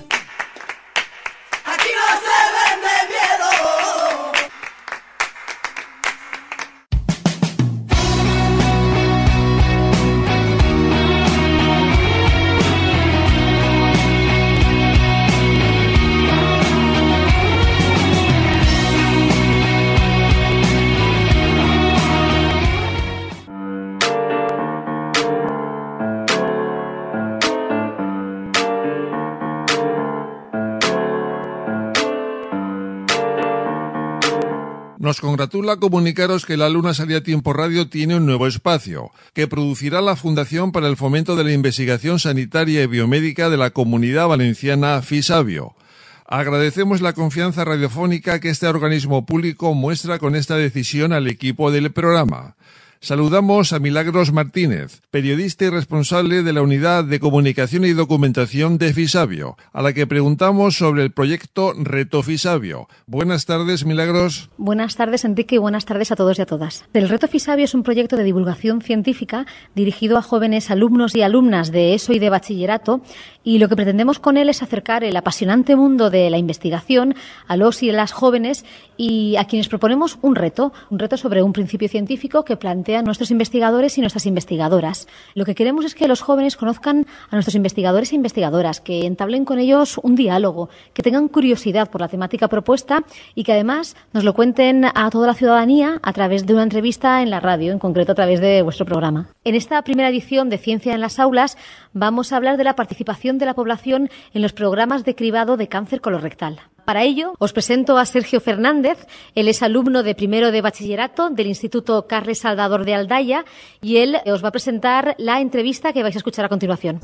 Nos congratula comunicaros que La Luna Sale a Tiempo Radio tiene un nuevo espacio, que producirá la Fundación para el Fomento de la Investigación Sanitaria y Biomédica de la Comunidad Valenciana, FISABIO. Agradecemos la confianza radiofónica que este organismo público muestra con esta decisión al equipo del programa. Saludamos a Milagros Martínez, periodista y responsable de la Unidad de Comunicación y Documentación de FISABIO, a la que preguntamos sobre el proyecto Reto FISABIO. Buenas tardes, Milagros. Buenas tardes, Enrique, y buenas tardes a todos y a todas. El Reto FISABIO es un proyecto de divulgación científica dirigido a jóvenes alumnos y alumnas de ESO y de bachillerato, y lo que pretendemos con él es acercar el apasionante mundo de la investigación a los y a las jóvenes y a quienes proponemos un reto, un reto sobre un principio científico que plantea a nuestros investigadores y nuestras investigadoras. Lo que queremos es que los jóvenes conozcan a nuestros investigadores e investigadoras, que entablen con ellos un diálogo, que tengan curiosidad por la temática propuesta y que además nos lo cuenten a toda la ciudadanía a través de una entrevista en la radio, en concreto a través de vuestro programa. En esta primera edición de Ciencia en las Aulas vamos a hablar de la participación de la población en los programas de cribado de cáncer colorectal. Para ello, os presento a Sergio Fernández. Él es alumno de primero de bachillerato del Instituto Carles Salvador de Aldaya y él os va a presentar la entrevista que vais a escuchar a continuación.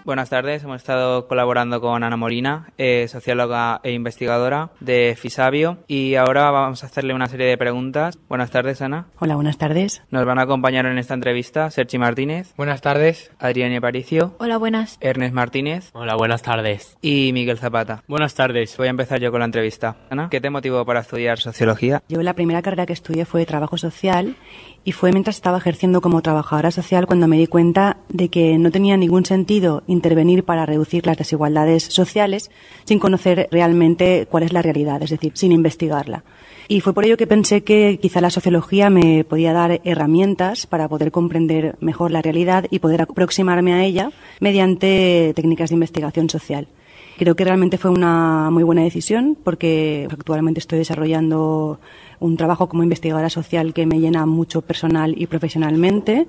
Buenas tardes, hemos estado colaborando con Ana Molina, eh, socióloga e investigadora de Fisabio, y ahora vamos a hacerle una serie de preguntas. Buenas tardes, Ana. Hola, buenas tardes. Nos van a acompañar en esta entrevista Sergi Martínez. Buenas tardes. Adrián Aparicio. Hola, buenas. Ernest Martínez. Hola, buenas tardes. Y Miguel Zapata. Buenas tardes. Voy a empezar yo con la entrevista. Ana, ¿qué te motivó para estudiar sociología? Yo la primera carrera que estudié fue trabajo social y fue mientras estaba ejerciendo como trabajadora social cuando me di cuenta de que no tenía ningún sentido intervenir para reducir las desigualdades sociales sin conocer realmente cuál es la realidad, es decir, sin investigarla. Y fue por ello que pensé que quizá la sociología me podía dar herramientas para poder comprender mejor la realidad y poder aproximarme a ella mediante técnicas de investigación social. Creo que realmente fue una muy buena decisión porque actualmente estoy desarrollando un trabajo como investigadora social que me llena mucho personal y profesionalmente,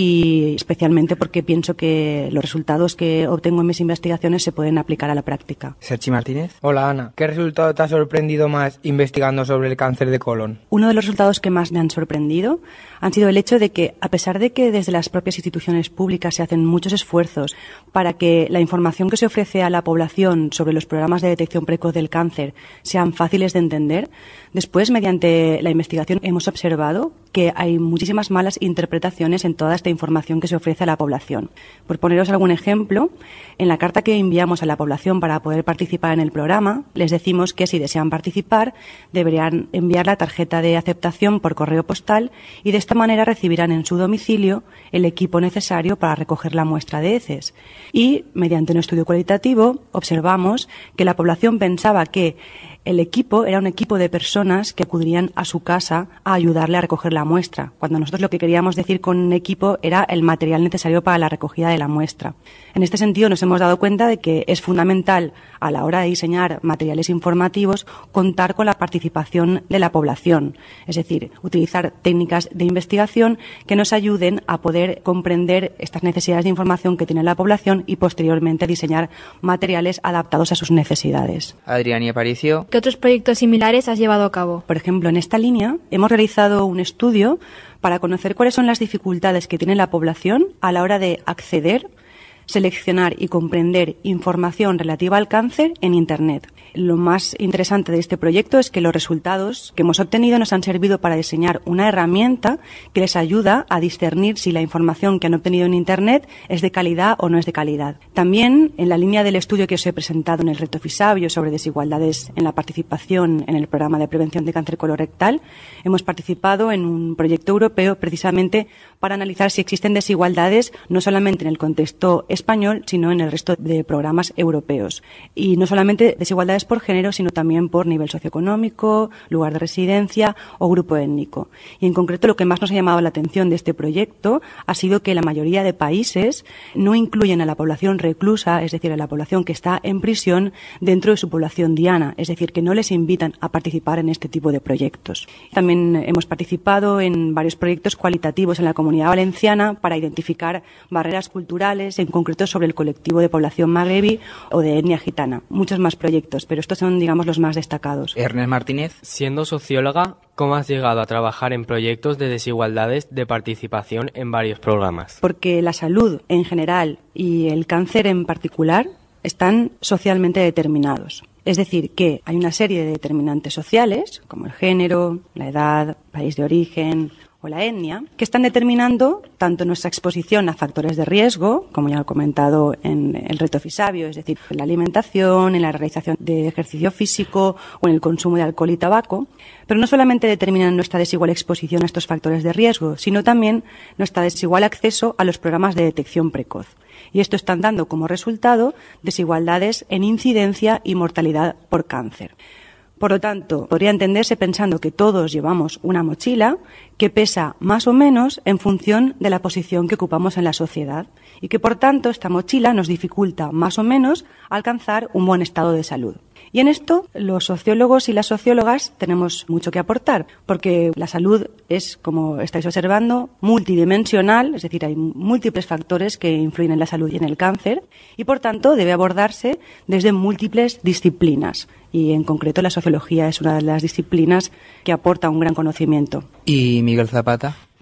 y especialmente porque pienso que los resultados que obtengo en mis investigaciones se pueden aplicar a la práctica. Sergi Martínez. Hola, Ana. ¿Qué resultado te ha sorprendido más investigando sobre el cáncer de colon? Uno de los resultados que más me han sorprendido han sido el hecho de que, a pesar de que desde las propias instituciones públicas se hacen muchos esfuerzos para que la información que se ofrece a la población sobre los programas de detección precoz del cáncer sean fáciles de entender, después, mediante la investigación, hemos observado que hay muchísimas malas interpretaciones en toda esta información que se ofrece a la población. Por poneros algún ejemplo, en la carta que enviamos a la población para poder participar en el programa, les decimos que si desean participar, deberían enviar la tarjeta de aceptación por correo postal y de esta manera recibirán en su domicilio el equipo necesario para recoger la muestra de heces. Y, mediante un estudio cualitativo, observamos que la población pensaba que el equipo era un equipo de personas que acudirían a su casa a ayudarle a recoger la muestra, cuando nosotros lo que queríamos decir con equipo era el material necesario para la recogida de la muestra. En este sentido, nos hemos dado cuenta de que es fundamental, a la hora de diseñar materiales informativos, contar con la participación de la población, es decir, utilizar técnicas de investigación que nos ayuden a poder comprender estas necesidades de información que tiene la población y posteriormente diseñar materiales adaptados a sus necesidades. Adrián y Aparicio. ¿Qué otros proyectos similares has llevado a cabo? Por ejemplo, en esta línea hemos realizado un estudio para conocer cuáles son las dificultades que tiene la población a la hora de acceder, seleccionar y comprender información relativa al cáncer en Internet. Lo más interesante de este proyecto es que los resultados que hemos obtenido nos han servido para diseñar una herramienta que les ayuda a discernir si la información que han obtenido en Internet es de calidad o no es de calidad. También, en la línea del estudio que os he presentado en el reto Fisabio sobre desigualdades en la participación en el programa de prevención de cáncer colorectal, hemos participado en un proyecto europeo precisamente para analizar si existen desigualdades no solamente en el contexto español, sino en el resto de programas europeos. Y no solamente desigualdades por género, sino también por nivel socioeconómico, lugar de residencia o grupo étnico. Y en concreto, lo que más nos ha llamado la atención de este proyecto ha sido que la mayoría de países no incluyen a la población reclusa, es decir, a la población que está en prisión, dentro de su población diana, es decir, que no les invitan a participar en este tipo de proyectos. También hemos participado en varios proyectos cualitativos en la Comunidad Valenciana para identificar barreras culturales, en concreto sobre el colectivo de población magrebí o de etnia gitana. Muchos más proyectos, pero estos son, digamos, los más destacados. Ernest Martínez. Siendo socióloga, ¿cómo has llegado a trabajar en proyectos de desigualdades de participación en varios programas? Porque la salud en general y el cáncer en particular están socialmente determinados. Es decir, que hay una serie de determinantes sociales, como el género, la edad, país de origen o la etnia, que están determinando tanto nuestra exposición a factores de riesgo, como ya he comentado en el reto Fisabio, es decir, en la alimentación, en la realización de ejercicio físico o en el consumo de alcohol y tabaco, pero no solamente determinan nuestra desigual exposición a estos factores de riesgo, sino también nuestra desigual acceso a los programas de detección precoz. Y esto están dando como resultado desigualdades en incidencia y mortalidad por cáncer. Por lo tanto, podría entenderse pensando que todos llevamos una mochila que pesa más o menos en función de la posición que ocupamos en la sociedad y que, por tanto, esta mochila nos dificulta más o menos alcanzar un buen estado de salud. Y en esto, los sociólogos y las sociólogas tenemos mucho que aportar, porque la salud es, como estáis observando, multidimensional, es decir, hay múltiples factores que influyen en la salud y en el cáncer, y por tanto debe abordarse desde múltiples disciplinas. Y en concreto la sociología es una de las disciplinas que aporta un gran conocimiento. ¿Y Miguel Zapata?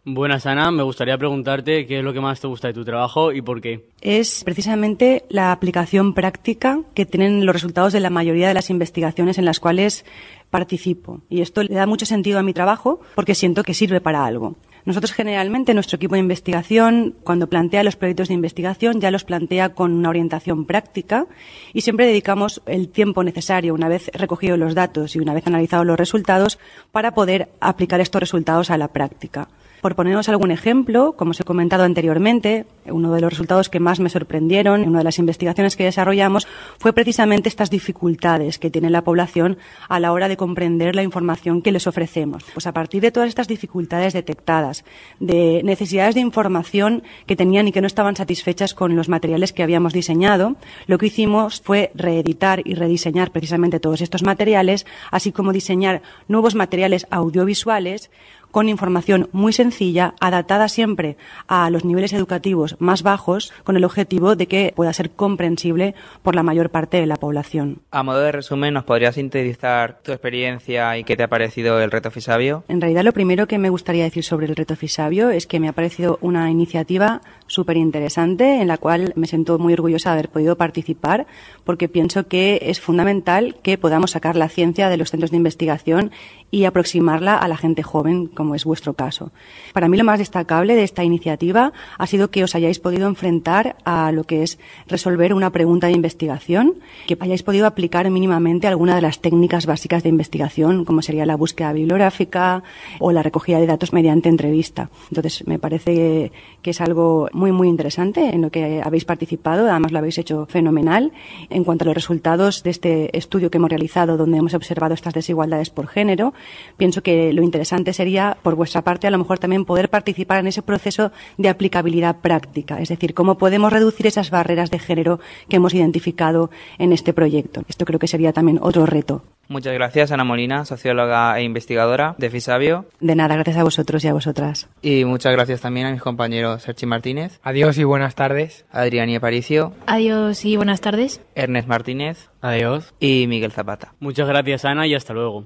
Buenas, Ana. Me gustaría preguntarte qué es lo que más te gusta de tu trabajo y por qué. Es precisamente la aplicación práctica que tienen los resultados de la mayoría de las investigaciones en las cuales participo. Y esto le da mucho sentido a mi trabajo porque siento que sirve para algo. Nosotros generalmente, nuestro equipo de investigación, cuando plantea los proyectos de investigación, ya los plantea con una orientación práctica y siempre dedicamos el tiempo necesario, una vez recogidos los datos y una vez analizados los resultados, para poder aplicar estos resultados a la práctica. Por ponernos algún ejemplo, como os he comentado anteriormente, uno de los resultados que más me sorprendieron en una de las investigaciones que desarrollamos fue precisamente estas dificultades que tiene la población a la hora de comprender la información que les ofrecemos. Pues a partir de todas estas dificultades detectadas, de necesidades de información que tenían y que no estaban satisfechas con los materiales que habíamos diseñado, lo que hicimos fue reeditar y rediseñar precisamente todos estos materiales, así como diseñar nuevos materiales audiovisuales con información muy sencilla, adaptada siempre a los niveles educativos más bajos, con el objetivo de que pueda ser comprensible por la mayor parte de la población. A modo de resumen, ¿nos podrías sintetizar tu experiencia y qué te ha parecido el reto Fisabio? En realidad, lo primero que me gustaría decir sobre el reto Fisabio es que me ha parecido una iniciativa súper interesante, en la cual me siento muy orgullosa de haber podido participar, porque pienso que es fundamental que podamos sacar la ciencia de los centros de investigación y aproximarla a la gente joven, como es vuestro caso. Para mí lo más destacable de esta iniciativa ha sido que os hayáis podido enfrentar a lo que es resolver una pregunta de investigación, que hayáis podido aplicar mínimamente alguna de las técnicas básicas de investigación, como sería la búsqueda bibliográfica o la recogida de datos mediante entrevista. Entonces, me parece que es algo muy, muy interesante en lo que habéis participado. Además, lo habéis hecho fenomenal. En cuanto a los resultados de este estudio que hemos realizado, donde hemos observado estas desigualdades por género, pienso que lo interesante sería, por vuestra parte, a lo mejor también poder participar en ese proceso de aplicabilidad práctica, es decir, cómo podemos reducir esas barreras de género que hemos identificado en este proyecto. Esto creo que sería también otro reto. Muchas gracias, Ana Molina, socióloga e investigadora de Fisabio. De nada, gracias a vosotros y a vosotras. Y muchas gracias también a mis compañeros Sergi Martínez. Adiós y buenas tardes. Adrián y Aparicio. Adiós y buenas tardes. Ernest Martínez. Adiós. Y Miguel Zapata. Muchas gracias, Ana, y hasta luego.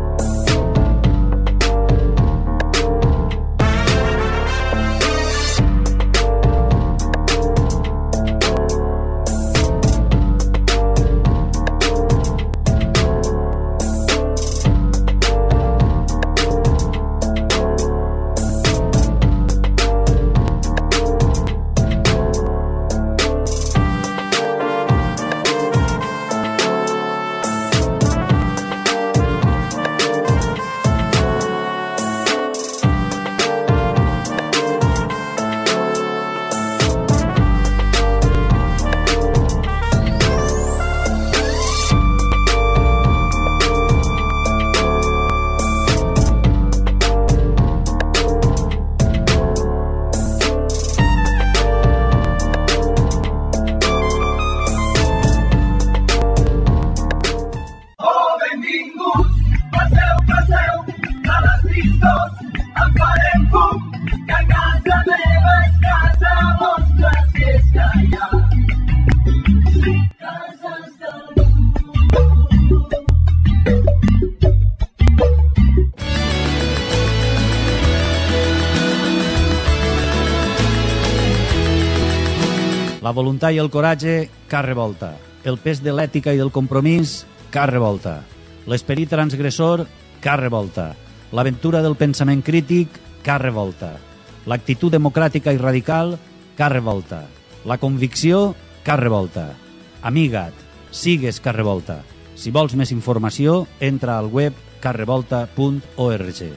La voluntat i el coratge, cap revolta. El pes de l'ètica i del compromís, cap revolta. L'esperit transgressor, cap revolta. L'aventura del pensament crític, cap revolta. L'actitud democràtica i radical, cap revolta. La convicció, cap revolta. Amiga't, sigues cap revolta. Si vols més informació, entra al web cap revolta punt org.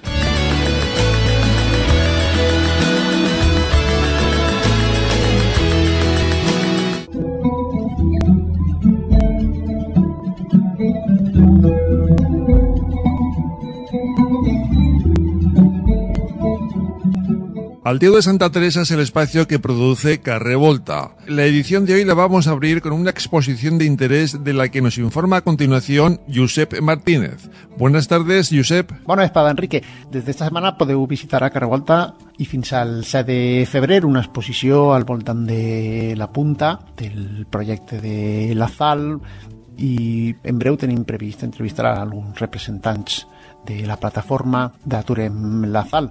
Altiego de Santa Teresa es el espacio que produce Carrevolta. La edición de hoy la vamos a abrir con una exposición de interés de la que nos informa a continuación Josep Martínez. Buenas tardes, Josep. Bona vesprada, Enrique. Des d'esta setmana podeu visitar a Carrevolta i fins al set de febrer una exposició al voltant de la punta del projecte de la Sal i en breu tenim previst entrevistar a alguns representants de la plataforma d'Aturem la Sal.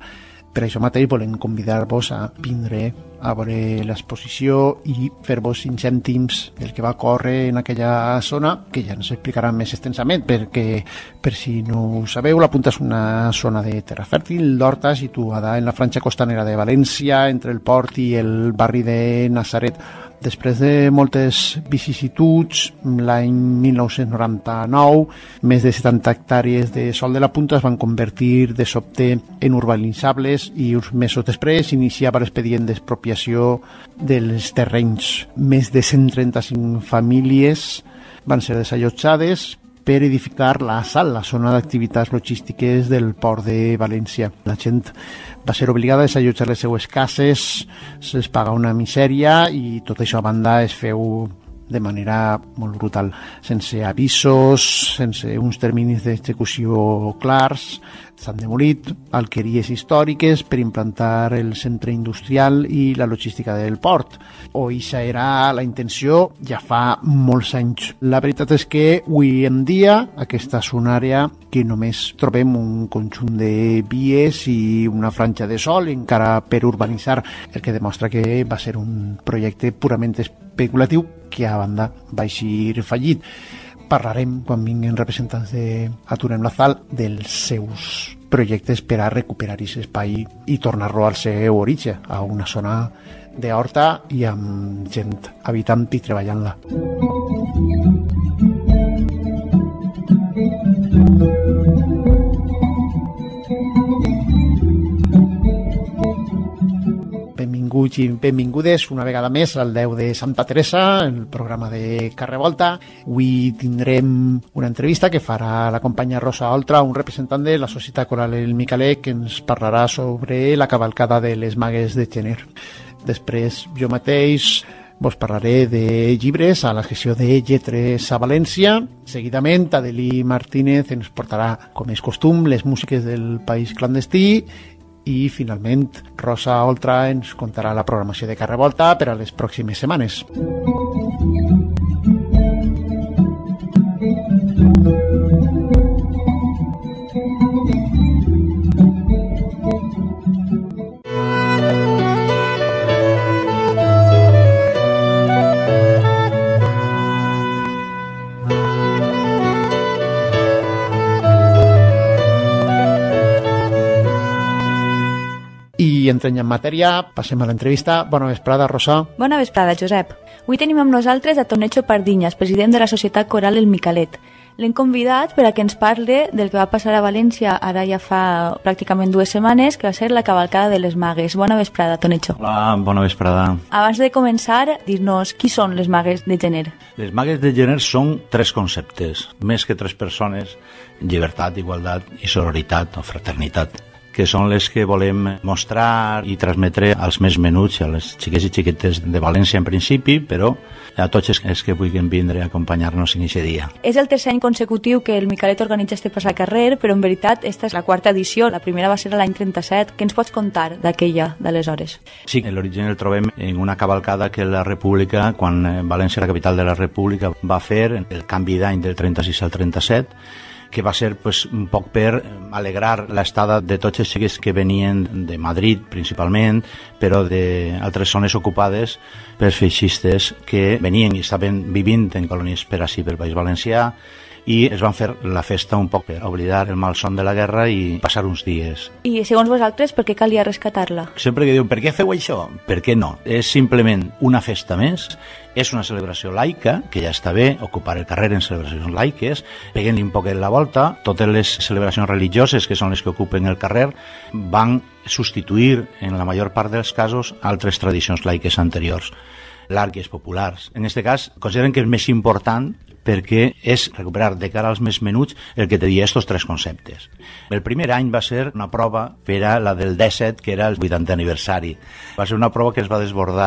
Per això mateix volem convidar-vos a vindre a veure l'exposició i fer-vos cinc cèntims del que va córrer en aquella zona, que ja ens explicarà més extensament, perquè, per si no ho sabeu, la Punta és una zona de terra fèrtil, d'horta, situada en la franja costanera de València, entre el port i el barri de Natzaret. Després de moltes vicissituds, l'any mil nou-cents noranta-nou, més de setanta hectàrees de sòl de la Punta es van convertir de sobte en urbanitzables i uns mesos després iniciava l'expedient d'expropiació dels terrenys. Més de cent trenta-cinc famílies van ser desallotjades per edificar la SAL, la zona d'activitats logístiques del port de València. La gent va ser obligada a desallotjar les seues cases, se'ls paga una misèria i tot això a banda es feu de manera molt brutal, sense avisos, sense uns terminis d'execució clars. S'han demolit alqueries històriques per implantar el centre industrial i la logística del port. O ixa era la intenció ja fa molts anys. La veritat és que avui en dia aquesta és una àrea que només trobem un conjunt de vies i una franja de sòl encara per urbanitzar, el que demostra que va ser un projecte purament especulatiu que a banda va eixir fallit. Parlarem, quan vinguin representants d'Aturem la Sal, dels seus projectes per a recuperar aquest espai i tornar-lo al seu origen, a una zona d'horta i amb gent habitant i treballant-la. Benvinguts i benvingudes una vegada més al deu de Santa Teresa, el programa de Carrer Volta. Avui tindrem una entrevista que farà la companya Rosa Oltra, un representant de la Societat Coral El Micalet, que ens parlarà sobre la cavalcada de les Magues de Gener. Després jo mateix vos parlaré de llibres a la secció de Lletres a València. Seguidament, Adelí Martínez ens portarà, com és costum, les músiques del País Clandestí. I, finalment, Rosa Oltra ens contarà la programació de Carrer Volta per a les pròximes setmanes. I entrem en matèria, passem a l'entrevista. Bona vesprada, Rosa. Bona vesprada, Josep. Avui tenim amb nosaltres a Tonecho Pardinyas, president de la Societat Coral El Micalet. L'hem convidat per a que ens parli del que va passar a València ara ja fa pràcticament dues setmanes, que va ser la cavalcada de les Magues. Bona vesprada, Tonecho. Hola, bona vesprada. Abans de començar, dir-nos qui són les Magues de Gener. Les Magues de Gener són tres conceptes, més que tres persones: llibertat, igualtat i sororitat o fraternitat, que són les que volem mostrar i transmetre als més menuts, a les xiquets i xiquetes de València en principi, però a tots els que vulguin vindre a acompanyar-nos en aquest dia. És el tercer any consecutiu que el Micalet organitza este passacarrer, però en veritat esta és la quarta edició. La primera va ser l'any trenta-set. Què ens pots contar d'aquella, d'aleshores? Sí, l'origen el trobem en una cavalcada que la República, quan València, la capital de la República, va fer el canvi d'any del trenta-sis al trenta-set, que va ser pues, un poc per alegrar l'estada de tots els xiquets que venien de Madrid principalment, però d'altres zones ocupades pels feixistes que venien i estaven vivint en colònies per ací, pel País Valencià, i es van fer la festa un poc per oblidar el malson de la guerra i passar uns dies. I segons vosaltres, per què calia rescatar-la? Sempre que diuen, per què feu això? Per què no? És simplement una festa més, és una celebració laica, que ja està bé ocupar el carrer en celebracions laiques, peguen-li un poquet la volta. Totes les celebracions religioses, que són les que ocupen el carrer, van substituir, en la major part dels casos, altres tradicions laiques anteriors, largues, populars. En aquest cas, consideren que és més important perquè és recuperar de cara als més menuts el que te dia estos tres conceptes. El primer any va ser una prova per a la del dèsset, que era el vuitantè aniversari. Va ser una prova que es va desbordar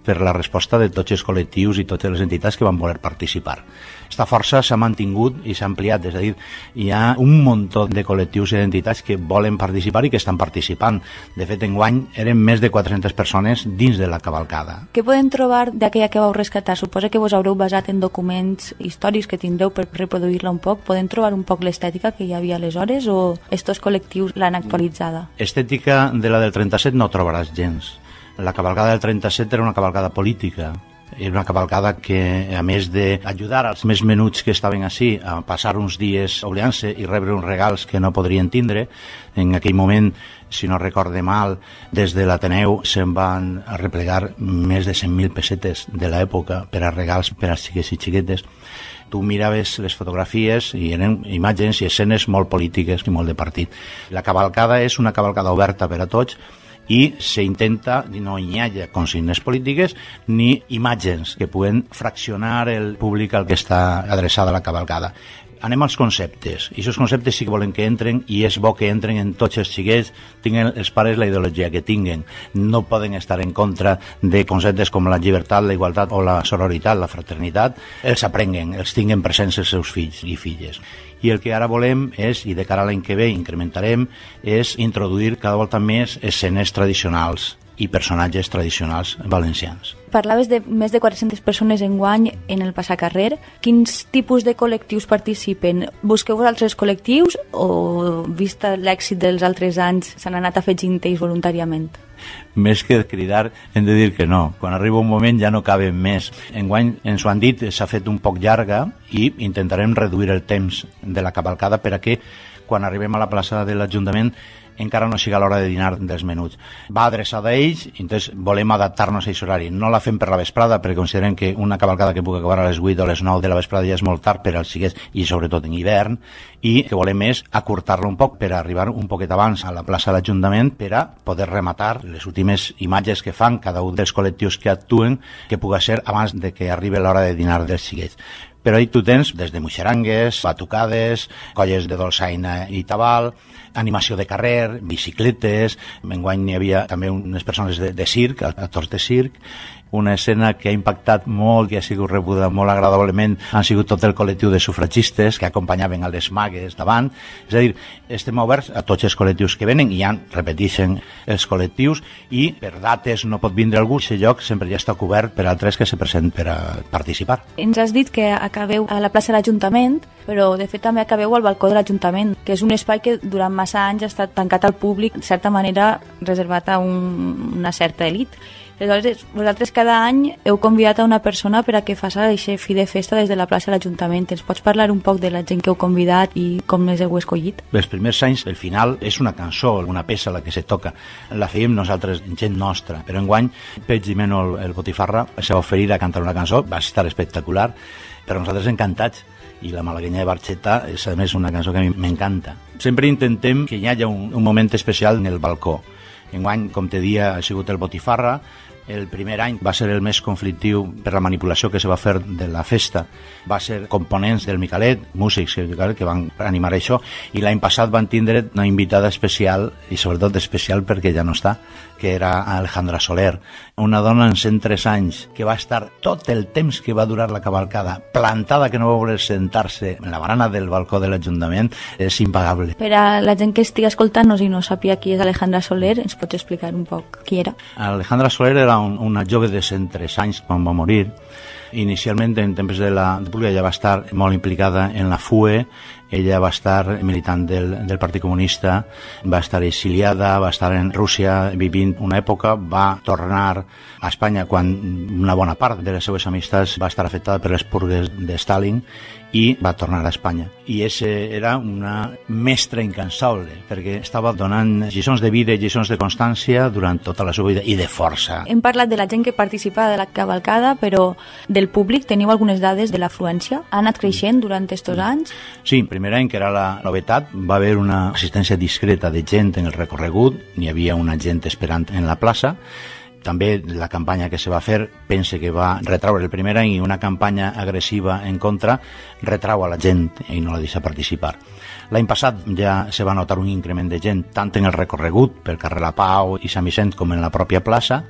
per la resposta de tots els col·lectius i totes les entitats que van voler participar. Esta força s'ha mantingut i s'ha ampliat, és a dir, hi ha un muntó de col·lectius i d'entitats que volen participar i que estan participant. De fet, enguany eren més de quatre-centes persones dins de la cavalcada. Què podem trobar d'aquella que vau rescatar? Suposa que vos haureu basat en documents històrics que tindreu per reproduir-la un poc. Podem trobar un poc l'estètica que hi havia aleshores o estos col·lectius l'han actualitzada? Estètica de la del trenta-set no trobaràs gens. La cavalcada del trenta-set era una cavalcada política. Era una cavalcada que, a més d'ajudar als més menuts que estaven així a passar uns dies obliant-se i rebre uns regals que no podrien tindre, en aquell moment, si no recorde mal, des de l'Ateneu se'n van replegar més de cent mil pessetes de l'època per a regals per als xiquets i xiquetes. Tu miraves les fotografies i eren imatges i escenes molt polítiques i molt de partit. La cavalcada és una cavalcada oberta per a tots i s'intenta, no hi hagi consignes polítiques ni imatges que puguen fraccionar el públic al que està adreçada la cavalcada. Anem als conceptes, i aquests conceptes sí que volen que entren, i és bo que entren en tots els xiquets, tinguen els pares la ideologia que tinguen. No poden estar en contra de conceptes com la llibertat, la igualtat o la sororitat, la fraternitat, els aprenguen, els tinguen presents els seus fills i filles. I el que ara volem és, i de cara a l'any que ve incrementarem, és introduir cada volta més escenes tradicionals i personatges tradicionals valencians. Parlaves de més de quatre-centes persones enguany en el passacarrer. Quins tipus de col·lectius participen? Busqueu altres col·lectius o, vista l'èxit dels altres anys, s'han anat afegint ells voluntàriament? Més que cridar, hem de dir que no. Quan arriba un moment ja no caben més. Enguany, ens ho han dit, s'ha fet un poc llarga i intentarem reduir el temps de la cavalcada per a que, quan arribem a la plaça de l'Ajuntament, encara no sigui a l'hora de dinar dels menuts. Va adreçada a ells, i doncs volem adaptar-nos a aquest horari. No la fem per la vesprada, perquè considerem que una cavalcada que pugui acabar a les vuit o a les nou de la vesprada ja és molt tard per als xiquets, i sobretot en hivern, i que volem és acurtar-la un poc per arribar un poquet abans a la plaça de l'Ajuntament per a poder rematar les últimes imatges que fan cada un dels col·lectius que actuen, que pugui ser abans de que arribi l'hora de dinar dels xiquets. Però ahí tu tens des de muixerangues, batucades, colles de dolçaina i tabal, animació de carrer, bicicletes. Enguany n'hi havia també unes persones de, de circ, actors de circ. Una escena que ha impactat molt, que ha sigut rebuda molt agradablement, han sigut tot el col·lectiu de sufragistes que acompanyaven a les magues davant. És a dir, estem oberts a tots els col·lectius que venen, i ja repeteixen els col·lectius, i per dates no pot vindre algú, aquest lloc sempre ja està cobert per altres que se presenten per a participar. Ens has dit que acabeu a la plaça de l'Ajuntament, però de fet també acabeu al balcó de l'Ajuntament, que és un espai que durant massa anys ha estat tancat al públic, de certa manera reservat a un, una certa elit. Aleshores, vosaltres cada any heu convidat a una persona per a que faci aquest fi de festa des de la plaça de l'Ajuntament. Ens pots parlar un poc de la gent que heu convidat i com les heu escollit? Els primers anys, el final, és una cançó, una peça la que se toca. La fèiem nosaltres, gent nostra, però enguany, Pep Gimeno, el, el Botifarra, se va oferir a cantar una cançó, va estar espectacular, però nosaltres encantats. I la Malaguenya de Barxeta és, a més, una cançó que a mi m'encanta. Sempre intentem que hi hagi un, un moment especial en el balcó. Enguany, com te dia, ha sigut el Botifarra. El primer any va ser el més conflictiu per la manipulació que se va fer de la festa. Va ser components del Micalet, músics que van animar això, i l'any passat van tindre una invitada especial, i sobretot especial perquè ja no està, que era Alejandra Soler, una dona en cent tres anys que va estar tot el temps que va durar la cavalcada plantada, que no va voler sentar-se en la barana del balcó de l'Ajuntament. És impagable. Per a la gent que estigui escoltant-nos i no sàpiga qui és Alejandra Soler, ens pots explicar un poc qui era? Alejandra Soler era un, una jove de cent tres anys quan va morir. Inicialment, en temps de la República, ella va estar molt implicada en la F U E, ella va estar militant del, del Partit Comunista, va estar exiliada, va estar en Rússia vivint una època, va tornar a Espanya quan una bona part de les seues amistats va estar afectada per les purgues de Stalin, i va tornar a Espanya. I ese era una mestra incansable, perquè estava donant lliçons de vida i lliçons de constància durant tota la seva vida, i de força. Hem parlat de la gent que participa de la cavalcada, però del públic teniu algunes dades de l'afluència? Ha anat creixent durant aquests anys? Sí, el primer any, que era la novetat, va haver una assistència discreta de gent en el recorregut, n'hi havia una gent esperant en la plaça. També la campanya que se va fer, pense que va retraure el primer any, i una campanya agressiva en contra retrau a la gent i no la deixa participar. L'any passat ja se va notar un increment de gent tant en el recorregut per carrer La Pau i Sant Vicent com en la pròpia plaça,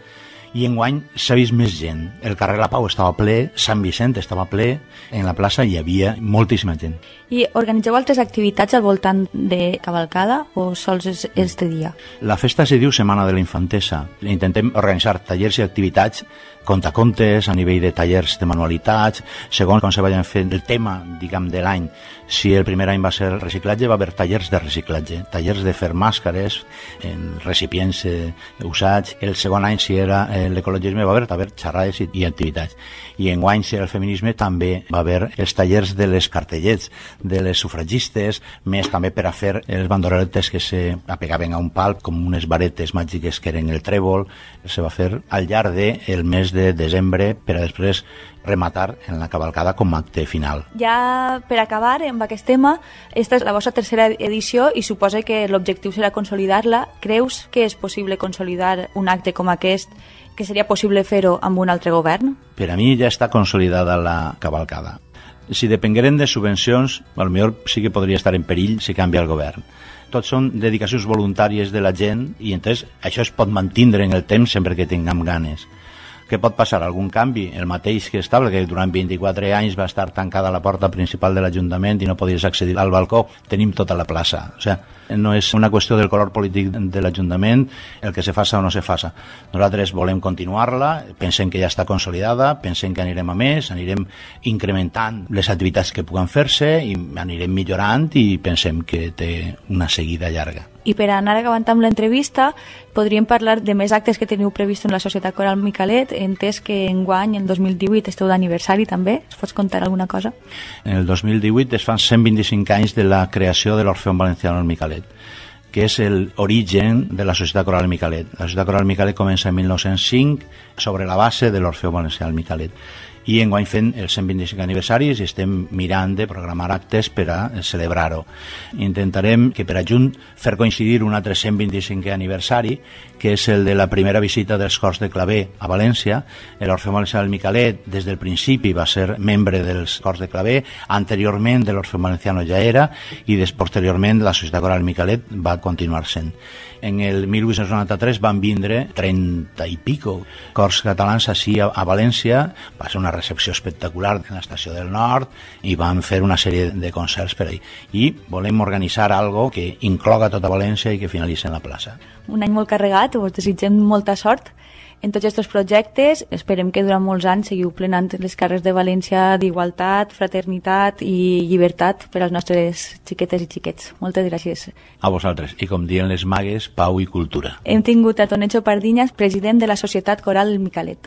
I enguany s'ha vist més gent. El carrer La Pau estava ple, Sant Vicent estava ple, en la plaça hi havia moltíssima gent. I organitzeu altres activitats al voltant de cavalcada o sols és, és de dia? La festa se diu Setmana de la Infantesa. Intentem organitzar tallers i activitats, contacontes, a nivell de tallers de manualitats, segons com se vagin fent el tema, diguem, de l'any. Si el primer any va ser el reciclatge, va haver tallers de reciclatge, tallers de fer màscares en recipients eh, usats. El segon any, si era eh, l'ecologisme, va haver, va haver xerrades i, i activitats. I enguany, si era el feminisme, també va haver els tallers de les cartellets, de les sufragistes, més també per a fer els banderoletes que se apegaven a un pal, com unes varetes màgiques que eren el trèvol. Se va fer al llarg del mes de desembre per a després rematar en la cavalcada com a acte final. Ja per acabar amb aquest tema, esta és la vostra tercera edició i suposa que l'objectiu serà consolidar-la. Creus que és possible consolidar un acte com aquest, que seria possible fer-ho amb un altre govern? Per a mi ja està consolidada la cavalcada. Si depengueren de subvencions, potser sí que podria estar en perill si canvia el govern. Tots són dedicacions voluntàries de la gent i entonces això es pot mantindre en el temps sempre que tinguem ganes. Què pot passar? Algun canvi? El mateix que estable, que durant vint-i-quatre anys va estar tancada la porta principal de l'Ajuntament i no podies accedir al balcó. Tenim tota la plaça. O sigui, no és una qüestió del color polític de l'Ajuntament el que se faça o no se faça. Nosaltres volem continuar-la, pensem que ja està consolidada, pensem que anirem a més, anirem incrementant les activitats que puguen fer-se i anirem millorant i pensem que té una seguida llarga. I per anar acabant amb l'entrevista, podríem parlar de més actes que teniu previst en la Societat Coral Micalet, entès que enguany, el dos mil divuit, esteu d'aniversari també. Es pots contar alguna cosa? En el dos mil divuit es fan cent vint-i-cinc anys de la creació de l'Orfeón Valenciano al Micalet, que és l'origen de la Societat Coral Micalet. La Societat Coral Micalet comença en mil nou-cents cinc sobre la base de l'Orfeón Valenciano al Micalet. I enguany fent els cent vint-i-cinc aniversaris i estem mirant de programar actes per a celebrar-ho. Intentarem que per a junt fer coincidir un altre cent vint-i-cinquè aniversari, que és el de la primera visita dels cors de claver a València. L'Orfeón Valenciano al Micalet des del principi va ser membre dels cors de claver, anteriorment de l'Orfeón Valenciano ja era i des, posteriorment la Societat Coral Micalet va continuar sent. En el mil vuit-cents noranta-tres van vindre trenta i pico cors catalans així a, a València. Va ser una recepció espectacular en l'estació del Nord i van fer una sèrie de concerts per ahí. I volem organitzar algo que incloga tota València i que finalitzi en la plaça. Un any molt carregat, us desitgem molta sort en tots aquests projectes. Esperem que durant molts anys seguiu plenant les carrers de València d'igualtat, fraternitat i llibertat per als nostres xiquetes i xiquets. Moltes gràcies. A vosaltres. I com diuen les magues, pau i cultura. Hem tingut a Tonecho Pardiñas, president de la Societat Coral Micalet.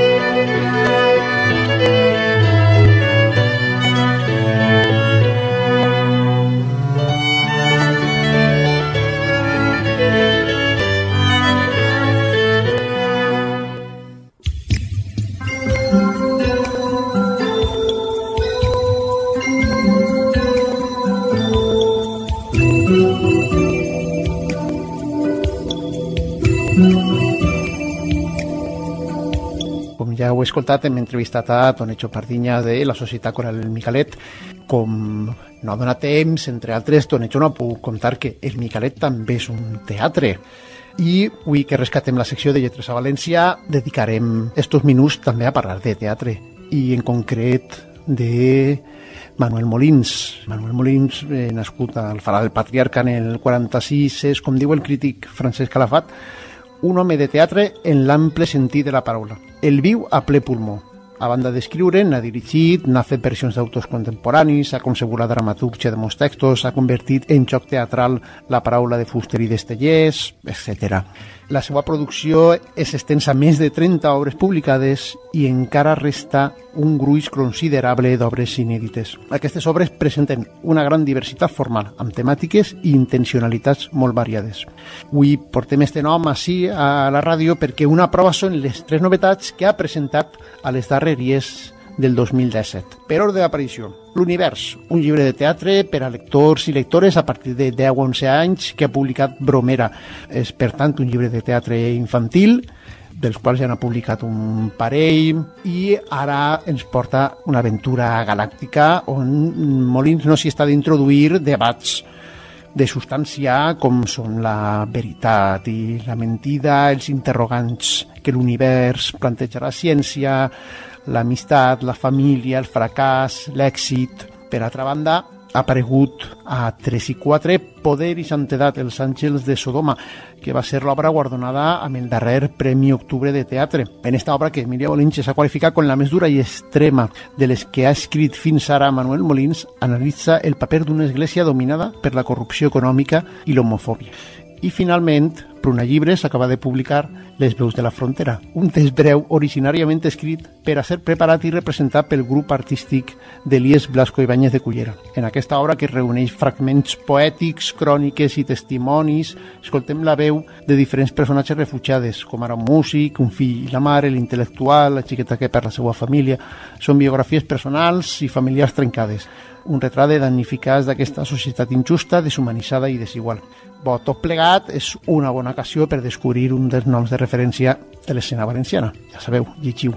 Com ja heu escoltat, hem entrevistat a Tonecho Pardiñas de la Societat Coral Micalet. Com no dona temps, entre altres, Tonecho no puc contar que el Micalet també és un teatre. I avui que rescatem la secció de Lletres a València, dedicarem estos minuts també a parlar de teatre. I en concret de Manuel Molins. Manuel Molins, eh, nascut al Farà del Patriarca en el quaranta-sis, és, com diu el crític Francesc Calafat, un home de teatre en l'ample sentit de la paraula. El viu a ple pulmó. A banda d'escriure, n'ha dirigit, n'ha fet versions d'autors contemporanis, ha concebut la dramatúrgia de molts textos, ha convertit en joc teatral la paraula de Fuster i d'Estellers, etcètera. La seva producció és extensa més de trenta obres publicades i encara resta un gruix considerable d'obres inèdites. Aquestes obres presenten una gran diversitat formal, amb temàtiques i intencionalitats molt variades. Avui portem este nom així a la ràdio perquè una prova són les tres novetats que ha presentat a les darreries del dos mil disset. Per ordre d'aparició, L'Univers, un llibre de teatre per a lectors i lectores a partir de deu a onze anys que ha publicat Bromera. És, per tant, un llibre de teatre infantil, dels quals ja n'ha publicat un parell, i ara ens porta una aventura galàctica on Molins no s'hi està d'introduir debats de substanciar com són la veritat i la mentida, els interrogants que l'univers planteja a la ciència, l'amistat, la família, el fracàs, l'èxit. Per altra banda, ha aparegut a tres i quatre Poder i Santedat, els àngels de Sodoma, que va ser l'obra guardonada amb el darrer Premi Octubre de Teatre. En esta obra, que Emilia Bolinches ha qualificat com la més dura i extrema de les que ha escrit fins ara Manuel Molins, analitza el paper d'una església dominada per la corrupció econòmica i l'homofòbia. I finalment, Pruna Llibres acaba de publicar Les veus de la frontera, un text breu originàriament escrit per a ser preparat i representat pel grup artístic d'Elies Blasco Ibáñez de Cullera. En aquesta obra, que reuneix fragments poètics, cròniques i testimonis, escoltem la veu de diferents personatges refugiades, com ara un músic, un fill i la mare, l'intel·lectual, la xiqueta que perd la seva família. Són biografies personals i familiars trencades. Un retrat de damnificats d'aquesta societat injusta, deshumanitzada i desigual. Bo, tot plegat és una bona ocasió per descobrir un dels noms de referència de l'escena valenciana. Ja sabeu, llegiu.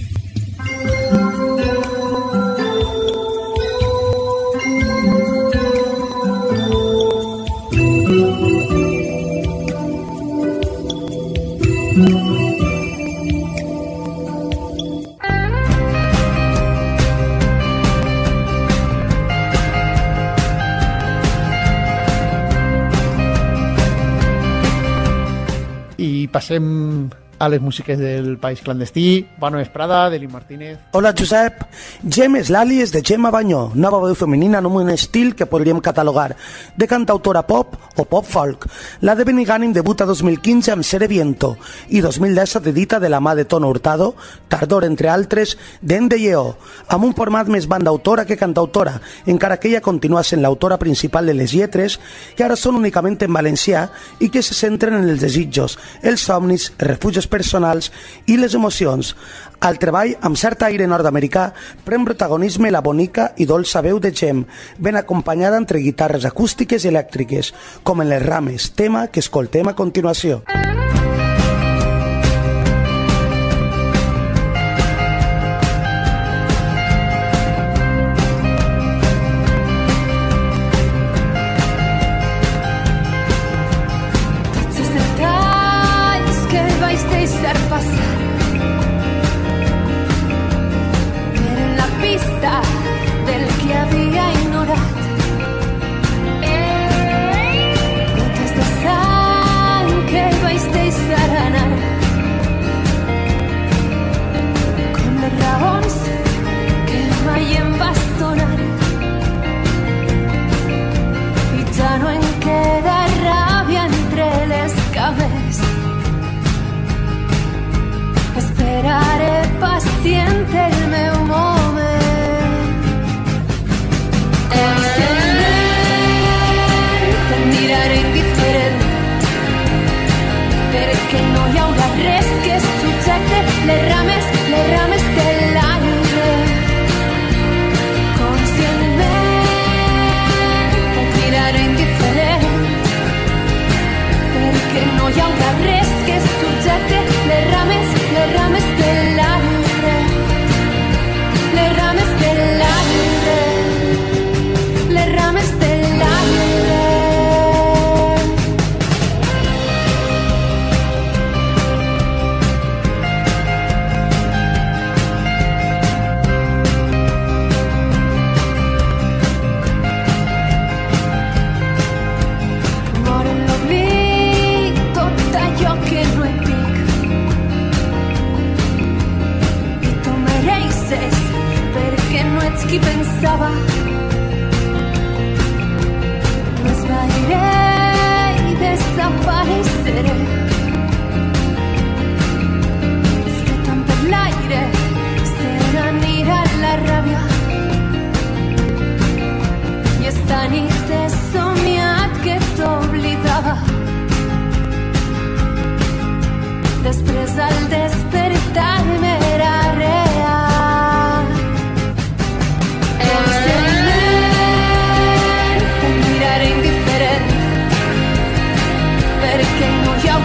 I passem a les músiques del País Clandestí. Bona vesprada, Deli Martínez. Hola, Josep. Gem és l'àlies de Gemma Banyó, nova veu femenina amb un estil que podríem catalogar de cantautora pop o pop folk. La de Benigànim debuta dos mil quinze amb Sere Viento i dos mil disset edita de la mà de Tono Hurtado, Tardor, entre altres, d'En de Lleó, amb un format més bandautora que cantautora, encara que ella continua sent l'autora principal de les lletres, que ara són únicament en valencià i que se centren en els desitjos, els somnis, els refugis personals i les emocions. Al treball, amb cert aire nord-americà, pren protagonisme la bonica i dolça veu de Gem, ben acompanyada entre guitarres acústiques i elèctriques, com en Les Rames, tema que escoltem a continuació. Esperaré paciente el meu moment. Conscientment te'n miraré indiferent, perquè no hi haurà res que subjecte les rames, les rames de l'aire. Conscientment te'n miraré indiferent, perquè no hi haurà res que subjecte les rames, les rames de l'aire, les rames de l'aire, les rames de l'aire. Mor en l'oblit tot allò que no he pic, i tu mereixes perquè no ets qui pensava. No esvairé i desapareixeré, fletant per l'aire se n'anirà la ràbia. I esta nit he somiat que t'oblidava. Després al despertar-me era real. Conscientment te'n miraré indiferent, perquè no hi ha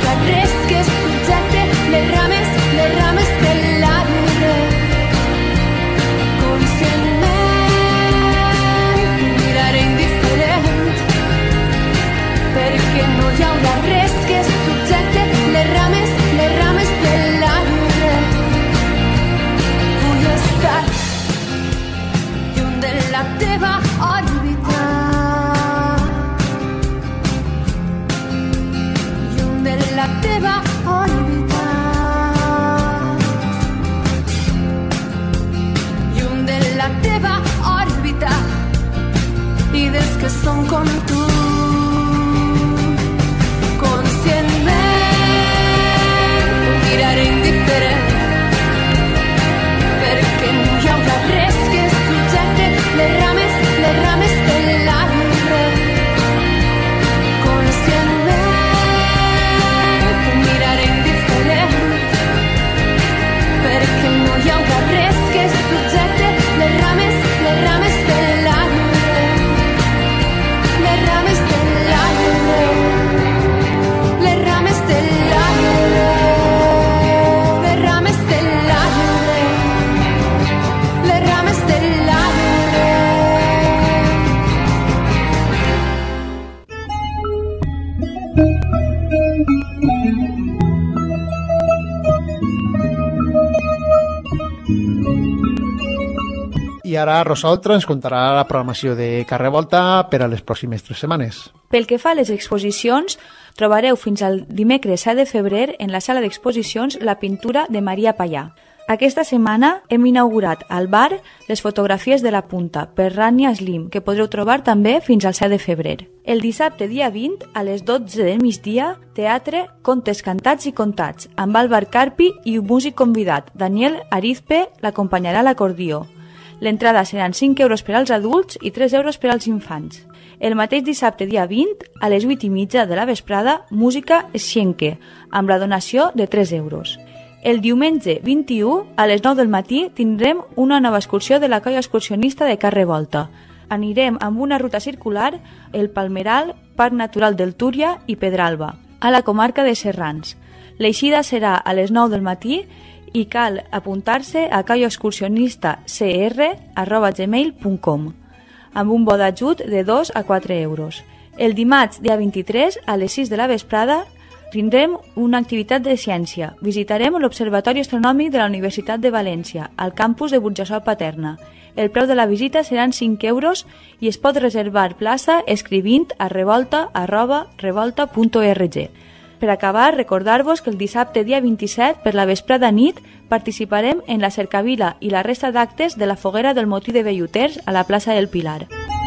I ara Rosa Oltra ens contarà la programació de Carrer Volta per a les pròximes tres setmanes. Pel que fa a les exposicions, trobareu fins al dimecres set de febrer en la sala d'exposicions la pintura de Maria Pallà. Aquesta setmana hem inaugurat al bar les fotografies de la punta per Rania Slim, que podreu trobar també fins al set de febrer. El dissabte dia vint, a les dotze del migdia, teatre Contes cantats i contats, amb Álvar Carpi i un músic convidat, Daniel Arizpe, l'acompanyarà a l'acordió. L'entrada seran cinc euros per als adults i tres euros per als infants. El mateix dissabte dia vint, a les vuit i mitja de la vesprada, música Schenke, amb la donació de tres euros. El diumenge vint-i-u, a les nou del matí, tindrem una nova excursió de la colla excursionista de Carrer Volta. Anirem amb una ruta circular, el Palmeral, Parc Natural del Túria i Pedralba, a la comarca de Serrans. L'eixida serà a les nou del matí i cal apuntar-se a collaexcursionistacr arroba gmail punt com amb un bo d'ajut de dos a quatre euros. El dimarts, dia vint-i-tres, a les sis de la vesprada, tindrem una activitat de ciència. Visitarem l'Observatori Astronòmic de la Universitat de València, al campus de Burjassot Paterna. El preu de la visita seran cinc euros i es pot reservar plaça escrivint a revolta arroba revolta punt org. Per acabar, recordar-vos que el dissabte dia vint-i-set, per la vesprada nit, participarem en la cercavila i la resta d'actes de la foguera del motí de velluters a la plaça del Pilar.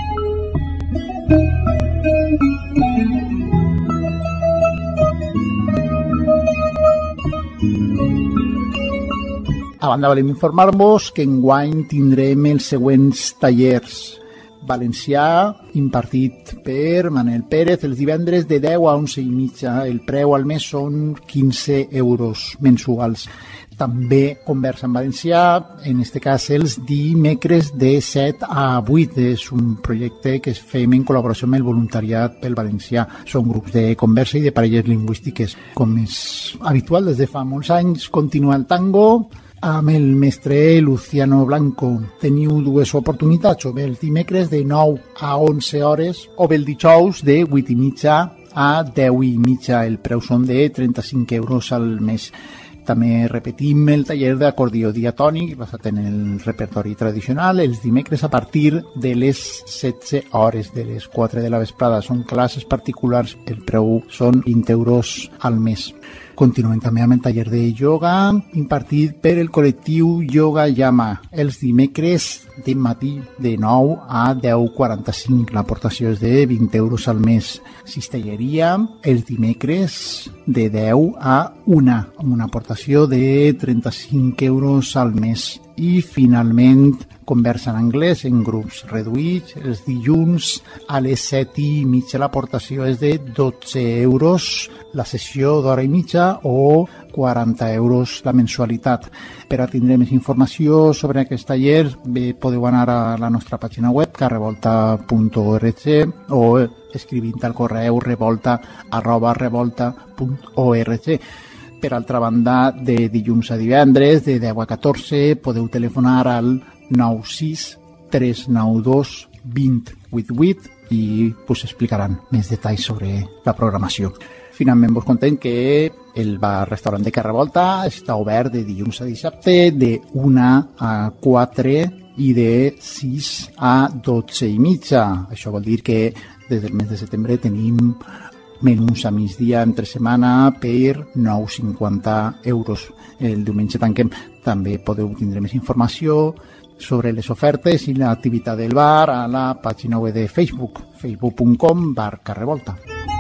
A banda, volem informar-vos que enguany tindrem els següents tallers. Valencià, impartit per Manel Pérez, els divendres de deu a onze i mitja. El preu al mes són quinze euros mensuals. També conversa en valencià, en este cas els dimecres de set a vuit. És un projecte que fem en col·laboració amb el voluntariat pel valencià. Són grups de conversa i de parelles lingüístiques. Com és habitual des de fa molts anys, continua el tango amb el mestre Luciano Blanco. Teniu dues oportunitats, o bé el dimecres de nou a onze hores, o bé el dijous de vuit i mitja a deu i mitja. El preu són de trenta-cinc euros al mes. També repetim el taller d'acordió diatònic basat en el repertori tradicional els dimecres a partir de les setze hores, de les quatre de la vesprada. Són classes particulars, el preu són vint euros al mes. Continuem també amb el taller de ioga impartit per el col·lectiu Yoga Yama els dimecres de matí de nou a deu quaranta-cinc. L'aportació és de vint euros al mes. Cistelleria els dimecres de deu a una, amb una aportació de trenta-cinc euros al mes. I finalment conversa en anglès en grups reduïts els dilluns a les set i mitja. L'aportació és de dotze euros la sessió d'hora i mitja o quaranta euros la mensualitat. Per a tindre més informació sobre aquest taller bé, podeu anar a la nostra pàgina web carrevolta punt org o escrivint al correu revolta arroba revolta punt org. Per altra banda, de dilluns a divendres, de deu a catorze, podeu telefonar al nou sis tres nou dos dos zero vuit vuit i us explicaran més detalls sobre la programació. Finalment vos contem que el bar-restaurant de Carrer Volta està obert de dilluns a dissabte, de una a quatre i de sis a dotze i mitja. Això vol dir que des del mes de setembre tenim menús a migdia entre setmana per nou coma cinquanta euros. El diumenge tanquem. També podeu tindre més informació sobre les ofertes i l'activitat del bar a la pàgina web de Facebook, facebook punt com barra Carrer Volta.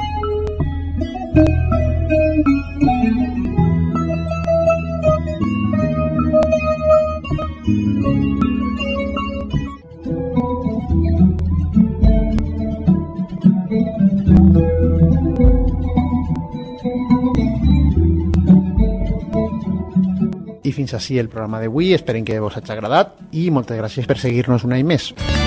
I fins així el programa d'avui. Esperem que vos hagi agradat i moltes gràcies per seguir-nos un any més.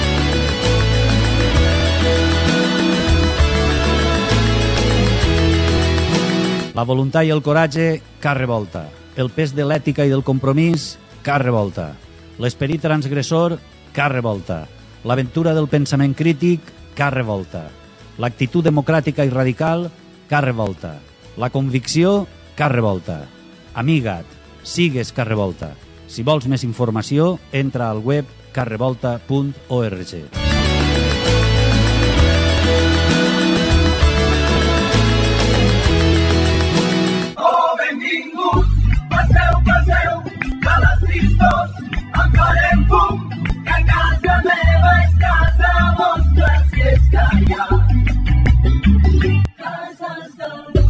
La voluntat i el coratge, Carrer Volta. El pes de l'ètica i del compromís, Carrer Volta. L'esperit transgressor, Carrer Volta. L'aventura del pensament crític, Carrer Volta. L'actitud democràtica i radical, Carrer Volta. La convicció, Carrer Volta. Amiga't, sigues Carrer Volta. Si vols més informació, entra al web carrevolta punt org. Oh, benvingut, passeu, passeu, que les tristors en farem fum, que casa meva és casa vostra, si és que hi ha cases d'algú.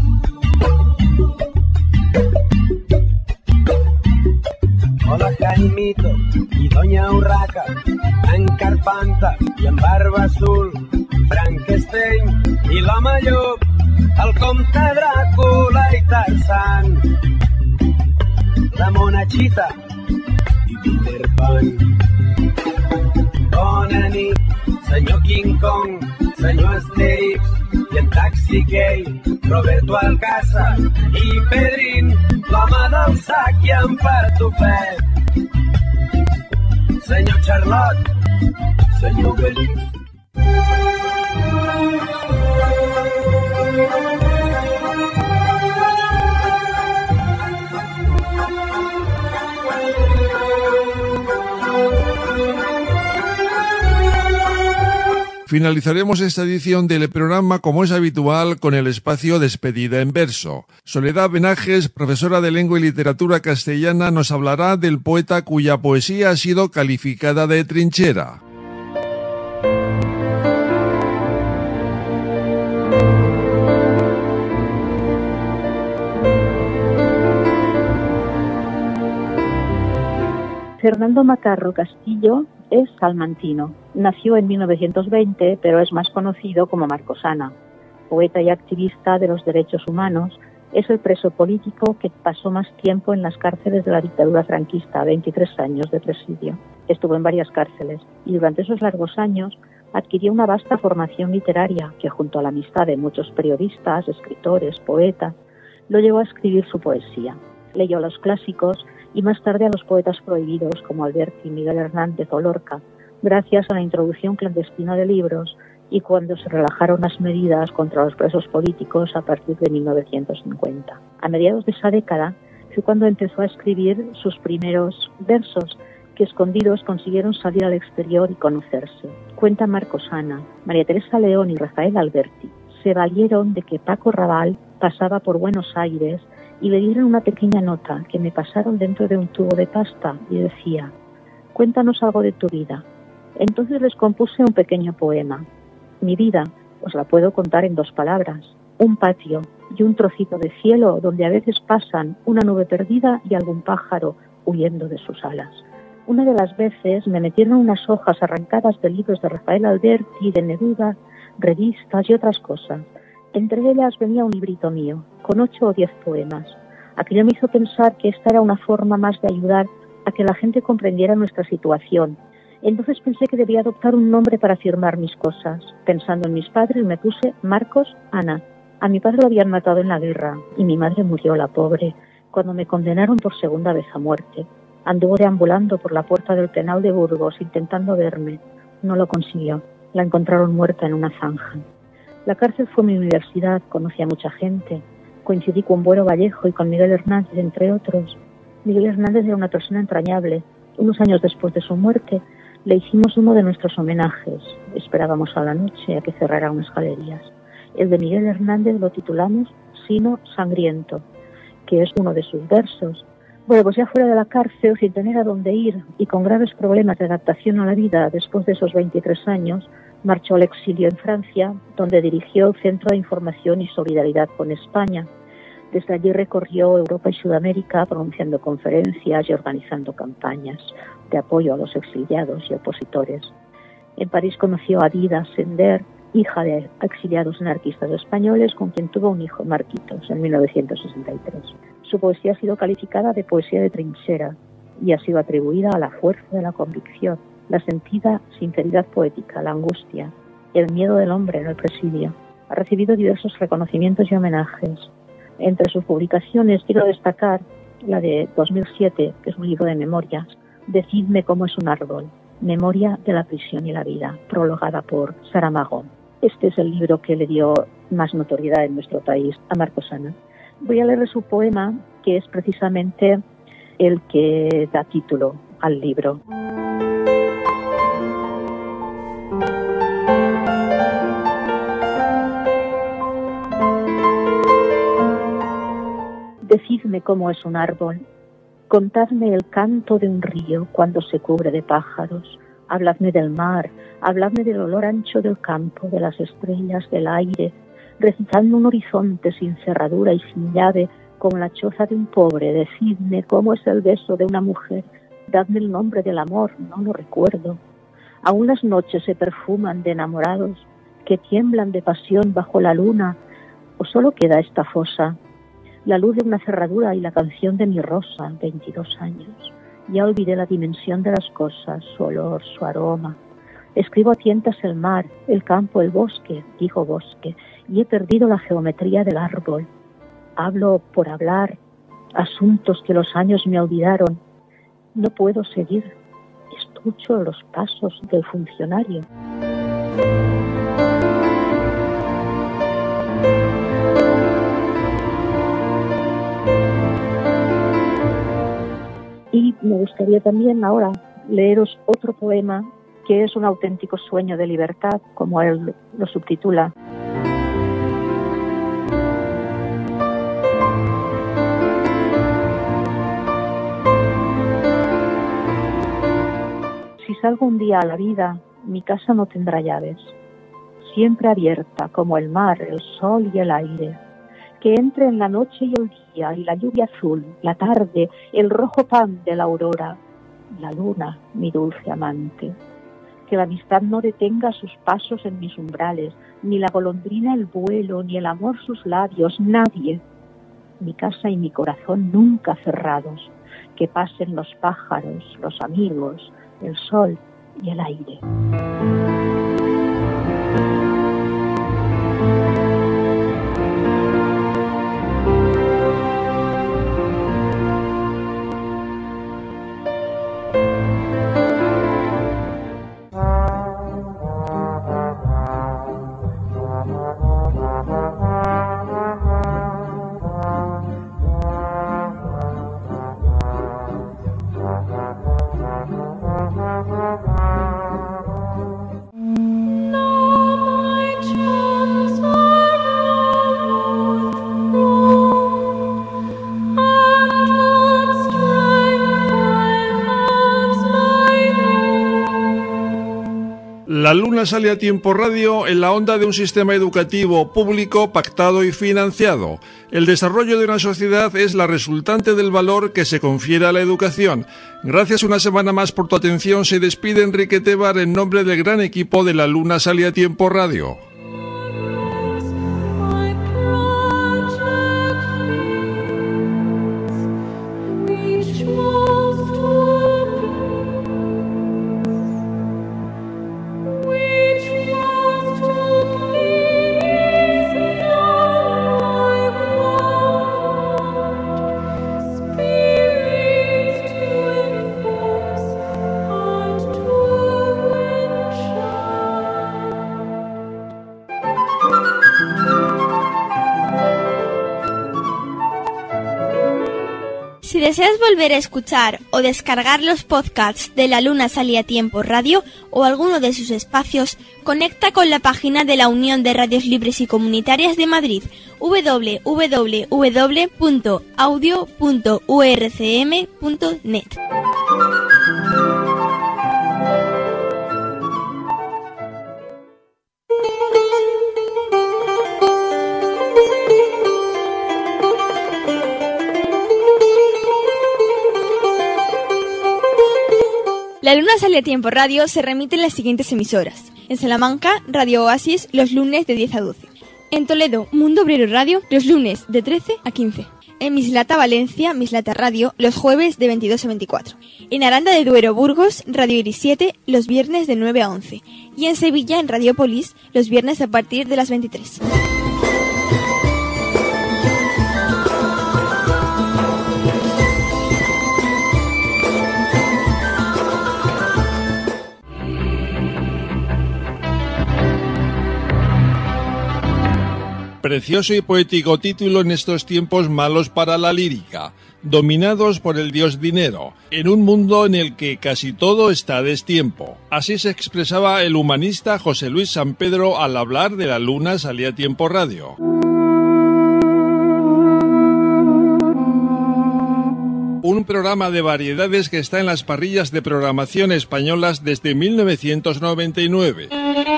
Hola Jaimito i Doña Urraca, en Carpanta i en Barba Azul, Frankenstein i l'home llop, el comte Dràcula i Tarzan, la monachita i Peter Pan. Bona nit, senyor King Kong, senyor Asterix i en Taxi Gay, Roberto Alcázar i Pedrín, l'home del sac i en Patufet. Senyor Charlot, senyor Belix. Finalizaremos esta edición del programa, como es habitual, con el espacio Despedida en verso. Soledad Benajes, profesora de Lengua y Literatura Castellana, nos hablará del poeta cuya poesía ha sido calificada de trinchera. Fernando Macarro Castillo es salmantino. Nació en mil novecientos veinte, pero es más conocido como Marcos Ana. Poeta y activista de los derechos humanos, es el preso político que pasó más tiempo en las cárceles de la dictadura franquista, veintitrés años de presidio. Estuvo en varias cárceles y durante esos largos años adquirió una vasta formación literaria que, junto a la amistad de muchos periodistas, escritores, poetas, lo llevó a escribir su poesía. Leyó a los clásicos y más tarde a los poetas prohibidos como Alberti, Miguel Hernández o Lorca, gracias a la introducción clandestina de libros y cuando se relajaron las medidas contra los presos políticos a partir de mil novecientos cincuenta. A mediados de esa década fue cuando empezó a escribir sus primeros versos, que escondidos consiguieron salir al exterior y conocerse. Cuenta Marcos Ana, María Teresa León y Rafael Alberti se valieron de que Paco Raval pasaba por Buenos Aires y le dieron una pequeña nota que me pasaron dentro de un tubo de pasta y decía: cuéntanos algo de tu vida. Entonces les compuse un pequeño poema. Mi vida os la puedo contar en dos palabras: un patio y un trocito de cielo donde a veces pasan una nube perdida y algún pájaro huyendo de sus alas. Una de las veces me metieron unas hojas arrancadas de libros de Rafael Alberti, de Neruda, revistas y otras cosas. Entre ellas venía un librito mío, con ocho o diez poemas. Aquello me hizo pensar que esta era una forma más de ayudar a que la gente comprendiera nuestra situación. Entonces pensé que debía adoptar un nombre para firmar mis cosas. Pensando en mis padres me puse Marcos Ana. A mi padre lo habían matado en la guerra y mi madre murió, la pobre, cuando me condenaron por segunda vez a muerte. Anduvo deambulando por la puerta del penal de Burgos intentando verme. No lo consiguió. La encontraron muerta en una zanja. La cárcel fue mi universidad, conocí a mucha gente. Coincidí con Buero Vallejo y con Miguel Hernández, entre otros. Miguel Hernández era una persona entrañable. Unos años después de su muerte, le hicimos uno de nuestros homenajes. Esperábamos a la noche a que cerrara unas galerías. El de Miguel Hernández lo titulamos Sino Sangriento, que es uno de sus versos. Bueno, pues ya fuera de la cárcel, sin tener a dónde ir y con graves problemas de adaptación a la vida después de esos veintitrés años, marchó al exilio en Francia, donde dirigió el Centro de Información y Solidaridad con España. Desde allí recorrió Europa y Sudamérica pronunciando conferencias y organizando campañas de apoyo a los exiliados y opositores. En París conoció a Dida Sender, hija de exiliados anarquistas españoles, con quien tuvo un hijo, Marquitos, en mil novecientos sesenta y tres. Su poesía ha sido calificada de poesía de trinchera y ha sido atribuida a la fuerza de la convicción, la sentida sinceridad poética, la angustia, el miedo del hombre en el presidio. Ha recibido diversos reconocimientos y homenajes. Entre sus publicaciones quiero destacar la de dos mil siete, que es un libro de memorias, Decidme cómo es un árbol, Memoria de la prisión y la vida, prologada por Saramago. Este es el libro que le dio más notoriedad en nuestro país a Marcos Ana. Voy a leerle su poema, que es precisamente el que da título al libro. Decidme cómo es un árbol, contadme el canto de un río cuando se cubre de pájaros, habladme del mar, habladme del olor ancho del campo, de las estrellas, del aire, recitadme un horizonte sin cerradura y sin llave, como la choza de un pobre, decidme cómo es el beso de una mujer, dadme el nombre del amor, no lo recuerdo. Aún las noches se perfuman de enamorados que tiemblan de pasión bajo la luna, o solo queda esta fosa, la luz de una cerradura y la canción de mi rosa, veintidós años. Ya olvidé la dimensión de las cosas, su olor, su aroma. Escribo a tientas el mar, el campo, el bosque, digo bosque, y he perdido la geometría del árbol. Hablo por hablar, asuntos que los años me olvidaron. No puedo seguir, escucho los pasos del funcionario. Y me gustaría también ahora leeros otro poema que es un auténtico sueño de libertad, como él lo subtitula. Si salgo un día a la vida, mi casa no tendrá llaves, siempre abierta como el mar, el sol y el aire. Que entre en la noche y el día, y la lluvia azul, la tarde, el rojo pan de la aurora, la luna, mi dulce amante. Que la amistad no detenga sus pasos en mis umbrales, ni la golondrina el vuelo, ni el amor sus labios, nadie. Mi casa y mi corazón nunca cerrados, que pasen los pájaros, los amigos, el sol y el aire. La Luna sale a Tiempo Radio en la onda de un sistema educativo público pactado y financiado. El desarrollo de una sociedad es la resultante del valor que se confiere a la educación. Gracias una semana más por tu atención. Se despide Enrique Tebar en nombre del gran equipo de La Luna sale a Tiempo Radio. Si deseas volver a escuchar o descargar los podcasts de La Luna sale a Tiempo Radio o alguno de sus espacios, conecta con la página de la Unión de Radios Libres y Comunitarias de Madrid, doble u doble u doble u punto audio punto u r c m punto net. La Luna sale a Tiempo Radio se remite en las siguientes emisoras. En Salamanca, Radio Oasis, los lunes de diez a doce. En Toledo, Mundo Obrero Radio, los lunes de trece a quince. En Mislata, Valencia, Mislata Radio, los jueves de veintidós a veinticuatro. En Aranda de Duero, Burgos, Radio Iris siete, los viernes de nueve a once. Y en Sevilla, en Radiopolis, los viernes a partir de las veintitrés. Precioso y poético título en estos tiempos malos para la lírica, dominados por el dios dinero, en un mundo en el que casi todo está a destiempo. Así se expresaba el humanista José Luis San Pedro al hablar de La Luna Salía a Tiempo Radio. Un programa de variedades que está en las parrillas de programación españolas desde mil novecientos noventa y nueve.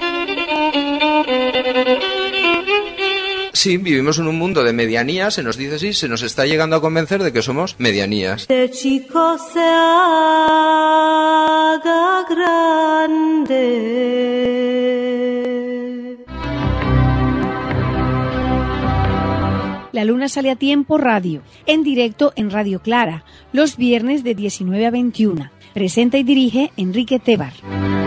Sí, vivimos en un mundo de medianías, se nos dice así, se nos está llegando a convencer de que somos medianías. De chico se haga grande. La Luna Sale a Tiempo Radio, en directo en Radio Clara, los viernes de diecinueve a veintiuna. Presenta y dirige Enrique Tebar.